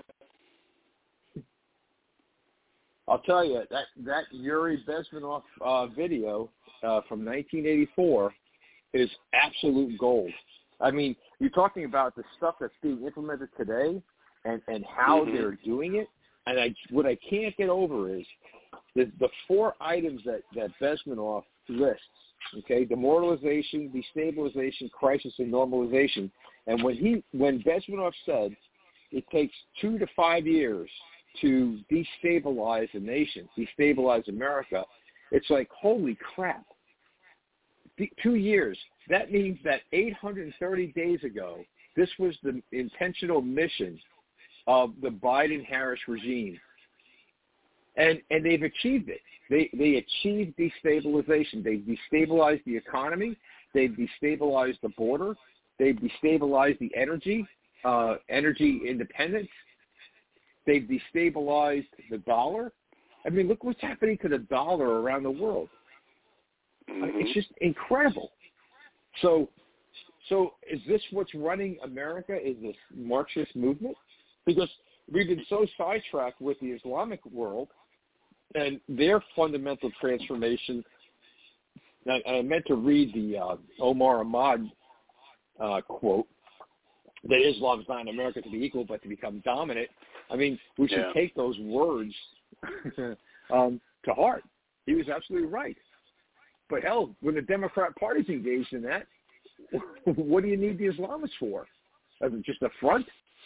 I'll tell you, that, that Yuri Bezmenov uh, video uh, from nineteen eighty-four is absolute gold. I mean, you're talking about the stuff that's being implemented today and, and how mm-hmm. they're doing it. And I, what I can't get over is the, the four items that, that Bezmenov lists, okay, demoralization, destabilization, crisis, and normalization. And when, he, when Bezmenov said it takes two to five years to destabilize a nation, destabilize America, it's like, holy crap. D- two years. That means that eight hundred thirty days ago, this was the intentional mission of the Biden-Harris regime. And and they've achieved it. They they achieved destabilization. They've destabilized the economy. They've destabilized the border. They've destabilized the energy, uh, energy independence. They've destabilized the dollar, I mean, look what's happening to the dollar around the world. Mm-hmm. I mean, it's just incredible. So, so is this what's running America? Is this Marxist movement? Because we've been so sidetracked with the Islamic world and their fundamental transformation. And I meant to read the uh, Omar Ahmad uh, quote that Islam is not in America to be equal, but to become dominant. I mean, we should yeah. take those words um, to heart. He was absolutely right. But hell, when the Democrat Party's engaged in that, what do you need the Islamists for? Is it just a front?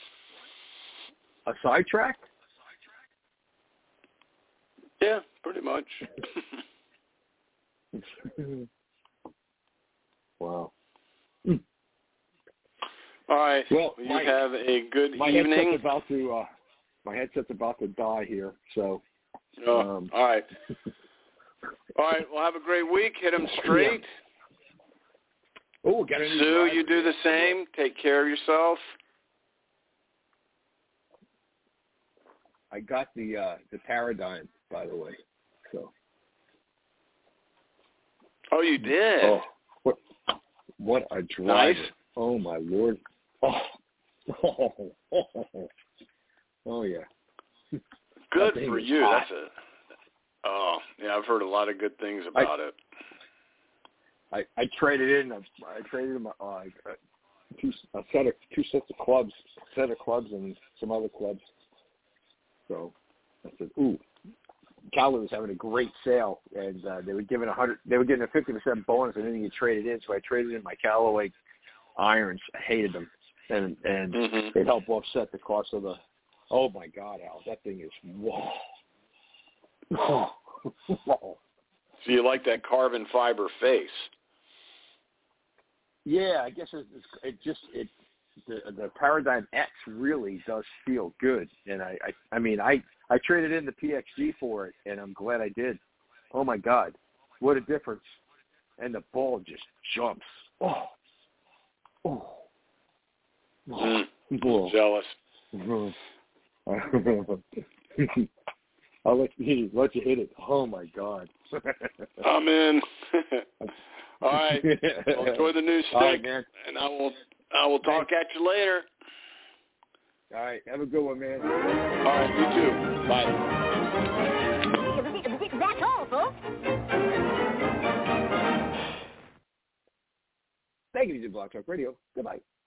A sidetrack? Yeah, pretty much. Wow. All right. Well, you my, have a good my evening. Headset's about to, uh, my headset's about to die here, so. Oh, um, all right. All right. Well, have a great week. Hit them straight. Yeah. Oh, got a new Sue, driver. you do the same. Take care of yourself. I got the uh, the Paradigm, by the way. So. Oh, you did? Oh, what, what a driver. Nice. Oh, my Lord. Oh, oh, oh, oh. oh yeah. Good That for thing is you. hot. That's a. Oh, yeah, I've heard a lot of good things about I, it. I, I traded in. I, I traded in my, uh, two, a set of two sets of clubs, a set of clubs, and some other clubs. So I said, "Ooh, Cowler was having a great sale, and uh, they were giving a hundred. They were getting a fifty percent bonus on anything you traded in. So I traded in my Callaway irons. I hated them, and and Mm-hmm. it helped offset the cost of the. Oh my God, Al, that thing is whoa. whoa. So you like that carbon fiber face? Yeah, I guess it, it just it the the Paradigm X really does feel good, and I, I I mean I I traded in the P X G for it, and I'm glad I did. Oh my God, what a difference! And the ball just jumps. Oh, oh, Mm. oh. Jealous. I'll let you let you hit it. Oh my God. I'm in. All right. Well, enjoy the new stick, All right, man. and I will I will talk at you later. All right. Have a good one, man. All right. You too. Bye. That's all, folks. Thank you to Blog Talk Radio. Goodbye.